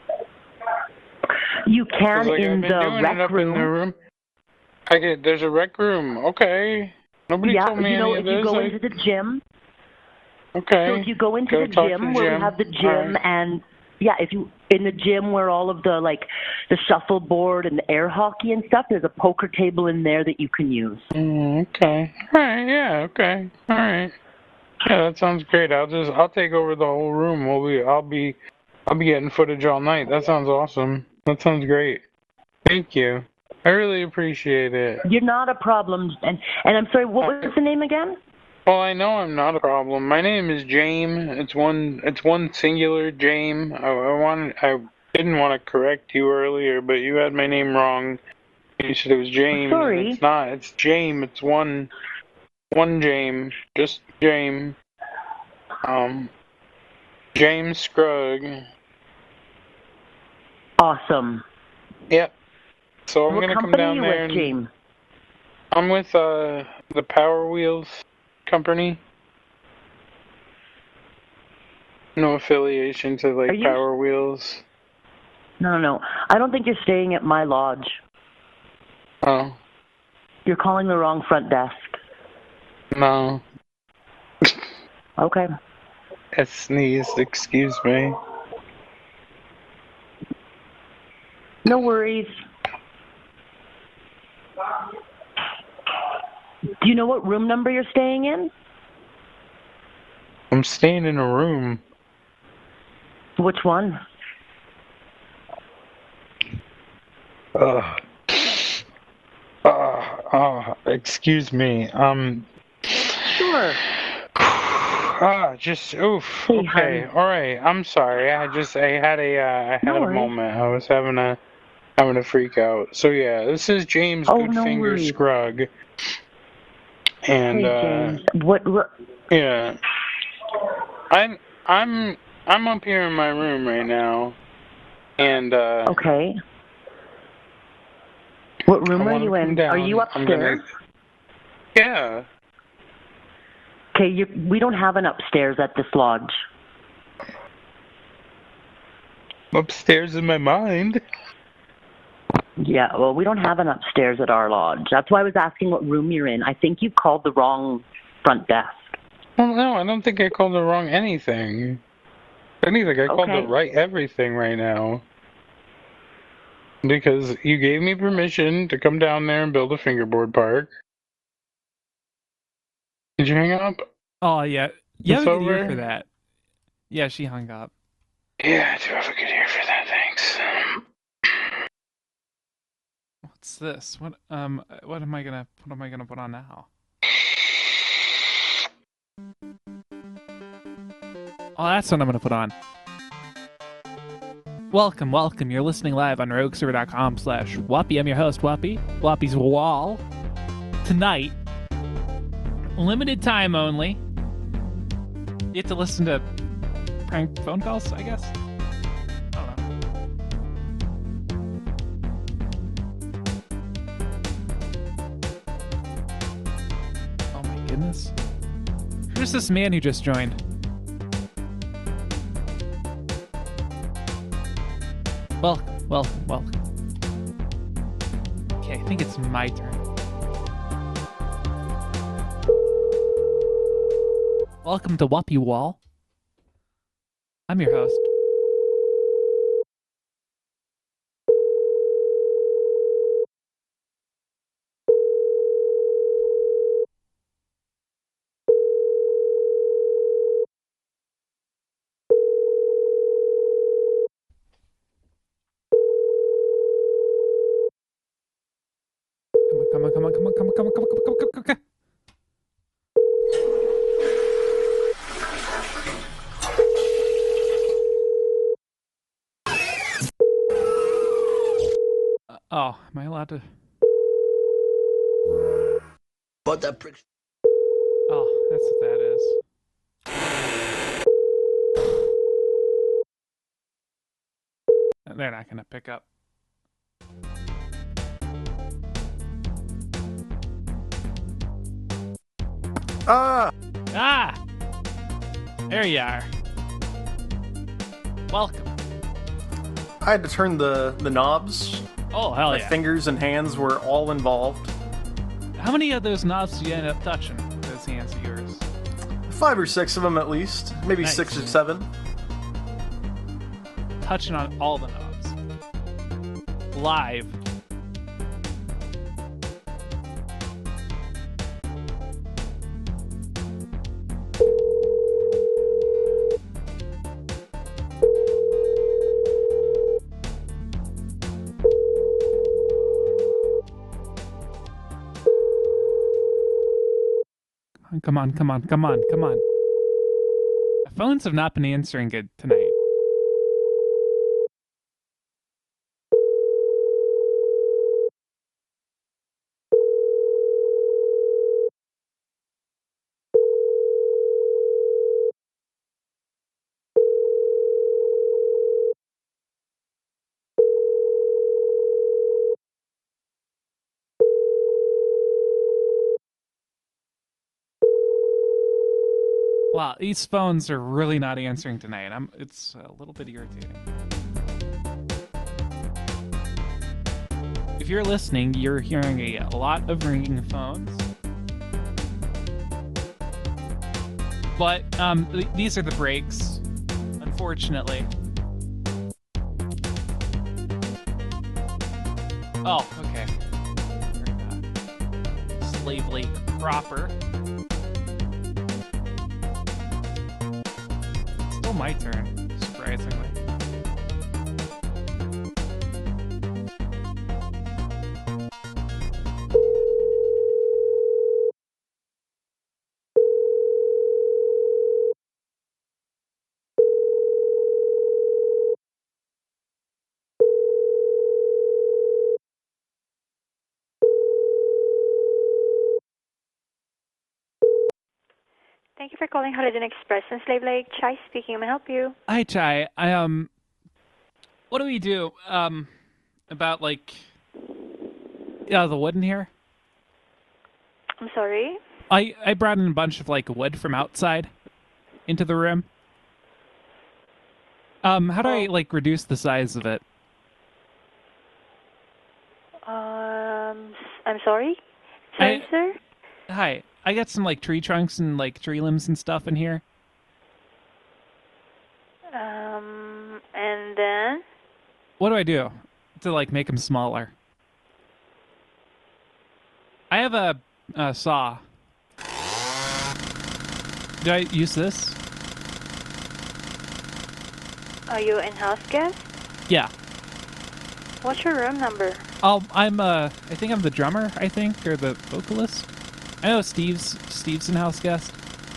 You 'Cause, can like, I've in been the doing rec it up room. in the room. I get, there's a rec room. Okay. Nobody Yeah, told me you know, any if of you this. go I- into the gym. Okay. So if you go into Go the talk to gym the where gym. we have the gym Alright. and yeah, if you in the gym where all of the like the shuffleboard and the air hockey and stuff, there's a poker table in there that you can use. Mm, okay. Alright, yeah, okay. Alright. Yeah, that sounds great. I'll just I'll take over the whole room. We'll be I'll be I'll be getting footage all night. That sounds awesome. That sounds great. Thank you. I really appreciate it. You're not a problem. And and I'm sorry, what was the name again? Well, I know I'm not a problem. My name is James. It's one. It's one singular, James. I, I wanted. I didn't want to correct you earlier, but you had my name wrong. You said it was James. Sorry. And it's not. It's James. It's one. One James. Just James. Um. James Scrugg. Awesome. Yep. So I'm What gonna come company down you there. with, and- James? I'm with uh the Power Wheels company. No affiliation to like Are you- Power Wheels. No, no, no. I don't think you're staying at my lodge. Oh. You're calling the wrong front desk. No. Okay. I sneezed, excuse me. No worries. Do you know what room number you're staying in? I'm staying in a room. Which one? Ugh. Uh, oh, excuse me. Um. Sure. Ah, just oof. Hey, okay, hon. all right. I'm sorry. I just I had a uh, I had No a worries. moment. I was having a having a freak out. So yeah, this is James Oh, no Goodfinger worries. Scrugg. And Hey, uh, James. What, what? yeah, I'm I'm I'm up here in my room right now, and uh, Okay. What room I are wanna you come in? down. Are you I'm gonna- upstairs? yeah. Okay, you, we don't have an upstairs at this lodge. Upstairs in my mind. Yeah, well, we don't have an upstairs at our lodge. That's why I was asking what room you're in. I think you called the wrong front desk. Well, no, I don't think I called the wrong anything. If anything, I called Okay. the right everything right now. Because you gave me permission to come down there and build a fingerboard park. Did you hang up? Oh, yeah. You have It's a good ear over? for that. Yeah, she hung up. Yeah, I do have a good ear for that, thanks. What's this? What um what am I gonna what am I gonna put on now? Oh, that's what I'm gonna put on. Welcome, welcome. You're listening live on rogueserver.com slash Whoppy. I'm your host, Whoppy. Whoppy's Wall. Tonight, limited time only. You get to listen to prank phone calls, I guess? I don't know. Oh my goodness. Who's this man who just joined? Welcome, welcome, welcome. Okay, I think it's my turn. Welcome to Whoppy Wall. I'm your host. Come on, come on, come on, come on, come on, come on, come on, come on, come on, come on, come on. Uh, oh, am I allowed to? But that prick. Oh, that's what that is. They're not gonna pick up. Ah! Ah! There you are. Welcome. I had to turn the, the knobs. Oh, hell My yeah. fingers and hands were all involved. How many of those knobs did you end up touching? Those hands of yours. Five or six of them at least. Maybe Nice. six or seven. Touching on all the knobs. Live. Come on, come on, come on, come on. The phones have not been answering good tonight. Wow, these phones are really not answering tonight. I'm. It's a little bit irritating. If you're listening, you're hearing a, a lot of ringing phones. But um, th these are the breaks, unfortunately. Oh, okay. Slave Lake proper. Still my turn, surprisingly. Thank you for calling Holiday Inn Express and Slave Lake. Chai speaking. May I help you? Hi, Chai. I, um, what do we do, um, about, like, yeah, the wood in here? I'm sorry? I, I brought in a bunch of, like, wood from outside into the room. Um, how do I, like, reduce the size of it? Um, I'm sorry? Sorry, I- sir? Hi. I got some, like, tree trunks and, like, tree limbs and stuff in here. Um, and then? What do I do to, like, make them smaller? I have a, a saw. Do I use this? Are you in-house guest? Yeah. What's your room number? Oh, I'm, uh, I think I'm the drummer, I think, or the vocalist. I know Steve's, Steve's in-house guest.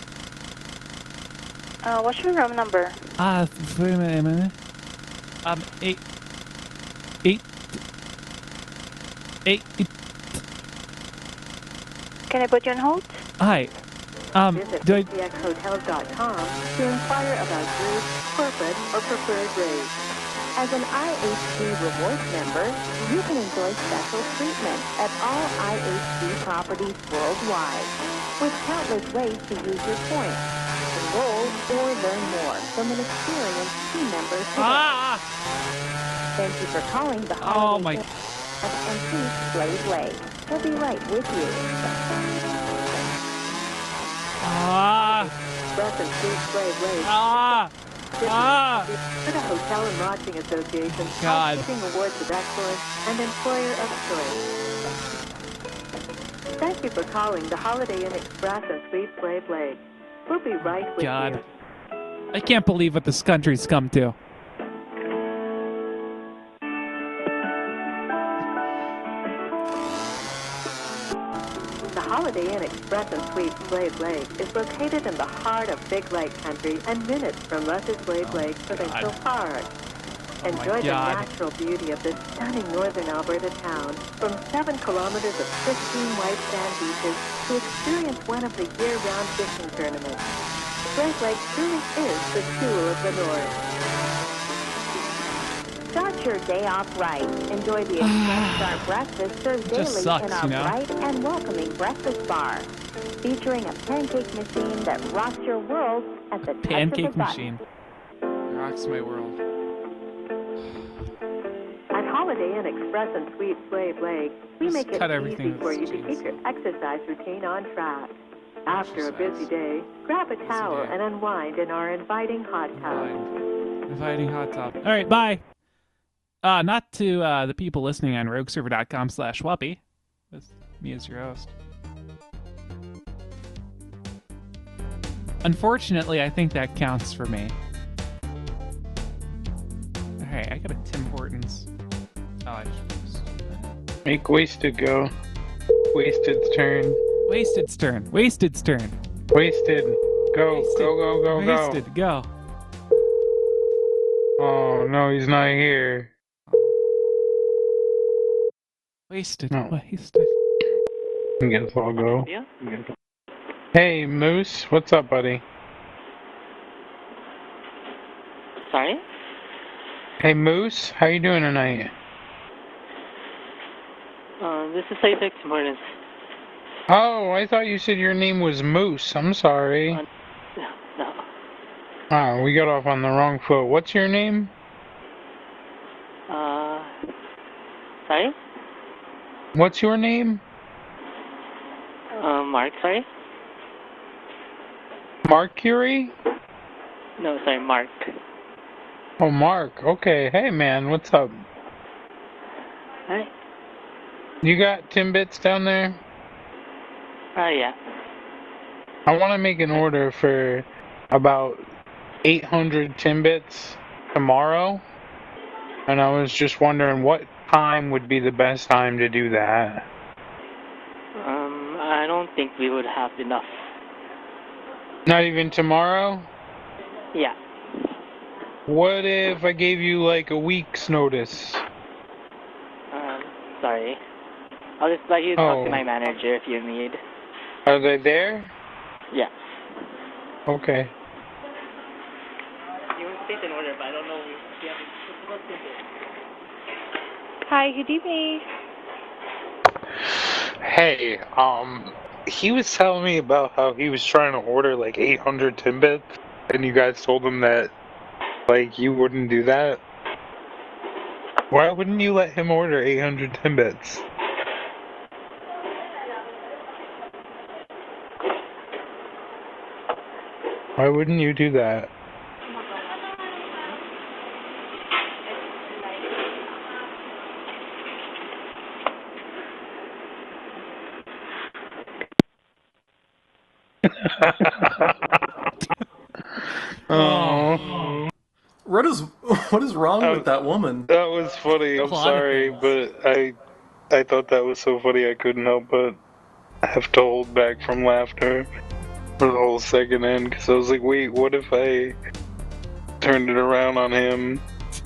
Uh, what's your room number? Ah, wait a minute, a minute. Um, eight, eight, eight, eight. Can I put you on hold? Hi. Um, Visit do I, P X hotels dot com to inquire about group, corporate, or preferred rates. As an I H G Rewards member, you can enjoy special treatment at all I H G properties worldwide, with countless ways to use your points. Enroll or learn more from an experienced team member today. Ah! Thank you for calling the Oh, Holiday my- Inn and please Slave Lake. We'll be right with you. ah, Express and Suite Slave Lake. ah, ah. For the Hotel and Lodging Association, God. Housekeeping Awards of Excellence, and Employer of Choice. Thank you for calling the Holiday Inn Express and Suite Slave Lake. We'll be right with God. you. I can't believe what this country's come to. The Holiday Inn Express and Suite Slave Lake is located in the heart of Big Lake Country and minutes from Lesser Slave Lake Provincial Park. my Enjoy the God. natural beauty of this stunning northern Alberta town, from seven kilometers of pristine white sand beaches to experience one of the year-round fishing tournaments. Slave Lake truly is the jewel of the north. Start your day off right. Enjoy the Express Star breakfast served It just daily sucks, in our you know? bright and welcoming breakfast bar, featuring a pancake machine that rocks your world at the touch of a Pancake button. machine. Rocks my world. At Holiday Inn Express and Suite Slave Lake, we Just make it cut everything easy for with you to keep your exercise routine on track. After a busy day, grab a towel and unwind in our inviting hot tub. Inviting hot tub. All right, bye. Uh, not to uh, the people listening on rogue server dot com slash whoppy. With me as your host. Unfortunately, I think that counts for me. Alright, I got a Tim Hortons. Oh, I should just do that. Make Wasted go. Wasted's turn. Wasted's turn. Wasted's turn. Wasted. Go, Wasted. go, go, go, go. Wasted. Go. Oh, no, he's not here. Wasted. No. Wasted. I guess I'll go. Yeah? Hey, Moose. What's up, buddy? Sorry? Hey, Moose. How you doing tonight? Uh, this is Cytex Mortis. Oh, I thought you said your name was Moose. I'm sorry. Uh, no. Oh, we got off on the wrong foot. What's your name? Uh, sorry? What's your name? Uh, Mark, sorry? Mercury? No, sorry, Mark. Oh, Mark. Okay. Hey, man. What's up? Hi. You got Timbits down there? Uh, yeah. I want to make an order for about eight hundred Timbits tomorrow. And I was just wondering what time would be the best time to do that. Um, I don't think we would have enough. Not even tomorrow? Yeah. What if I gave you like a week's notice? Um, sorry. I'll just let you talk Oh. to my manager if you need. Are they there? Yeah. Okay. You would place an order, but I don't know if you have it. Hi, good evening. Hey, um, he was telling me about how he was trying to order like eight hundred Timbits, and you guys told him that, like, you wouldn't do that. Why wouldn't you let him order eight hundred Timbits? Why wouldn't you do that? Oh. What is what is wrong Uh, with that woman? That was funny. I'm sorry, but I I thought that was so funny I couldn't help but have to hold back from laughter for the whole second end because I was like, wait, what if I turned it around on him?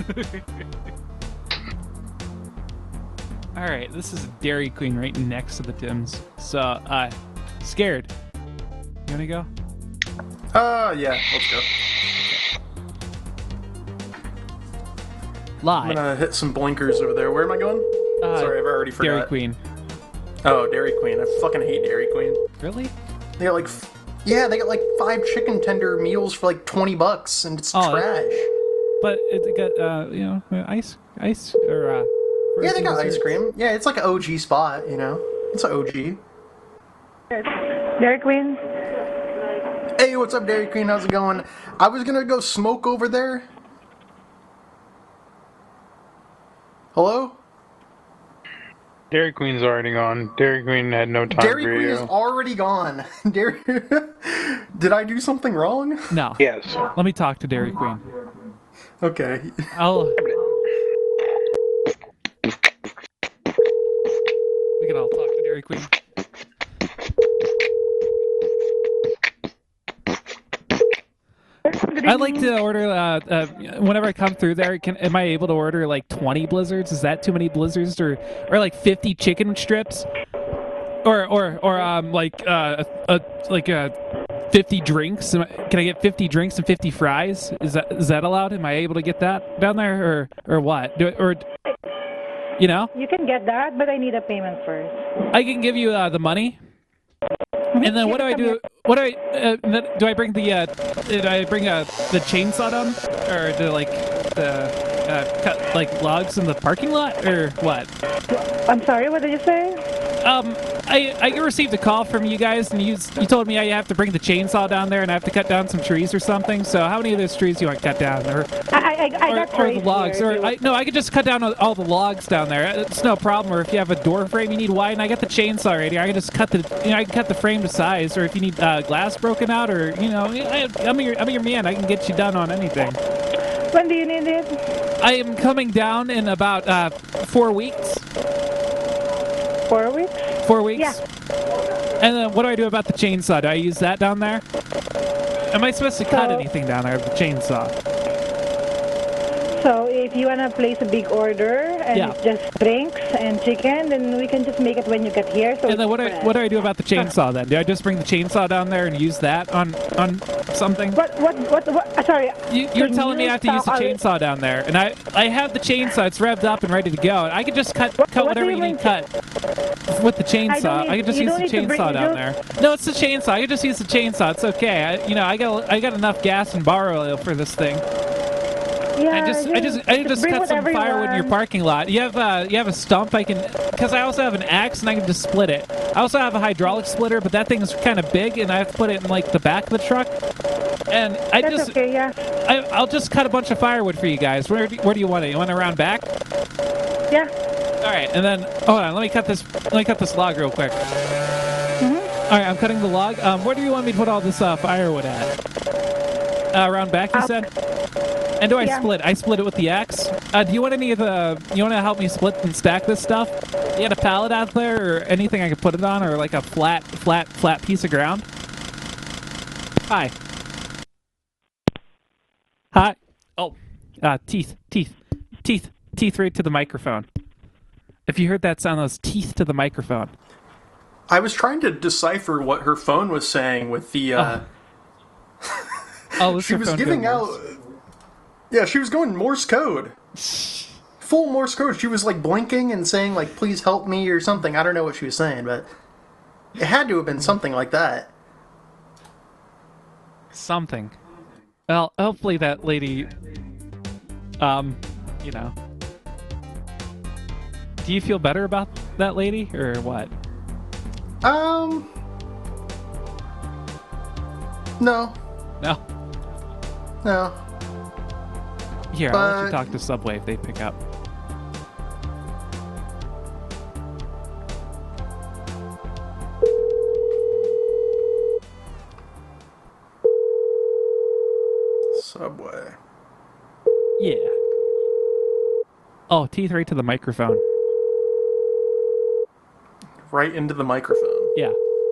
All right, this is Dairy Queen right next to the Tims. So, uh, scared. You wanna go? Uh, yeah, let's go. Live. I'm gonna hit some blinkers over there. Where am I going? Uh, Sorry, I've already forgot. Dairy Queen. Oh, Dairy Queen. I fucking hate Dairy Queen. Really? They got like, f- yeah, they got like five chicken tender meals for like twenty bucks, and it's Oh, trash. But it got, uh, you know, ice, ice, or, uh... Yeah, they got frozen ice cream. Yeah, it's like an O G spot, you know? It's an O G. Dairy Queen? Hey, what's up, Dairy Queen? How's it going? I was gonna go smoke over there. Hello? Dairy Queen's already gone. Dairy Queen had no time Dairy for Queen you. is already gone. Dairy... Did I do something wrong? No. Yes. Let me talk to Dairy Queen. Okay. I'll... We can all talk to Dairy Queen. I'd like to order, uh, uh, whenever I come through there, can, am I able to order like twenty blizzards? Is that too many blizzards? Or, or like fifty chicken strips? Or, or, or, um, like, uh, a, like, uh, fifty drinks? Am I- Can I get fifty drinks and fifty fries? Is that, is that allowed? Am I able to get that down there? Or, or what? Do, or, you know? You can get that, but I need a payment first. I can give you, uh, the money. And then what do I do? What do I uh, then do? I bring the uh, did I bring uh, the chainsaw down, or do like the uh, cut like logs in the parking lot, or what? I'm sorry, what did you say? Um, I I received a call from you guys, and you you told me I have to bring the chainsaw down there, and I have to cut down some trees or something. So how many of those trees do you want cut down, or I I, I or, got or the trays logs, here, or if you I, no, I could just cut down all- all the logs down there. It's no problem. Or if you have a door frame you need wide, and I got the chainsaw right here, I can just cut the you know I can cut the frame to size. Or if you need uh, glass broken out, or you know I, I'm your I'm your man. I can get you done on anything. When do you need it? I am coming down in about uh, four weeks. Four weeks? Four weeks? Yeah. And then what do I do about the chainsaw? Do I use that down there? Am I supposed to cut So- anything down there with the chainsaw? So if you wanna place a big order and Yeah. it's just drinks and chicken, then we can just make it when you get here. So And then what do I, it's what do I do about the chainsaw then? Do I just bring the chainsaw down there and use that on on something? What what what? what uh, sorry. You, you're Can telling me you I have to use the stop- chainsaw down there, and I I have the chainsaw. It's revved up and ready to go. And I could just cut cut what whatever do you you need mean? cut with the chainsaw. I don't need- I could just you use don't the need to bring- chainsaw you down don't- there. No, it's the chainsaw. I could just use the chainsaw. It's okay. I, you know, I got I got enough gas and bar oil for this thing. Yeah, I just, I just, I just bring cut some whatever you firewood in your want. parking lot. You have, uh, you have a stump I can, because I also have an axe and I can just split it. I also have a hydraulic splitter, but that thing is kind of big and I have to put it in like the back of the truck. And I That's just, okay, yeah. I, I'll just cut a bunch of firewood for you guys. Where, do, where do you want it? You want it around back? Yeah. All right, and then hold on. Let me cut this. Let me cut this log real quick. Mm-hmm. All right, I'm cutting the log. Um, where do you want me to put all this uh, firewood at? Uh, around back, you said. And do I Yeah. split? I split it with the axe. Uh, do you want any of the? You want to help me split and stack this stuff? You got a pallet out there, or anything I could put it on, or like a flat, flat, flat piece of ground? Hi. Hi. Oh, uh, teeth, teeth, teeth, teeth right to the microphone. If you heard that sound, those teeth to the microphone. I was trying to decipher what her phone was saying with the. Uh, Oh, this she her was phone giving doing out. Yeah, she was going Morse code. Full Morse code. She was like blinking and saying like, "Please help me" or something. I don't know what she was saying, but it had to have been something like that. Something. Well, hopefully that lady, um, you know. Do you feel better about that lady, or what? Um. No. No. No. Here, I'll let you But- talk to Subway if they pick up. Subway. Yeah. Oh, teeth right to the microphone. Right into the microphone. Yeah.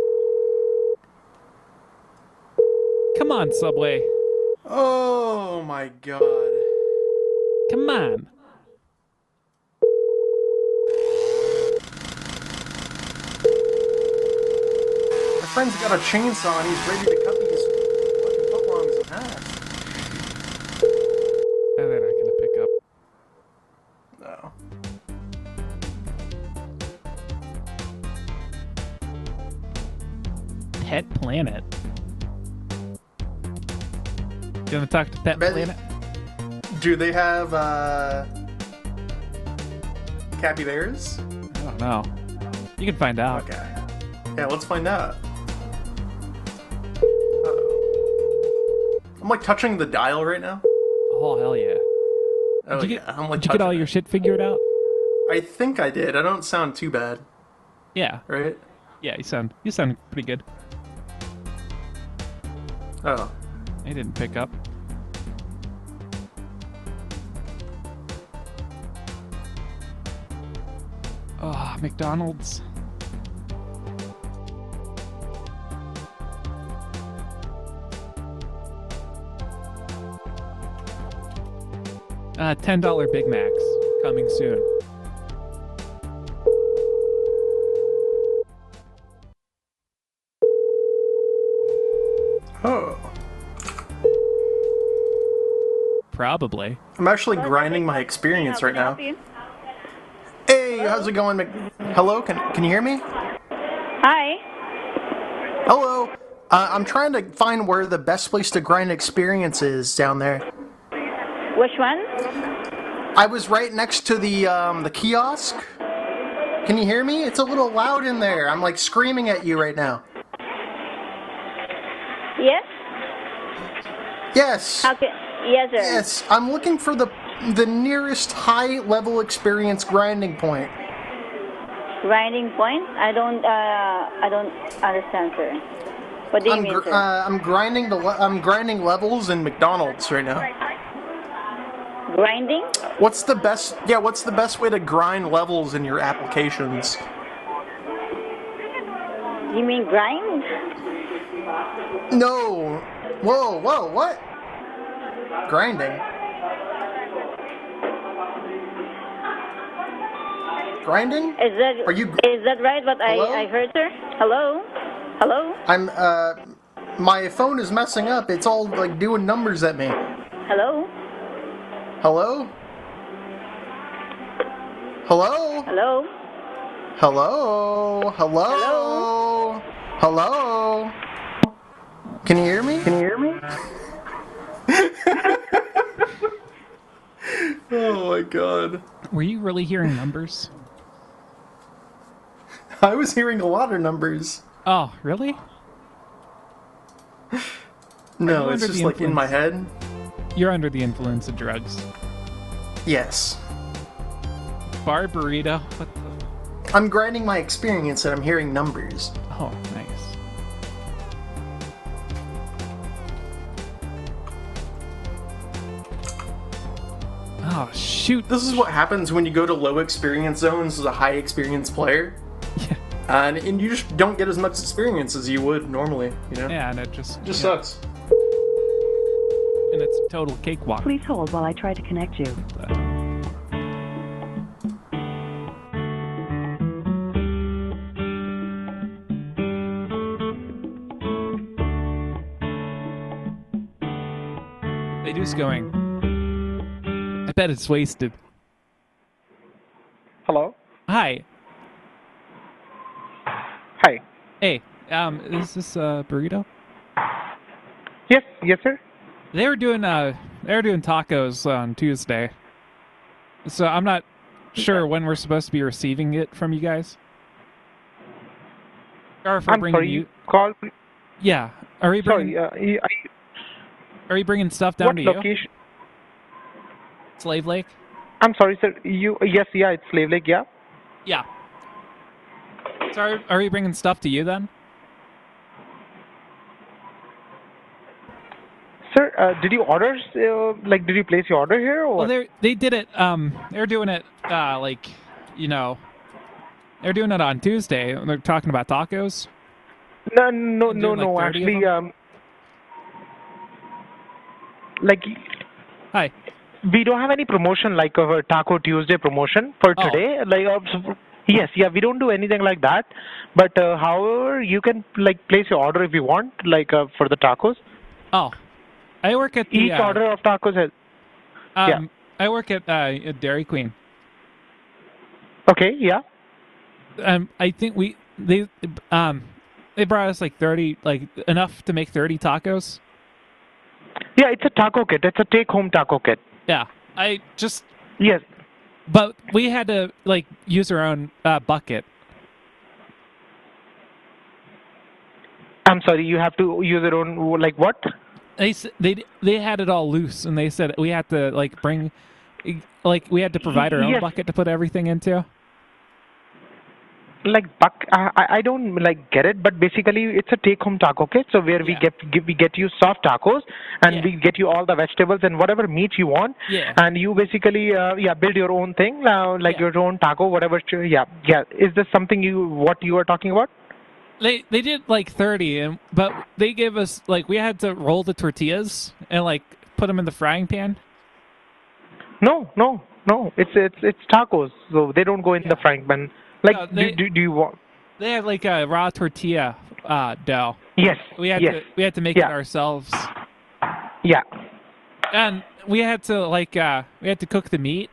Come on, Subway. Oh my god. Come on. My friend's got a chainsaw and he's ready to cut these fucking footlongs in half. And they're not gonna pick up. No. Pet Planet. You wanna talk to Pet Bet- Planet? Do they have uh capybaras? I don't know. You can find out. Okay. Yeah, let's find out. Uh-oh. I'm like touching the dial right now. Oh hell yeah! Oh did you yeah, get, I'm like did you get all touching your it. shit figured out? I think I did. I don't sound too bad, Yeah. right? Yeah, you sound you sound pretty good. Oh. They didn't pick up. Oh, McDonald's. Uh, ten dollar Big Macs coming soon. Oh. Probably. I'm actually grinding my experience right now. Hey, how's it going? Mc- Hello, can can you hear me? Hi. Hello. Uh, I'm trying to find where the best place to grind experience is down there. Which one? I was right next to the um, the kiosk. Can you hear me? It's a little loud in there. I'm like screaming at you right now. Yes. Yes. How can? Yes, sir. Yes. I'm looking for the the nearest high level experience grinding point. Grinding point? I don't. Uh, I don't understand, sir. What do you I'm mean, gr- sir? uh, I'm grinding the le- I'm grinding levels in McDonald's right now. Grinding? What's the best? Yeah, what's the best way to grind levels in your applications? You mean grind? No. Whoa, whoa, what? Grinding. Grinding? Is that Are you? Is that right? What Hello? I I heard, sir? Hello? Hello? I'm uh, my phone is messing up. It's all like doing numbers at me. Hello? Hello? Hello? Hello? Hello? Hello? Hello? Can you hear me? Can you hear me? Oh my god. Were you really hearing numbers? I was hearing a lot of numbers. Oh, really? No, Are you it's under just the like in my influence? head. You're under the influence of drugs. Yes. Bar burrito. What the? I'm grinding my experience and I'm hearing numbers. Oh, nice. Oh, shoot. This is what happens when you go to low experience zones as a high experience player. Yeah. And, and you just don't get as much experience as you would normally, you know? Yeah, and it just... Just yeah. sucks. And it's a total cakewalk. Please hold while I try to connect you. They do going. I bet it's wasted. Hello? Hi. Hi. Hey, um, is this uh, burrito? Yes, yes, sir. They were doing uh, they were doing tacos on Tuesday. So I'm not sure when we're supposed to be receiving it from you guys. Or if we're I'm bringing sorry, you. you call. Yeah. Are we bringing? Sorry, uh, you- I- Are you bringing stuff down what to you? location? Slave Lake. I'm sorry, sir. You yes, yeah, it's Slave Lake, yeah. Yeah. So are, are we bringing stuff to you then? Sir, uh, did you order? Uh, like, did you place your order here? Or Well, they they did it. Um, they're doing it. Uh, like, you know, they're doing it on Tuesday. They're talking about tacos. no, no, They're no, doing, like, no. thirty of Actually, them? um, like, hi. We don't have any promotion like a Taco Tuesday promotion for Oh. today. Like, uh, so- yes, yeah, we don't do anything like that. But uh, however, you can like place your order if you want, like uh, for the tacos. Oh, I work at the. Each uh, order of tacos has. Um, yeah. I work at uh, at Dairy Queen. Okay. Yeah. Um, I think we they um they brought us like thirty, like enough to make thirty tacos. Yeah, it's a taco kit. It's a take-home taco kit. Yeah, I just yes, but we had to like use our own uh, bucket. I'm sorry. You have to use your own like what? They s- they they had it all loose, and they said we had to like bring, like we had to provide our own Yes. bucket to put everything into. Like buck, I I I don't like get it, but basically it's a take-home taco kit. So where we Yeah. get give, we get you soft tacos, and Yeah. we get you all the vegetables and whatever meat you want. Yeah. And you basically uh, yeah build your own thing, uh, like your own taco, whatever. ch- Yeah, yeah. Is this something you what you are talking about? They they did like thirty, and but they gave us like we had to roll the tortillas and like put them in the frying pan. No, no, no. It's it's it's tacos, so they don't go in the frying pan. Like, No, they- do, do do you want? They had like a raw tortilla uh, dough. Yes. We had yes. to we had to make Yeah. it ourselves, Yeah. and we had to like uh, we had to cook the meat.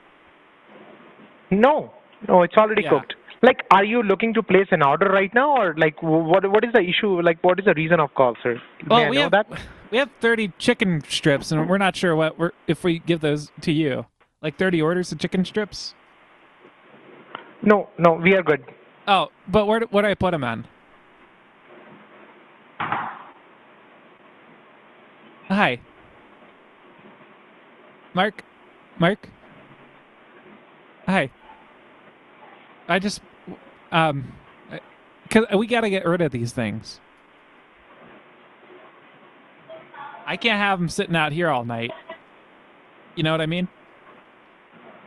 No, no, it's already Yeah. cooked. Like, are you looking to place an order right now, or like, wh- what what is the issue? Like, what is the reason of call, sir? May Well, I we know have that? we have thirty chicken strips, and we're not sure what we're if we give those to you. Like thirty orders of chicken strips. No, no, we are good. Oh, but where do, where do I put them on? Hi. Mark? Mark? Hi. I just, um, cause we gotta get rid of these things. I can't have them sitting out here all night. You know what I mean?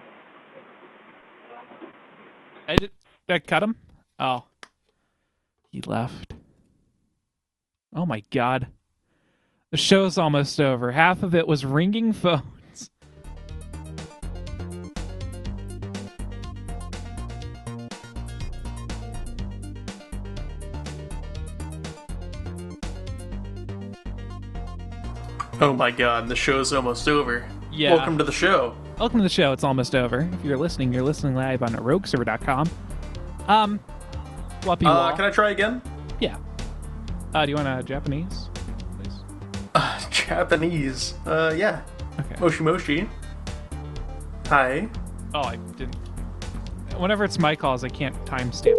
I did, did I cut them? Oh. he left. Oh my god. The show's almost over. Half of it was ringing phones. Oh my god, the show's almost over. Yeah. Welcome to the show. Welcome to the show. It's almost over. If you're listening, you're listening live on rogue server dot com. Um, Whoppy Uh, Wall. can I try again? Yeah. Uh, do you want a Japanese? Uh, Japanese. Uh, yeah. Okay. Moshi Moshi. Hi. Oh, I didn't. Whenever it's my calls, I can't timestamp.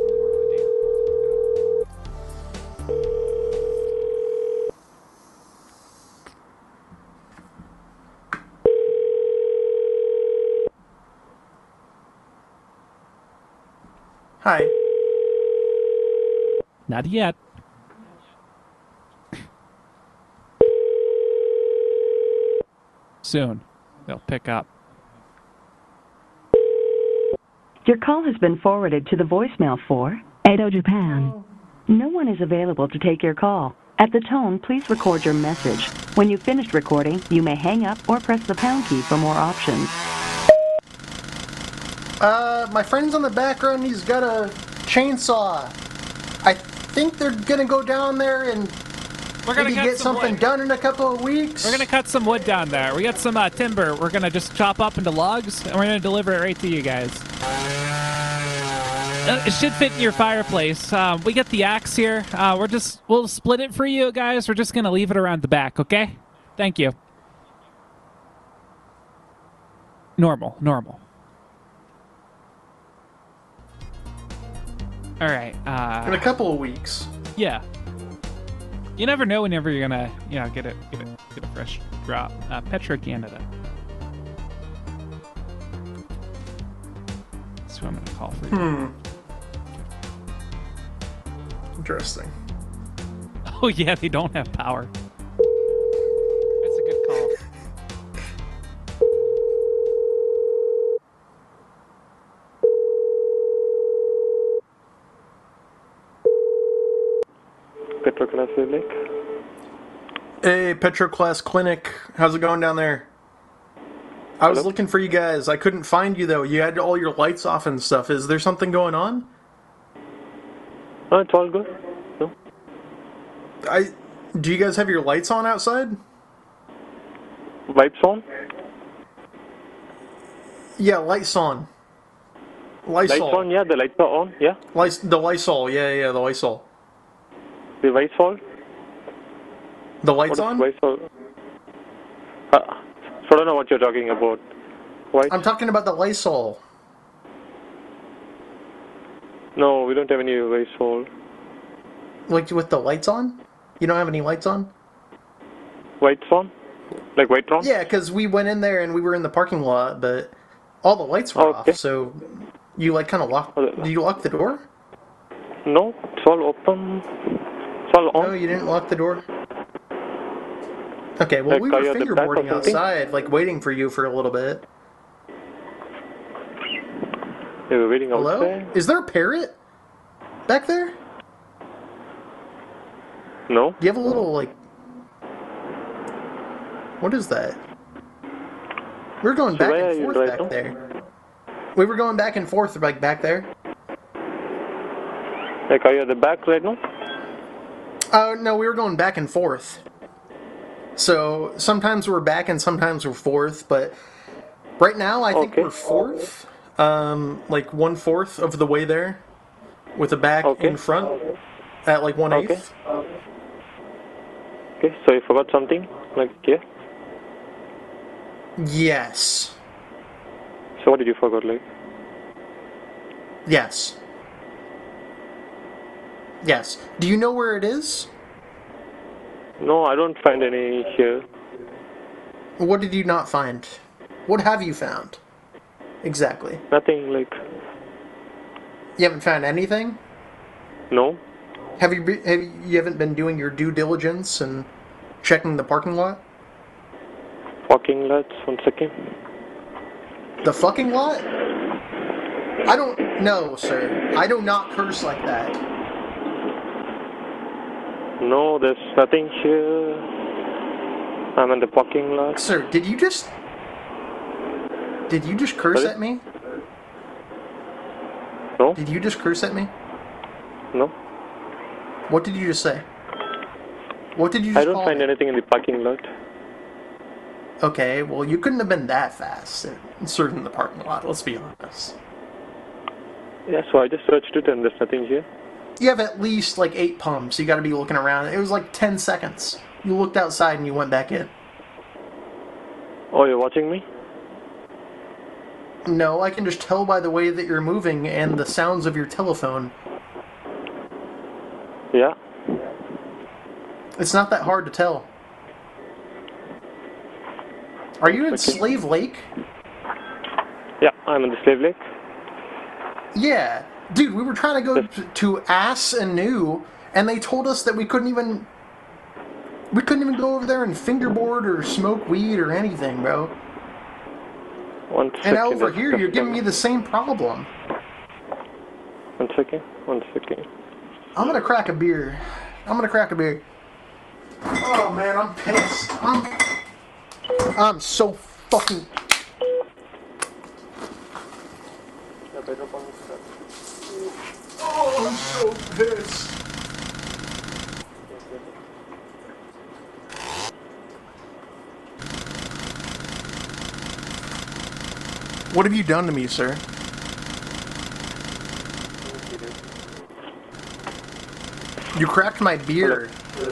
Hi. Not yet. Soon. They'll pick up. Your call has been forwarded to the voicemail for Edo, Japan. No one is available to take your call. At the tone, please record your message. When you've finished recording, you may hang up or press the pound key for more options. Uh, my friend's on the background. He's got a chainsaw. I think they're gonna go down there and We're gonna maybe cut get some something wood. done in a couple of weeks. We're gonna cut some wood down there. We got some uh, timber. We're gonna just chop up into logs, and we're gonna deliver it right to you guys. Uh, it should fit in your fireplace. Um, we got the axe here. Uh, we're just we'll split it for you guys. We're just gonna leave it around the back. Okay? Thank you. Normal, normal. All right. Uh, in a couple of weeks. Yeah. You never know whenever you're gonna, you know, get it, get it, get a fresh drop. Uh, Petro Canada. That's who I'm gonna call for you. Hmm. Interesting. Oh yeah, they don't have power. That's a good call. Petroclass Clinic. Hey, Petroclass Clinic. How's it going down there? I was Hello? looking for you guys. I couldn't find you though. You had all your lights off and stuff. Is there something going on? Oh, it's all good. No. I. Do you guys have your lights on outside? Wipes on? Yeah, lights on. Lysol. Lights on, yeah, the lights are on, yeah. Lys- the Lysol, yeah, yeah, the Lysol. The Lysol? The lights What on? is Lysol? Uh, so I don't know what you're talking about. Why? I'm talking about the Lysol. No, we don't have any Lysol. Like with the lights on? You don't have any lights on? Lights on? Like white on? Yeah, because we went in there and we were in the parking lot, but all the lights were Okay. off, so you like kind of locked... Did you lock the door? No, it's all open. It's all on. No, you didn't lock the door? Okay, well, Like, we are were you at the back or fingerboarding something? outside, like waiting for you for a little bit. They were waiting Hello? outside? Is there a parrot back there? No. Do you have a little, like... What is that? We were going So back where are and you forth right back now? there. We were going back and forth, like, back there. Like, are you at the back right now? Oh, no, we were going back and forth. So, sometimes we're back and sometimes we're forth, but right now I think Okay. we're fourth. Um, like one-fourth of the way there. With the back Okay. in front. At, like, one-eighth. Okay, so you forgot something? Like, yeah? Yes. So what did you forget, like? Yes. Yes. Do you know where it is? No, I don't find any here. What did you not find? What have you found? Exactly. Nothing, like, You haven't found anything? no. Have you, be, have you you haven't been doing your due diligence and checking the parking lot? Parking lots, one second. The fucking lot? I don't know, sir. I do not curse like that. No, there's nothing here. I'm in the parking lot. Sir, did you just... Did you just curse Sorry? at me? No. Did you just curse at me? No. What did you just say? What did you just I don't call find me? anything in the parking lot. Okay, well, you couldn't have been that fast searching the parking lot, let's be honest. Yeah, so I just searched it and there's nothing here. You have at least, like, eight pumps. You gotta be looking around. It was like ten seconds. You looked outside and you went back in. Oh, you're watching me? No, I can just tell by the way that you're moving and the sounds of your telephone. Yeah. It's not that hard to tell. Are you in Okay. Slave Lake? Yeah, I'm in the Slave Lake. Yeah. Dude, we were trying to go t- to Ass and New, and they told us that we couldn't even... We couldn't even go over there and fingerboard or smoke weed or anything, bro. One And second. now over just- here, just you're giving one- me the same problem. One second. One second. I'm gonna crack a beer. I'm gonna crack a beer. Oh, man, I'm pissed. I'm... I'm so fucking... Oh, I'm so pissed. What have you done to me, sir? You cracked my beer. Hello,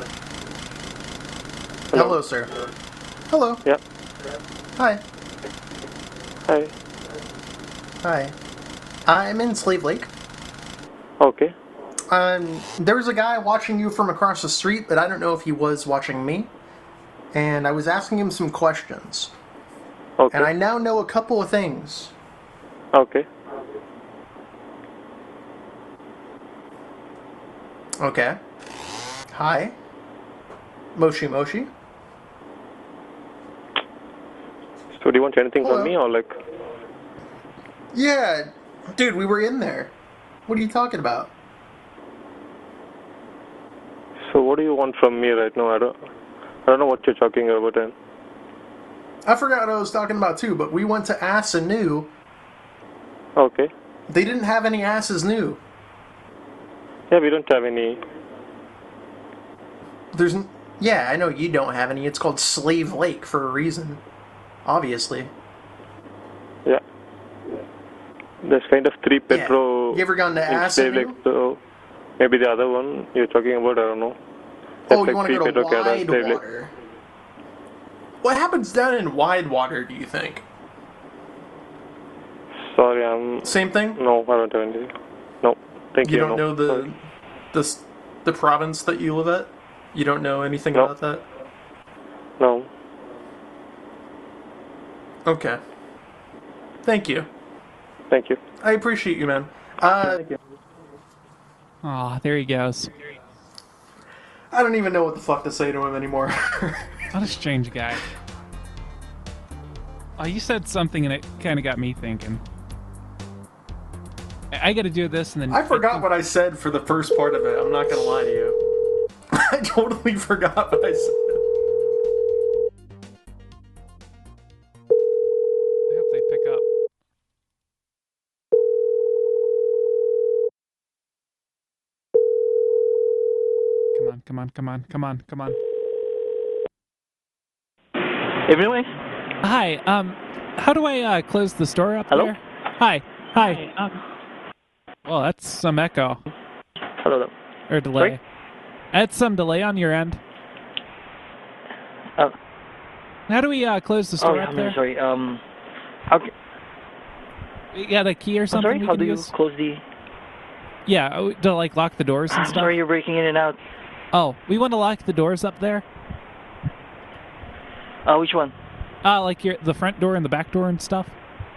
Hello sir. Hello. Yeah. Hi. Hi. Hi. I'm in Slave Lake. Okay. Um, there was a guy watching you from across the street, but I don't know if he was watching me. And I was asking him some questions. Okay. And I now know a couple of things. Okay. Okay. Hi. Moshi Moshi. So do you want anything Hello. from me or like... Yeah, dude, we were in there. What are you talking about? So what do you want from me right now? I don't... I don't know what you're talking about then. I forgot what I was talking about too, but we went to Ass and New. Okay. They didn't have any asses new. Yeah, we don't have any... There's, n- yeah, I know you don't have any. It's called Slave Lake for a reason, obviously. Yeah. There's kind of three Yeah. Petro... You ever gone to in Ass Slave and Lake, so maybe the other one you're talking about, I don't know. There's Oh, you like want to three go to Petro Canada, Slave Lake. Widewater? What happens down in Widewater, do you think? Sorry, I'm... Same thing? No, I don't have anything. No, thank you. You don't no. know the, Sorry. the s- the province that you live at? You don't know anything No. about that? No. Okay. Thank you. Thank you. I appreciate you, man. Uh, Aw, there he goes. I don't even know what the fuck to say to him anymore. What a strange guy. Oh, you said something and it kind of got me thinking. I, I got to do this and then... I forgot what I said for the first part of it. I'm not gonna lie to you. I totally forgot what I said. I hope they pick up. Come on, come on, come on, come on, come on. Everyone? Hi, um, how do I uh, close the store up Hello? there? Hi, hi. Um, well, that's some echo. Hello. Or delay. That's some delay on your end. Uh, How do we uh, close the oh, store yeah, up I'm there? sorry. Um, how, ca- You got a key or I'm something sorry, we how can do you use? close the... Yeah, oh, to like lock the doors and I'm stuff? sorry, you're breaking in and out. Oh, we want to lock the doors up there? Uh, which one? Uh, like your the front door and the back door and stuff?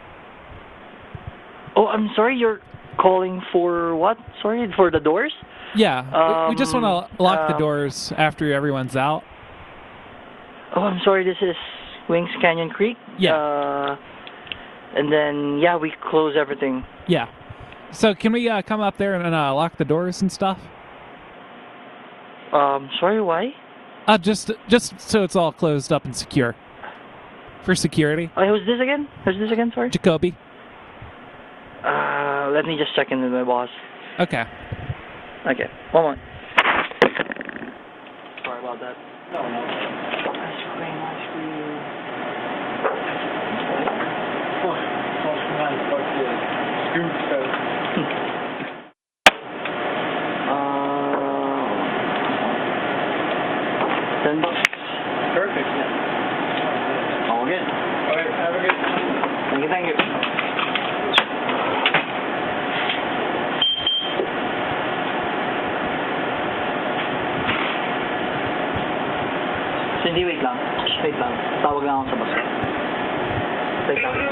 Oh, I'm sorry, you're calling for what? Sorry, for the doors? Yeah, we, we just Um, want to lock the um, doors after everyone's out. Oh, I'm sorry, this is Wings Canyon Creek? Yeah. Uh, and then, yeah, we close everything. Yeah. So can we uh, come up there and uh, lock the doors and stuff? Um, sorry, why? Uh, just just so it's all closed up and secure. For security. Oh, who's this again? Who's this again, sorry? Jacoby. Uh, let me just check in with my boss. Okay. Okay, one moment. Sorry about that. No, no. Ice cream, ice cream. uh, ten bucks. Perfect. Yeah. All good. All right, have a good time. Thank you, thank you. Hindi, wait lang. Wait lang. Tawag lang ako sa bus. Wait lang.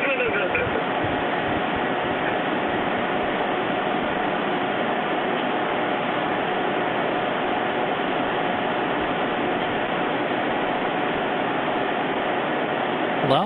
Hello?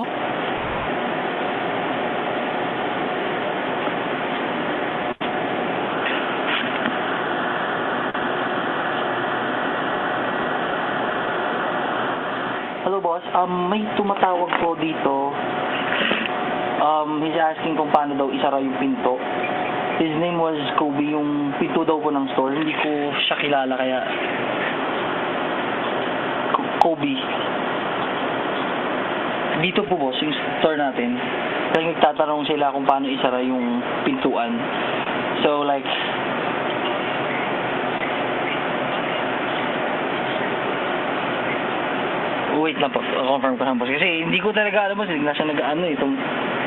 Hello, boss. Um, may tumatawag po dito. Um, he's asking kung paano daw isara yung pinto. His name was Kobe, yung pinto daw po ng store. Hindi ko siya kilala, kaya... K- Kobe. Dito po, boss, yung store natin. Like, nagtatanong sila kung paano isara yung pintuan. So, like... Wait lang po, confirm ko lang boss. Kasi hindi ko talaga alam boss, nasa nag-ano eh, itong...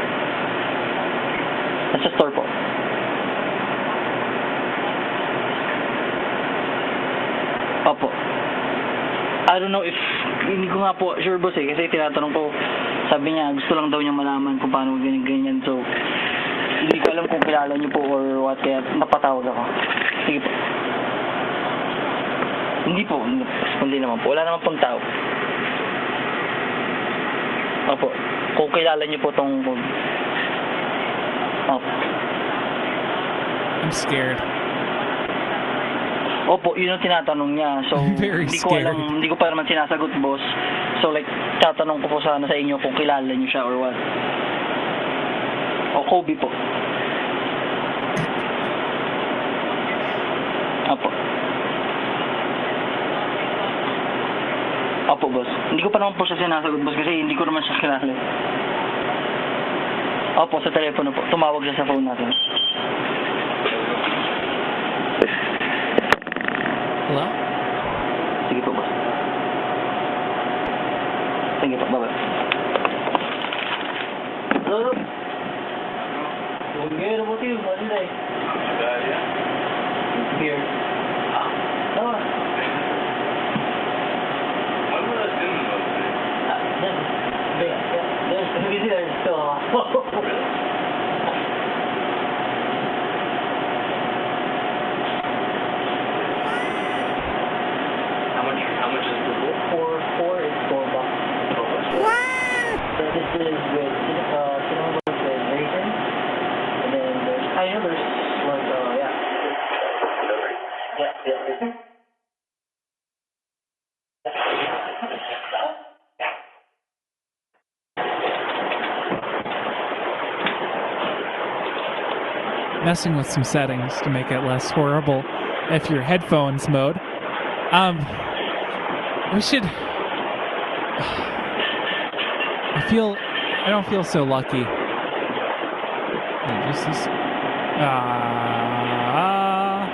Nasa store po. Opo. I don't know if... Hindi ko nga po sure boss eh, kasi tinatanong ko, sabi niya, gusto lang daw niya malaman kung paano ganyan-ganyan. So, hindi ko alam kung kilala niyo po or what, kaya napatawag ako. Sige po. Hindi po, hindi naman po. Wala naman pong tao. Opo. Kung kilala niyo po tong... Opo. I'm scared. Opo, yun ang tinatanong niya. So, I'm very hindi ko scared. alam, hindi ko pa naman sinasagot, boss. So, like, tatanong ko po sana sa inyo kung kilala niyo siya or what. O, Kobe po. Opo. Opo, boss. Hindi ko pa naman po siya sinasagot, boss, kasi hindi ko naman siya kilala. Opo, sa telepono po. Tumawag siya sa phone natin. Hello? Sige po, boss. Sige po, bye-bye. Hello? Good, what about you? What is it? Beer. Oh. How much? How much is the book? Four, four is four bucks. So this is with uh, cinnamon with raisin, and then there's I know there's like uh yeah. Yeah, yeah, yeah. Messing with some settings to make it less horrible if your headphones mode. Um, we should... I feel... I don't feel so lucky. Wait, just this... Ah...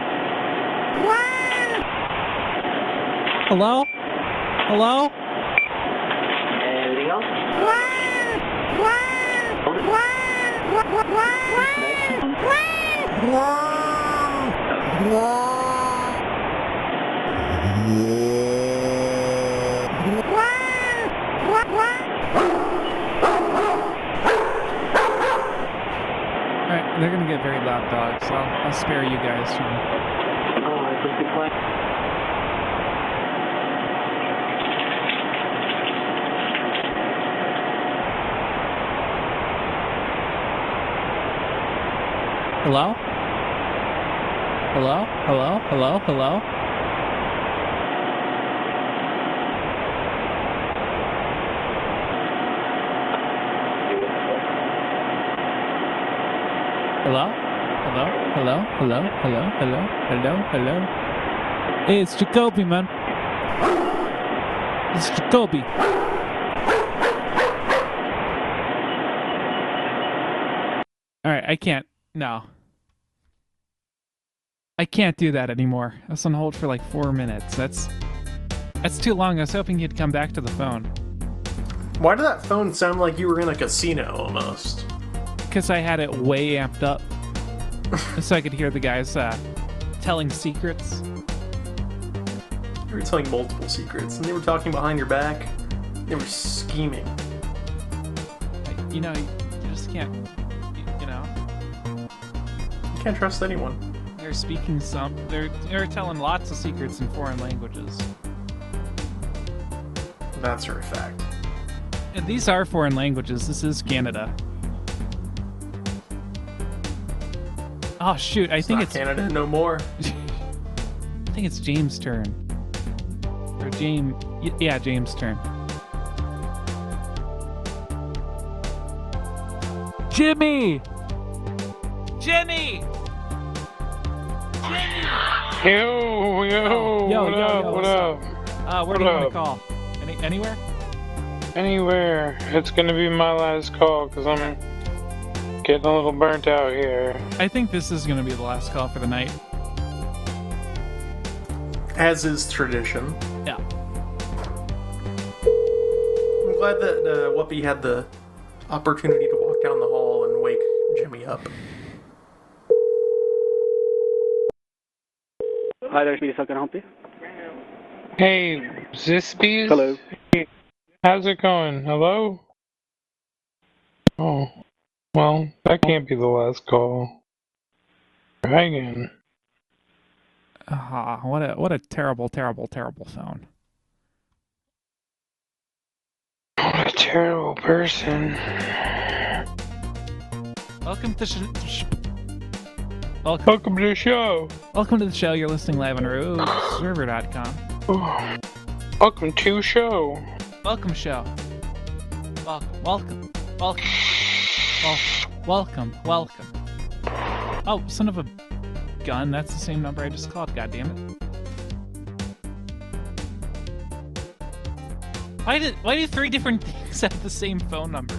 Hello? Hello? Anything else? Alright, they're gonna get very loud dogs, so I'll, I'll spare you guys from... Oh, I think it's like... Hello? Hello? Hello? Hello? Hello? Hello? Hello? Hello? Hello? Hello? Hello? Hello? Hello? Hey, it's Jacoby, man. It's Jacoby. Alright, I can't. No. I can't do that anymore. I was on hold for like four minutes. That's that's too long. I was hoping you'd come back to the phone. Why did that phone sound like you were in a casino almost? Because I had it way amped up. So I could hear the guys uh, telling secrets. They were telling multiple secrets, and they were talking behind your back. They were scheming. You know, you just can't, you, you know. You can't trust anyone. They're speaking some, they're, they're telling lots of secrets in foreign languages. That's a fact. And these are foreign languages. This is Canada. Oh shoot! I It's think not it's Canada no more. I think it's James' turn. Or James, yeah, James' turn. Jimmy! Jimmy! Jimmy! Yo, yo, Oh, yo, what yo, up, yo, what what's up? Uh, where What do you want up? to call? Any, anywhere? Anywhere. It's gonna be my last call, because I'm getting a little burnt out here. I think this is going to be the last call for the night. As is tradition. Yeah. I'm glad that uh, Whoopi had the opportunity to walk down the hall and wake Jimmy up. Hi there, Smeeze. How can I help you? Hey, Zispies? Hello. Hey, how's it going? Hello? Oh, well, that can't be the last call. Try again. Ah, what a what a terrible, terrible, terrible phone. What a terrible person. Welcome to sh- sh- welcome. Welcome to the show. Welcome to the show. You're listening live on rogue server dot com. Welcome to show. Welcome show. Welcome, welcome, welcome, welcome, welcome, welcome. Oh, son of a gun! That's the same number I just called. God damn it! Why did why do three different things have the same phone number?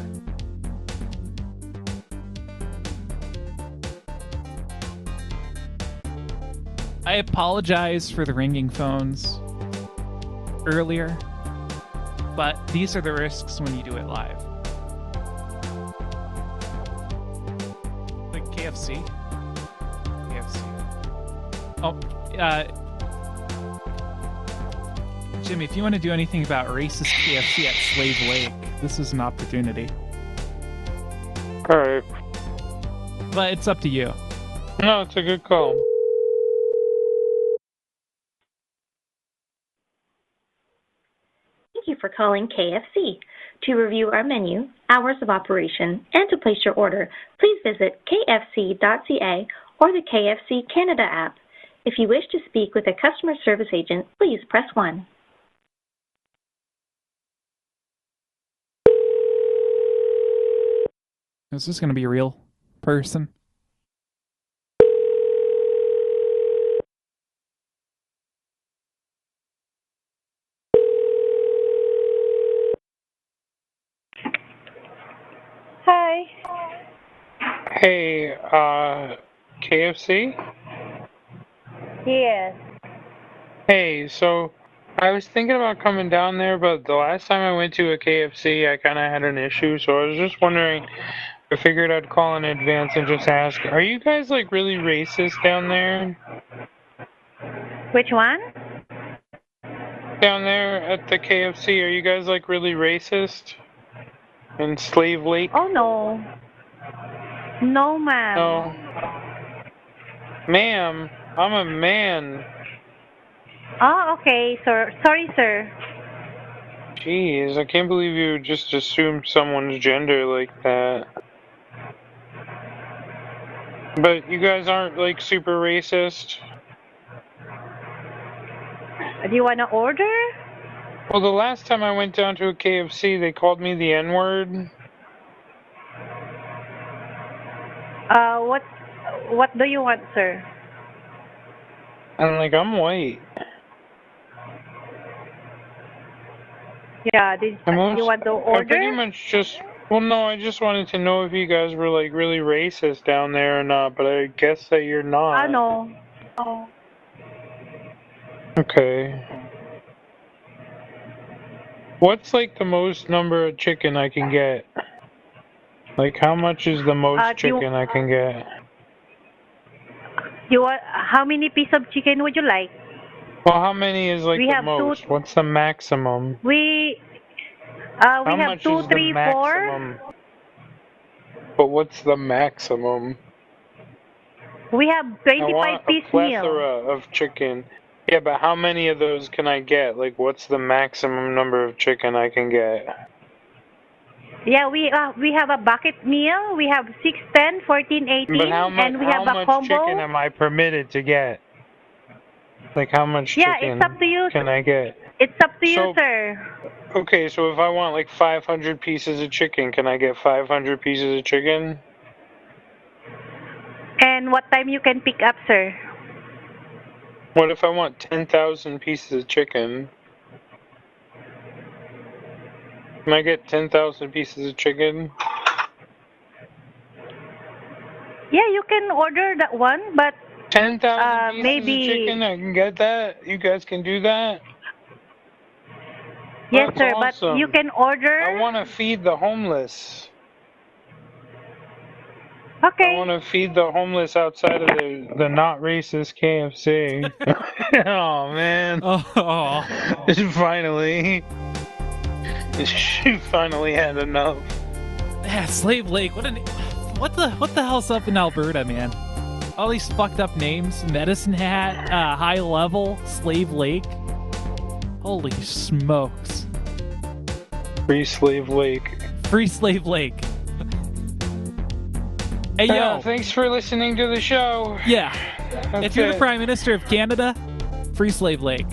I apologize for the ringing phones earlier, but these are the risks when you do it live. Like K F C? K F C. Oh, uh... Jimmy, if you want to do anything about racist K F C at Slave Lake, this is an opportunity. Alright. But it's up to you. No, it's a good call. Thank you for calling K F C. To review our menu, hours of operation, and to place your order, please visit k f c dot c a or the K F C Canada app. If you wish to speak with a customer service agent, please press one. Is this going to be a real person? Hi. Hey, uh, K F C? Yes. Hey, so I was thinking about coming down there, but the last time I went to a K F C, I kind of had an issue, so I was just wondering, I figured I'd call in advance and just ask, are you guys, like, really racist down there? Which one? Down there at the K F C, are you guys, like, really racist? In Slave Lake? Oh, no. No, ma'am. No. Ma'am, I'm a man. Oh, okay. So, sorry, sir. Jeez, I can't believe you just assumed someone's gender like that. But you guys aren't, like, super racist? Do you want to order? Well, the last time I went down to a K F C, they called me the N-word. Uh, what what do you want, sir? I'm like, I'm white. Yeah, did I'm also, you want to I order? pretty much just. Well, no, I just wanted to know if you guys were like really racist down there or not, but I guess that you're not. Ah, no. Oh. Okay. What's like the most number of chicken I can get? Like, how much is the most Uh, do you- chicken I can get? You want, how many pieces of chicken would you like? Well, how many is like We the have two- most? What's the maximum? We uh we How have much two, is three, the four. maximum? But what's the maximum? We have I twenty-five want a piece meal. plethora of chicken. Yeah, but how many of those can I get? Like, what's the maximum number of chicken I can get? Yeah, we uh, we have a bucket meal. We have six, ten, fourteen, eighteen, But how much? and we How have a much combo. chicken am I permitted to get? Like, how much Yeah, chicken it's up to you. can I get? It's up to you, So- sir. Okay, so if I want like five hundred pieces of chicken, can I get five hundred pieces of chicken? And what time you can pick up, sir? What if I want ten thousand pieces of chicken? Can I get ten thousand pieces of chicken? Yeah, you can order that one, but ten thousand uh, pieces maybe. of chicken, I can get that? You guys can do that? Yes, That's sir, awesome. but you can order. I want to feed the homeless. Okay. I want to feed the homeless outside of the, the not racist K F C. Oh, man. Oh. Finally. She finally had enough. Yeah, Slave Lake. What an what the what the hell's up in Alberta, man? All these fucked up names: Medicine Hat, uh, High Level, Slave Lake. Holy smokes! Free Slave Lake. Free Slave Lake. Hey yo! Yeah, thanks for listening to the show. Yeah. That's if you're the it. Prime Minister of Canada, Free Slave Lake.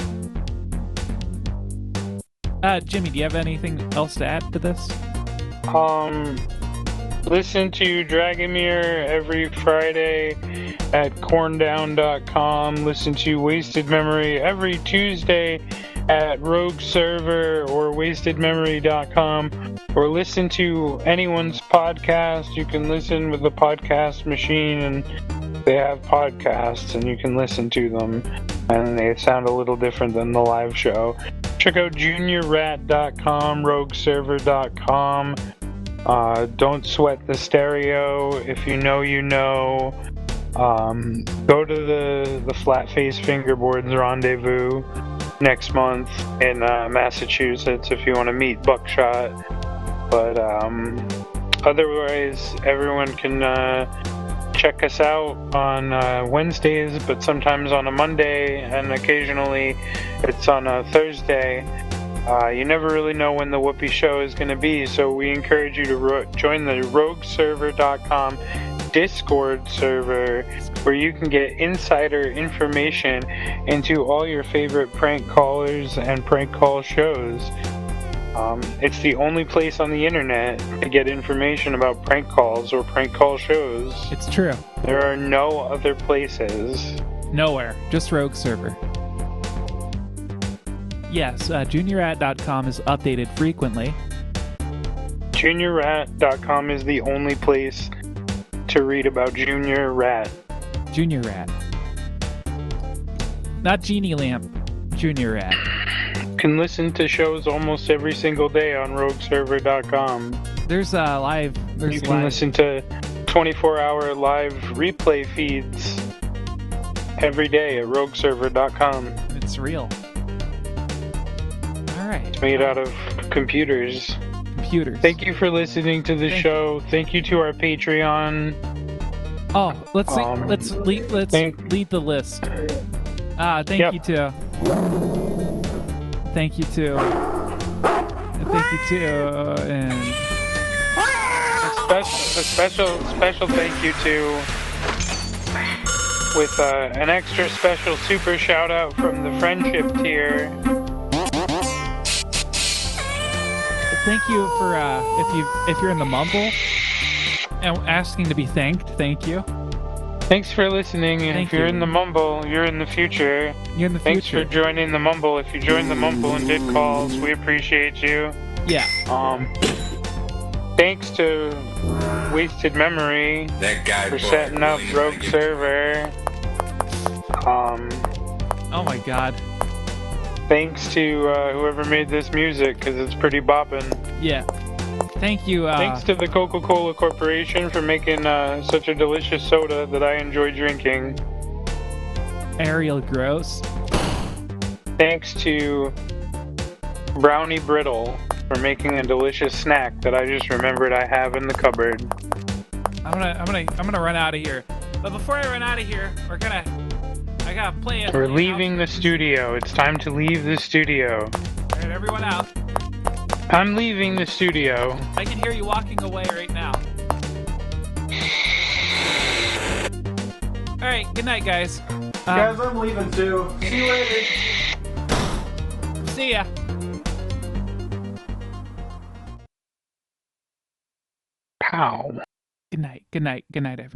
Uh, Jimmy, do you have anything else to add to this? Um, listen to Dragomir every Friday at corndown dot com. Listen to Wasted Memory every Tuesday at Rogue Server or wasted memory dot com. Or listen to anyone's podcast. You can listen with the podcast machine, and they have podcasts, and you can listen to them. And they sound a little different than the live show. Check out junior rat dot com, rogue server dot com. Uh, don't sweat the stereo. If you know, you know. Um, go to the, the Flat Face Fingerboards Rendezvous next month in uh, Massachusetts if you want to meet Buckshot. But um, otherwise, everyone can uh, check us out on uh, Wednesdays, but sometimes on a Monday, and occasionally it's on a Thursday. Uh, you never really know when the Whoopi show is going to be, so we encourage you to ro- join the rogue server dot com Discord server, where you can get insider information into all your favorite prank callers and prank call shows. Um, it's the only place on the internet to get information about prank calls or prank call shows. It's true. There are no other places. Nowhere. Just Rogue Server. Yes, uh, junior rat dot com is updated frequently. junior rat dot com is the only place to read about Junior Rat. Junior Rat. Not Genie Lamp. Junior Rat. You can listen to shows almost every single day on rogue server dot com. There's uh, live. There's You can live. listen to twenty-four hour live replay feeds every day at rogue server dot com. It's real. All right. It's made out of computers. Computers. Thank you for listening to the Thank show. Thank you to our Patreon. Oh, let's see, Um, let's lead, let's thank- lead the list. Ah, thank Yep. you to. Thank you to. Thank you to and A special, a special, special thank you to, with uh, an extra special super shout out from the friendship tier. thank you for uh, if you if you're in the mumble and asking to be thanked. Thank you. Thanks for listening. Thank if you're you. in the Mumble, you're in the future. You're in the Thanks future. for joining the Mumble. If you joined the Mumble and did calls, we appreciate you. Yeah. Um. Thanks to Wasted Memory That guy for bought setting up really Rogue like it. Server. Um. Oh my god. Thanks to uh, whoever made this music, because it's pretty bopping. Yeah. Thank you. Uh, Thanks to the Coca-Cola Corporation for making uh, such a delicious soda that I enjoy drinking. Ariel Gross. Thanks to Brownie Brittle for making a delicious snack that I just remembered I have in the cupboard. I'm gonna, I'm gonna, I'm gonna run out of here. But before I run out of here, we're gonna, I gotta play it. We're leaving the studio. It's time to leave the studio. All right, everyone out. I'm leaving the studio. I can hear you walking away right now. All right, good night, guys. Um, Guys, I'm leaving too. See you later. See ya. Pow. Good night. Good night. Good night, everyone.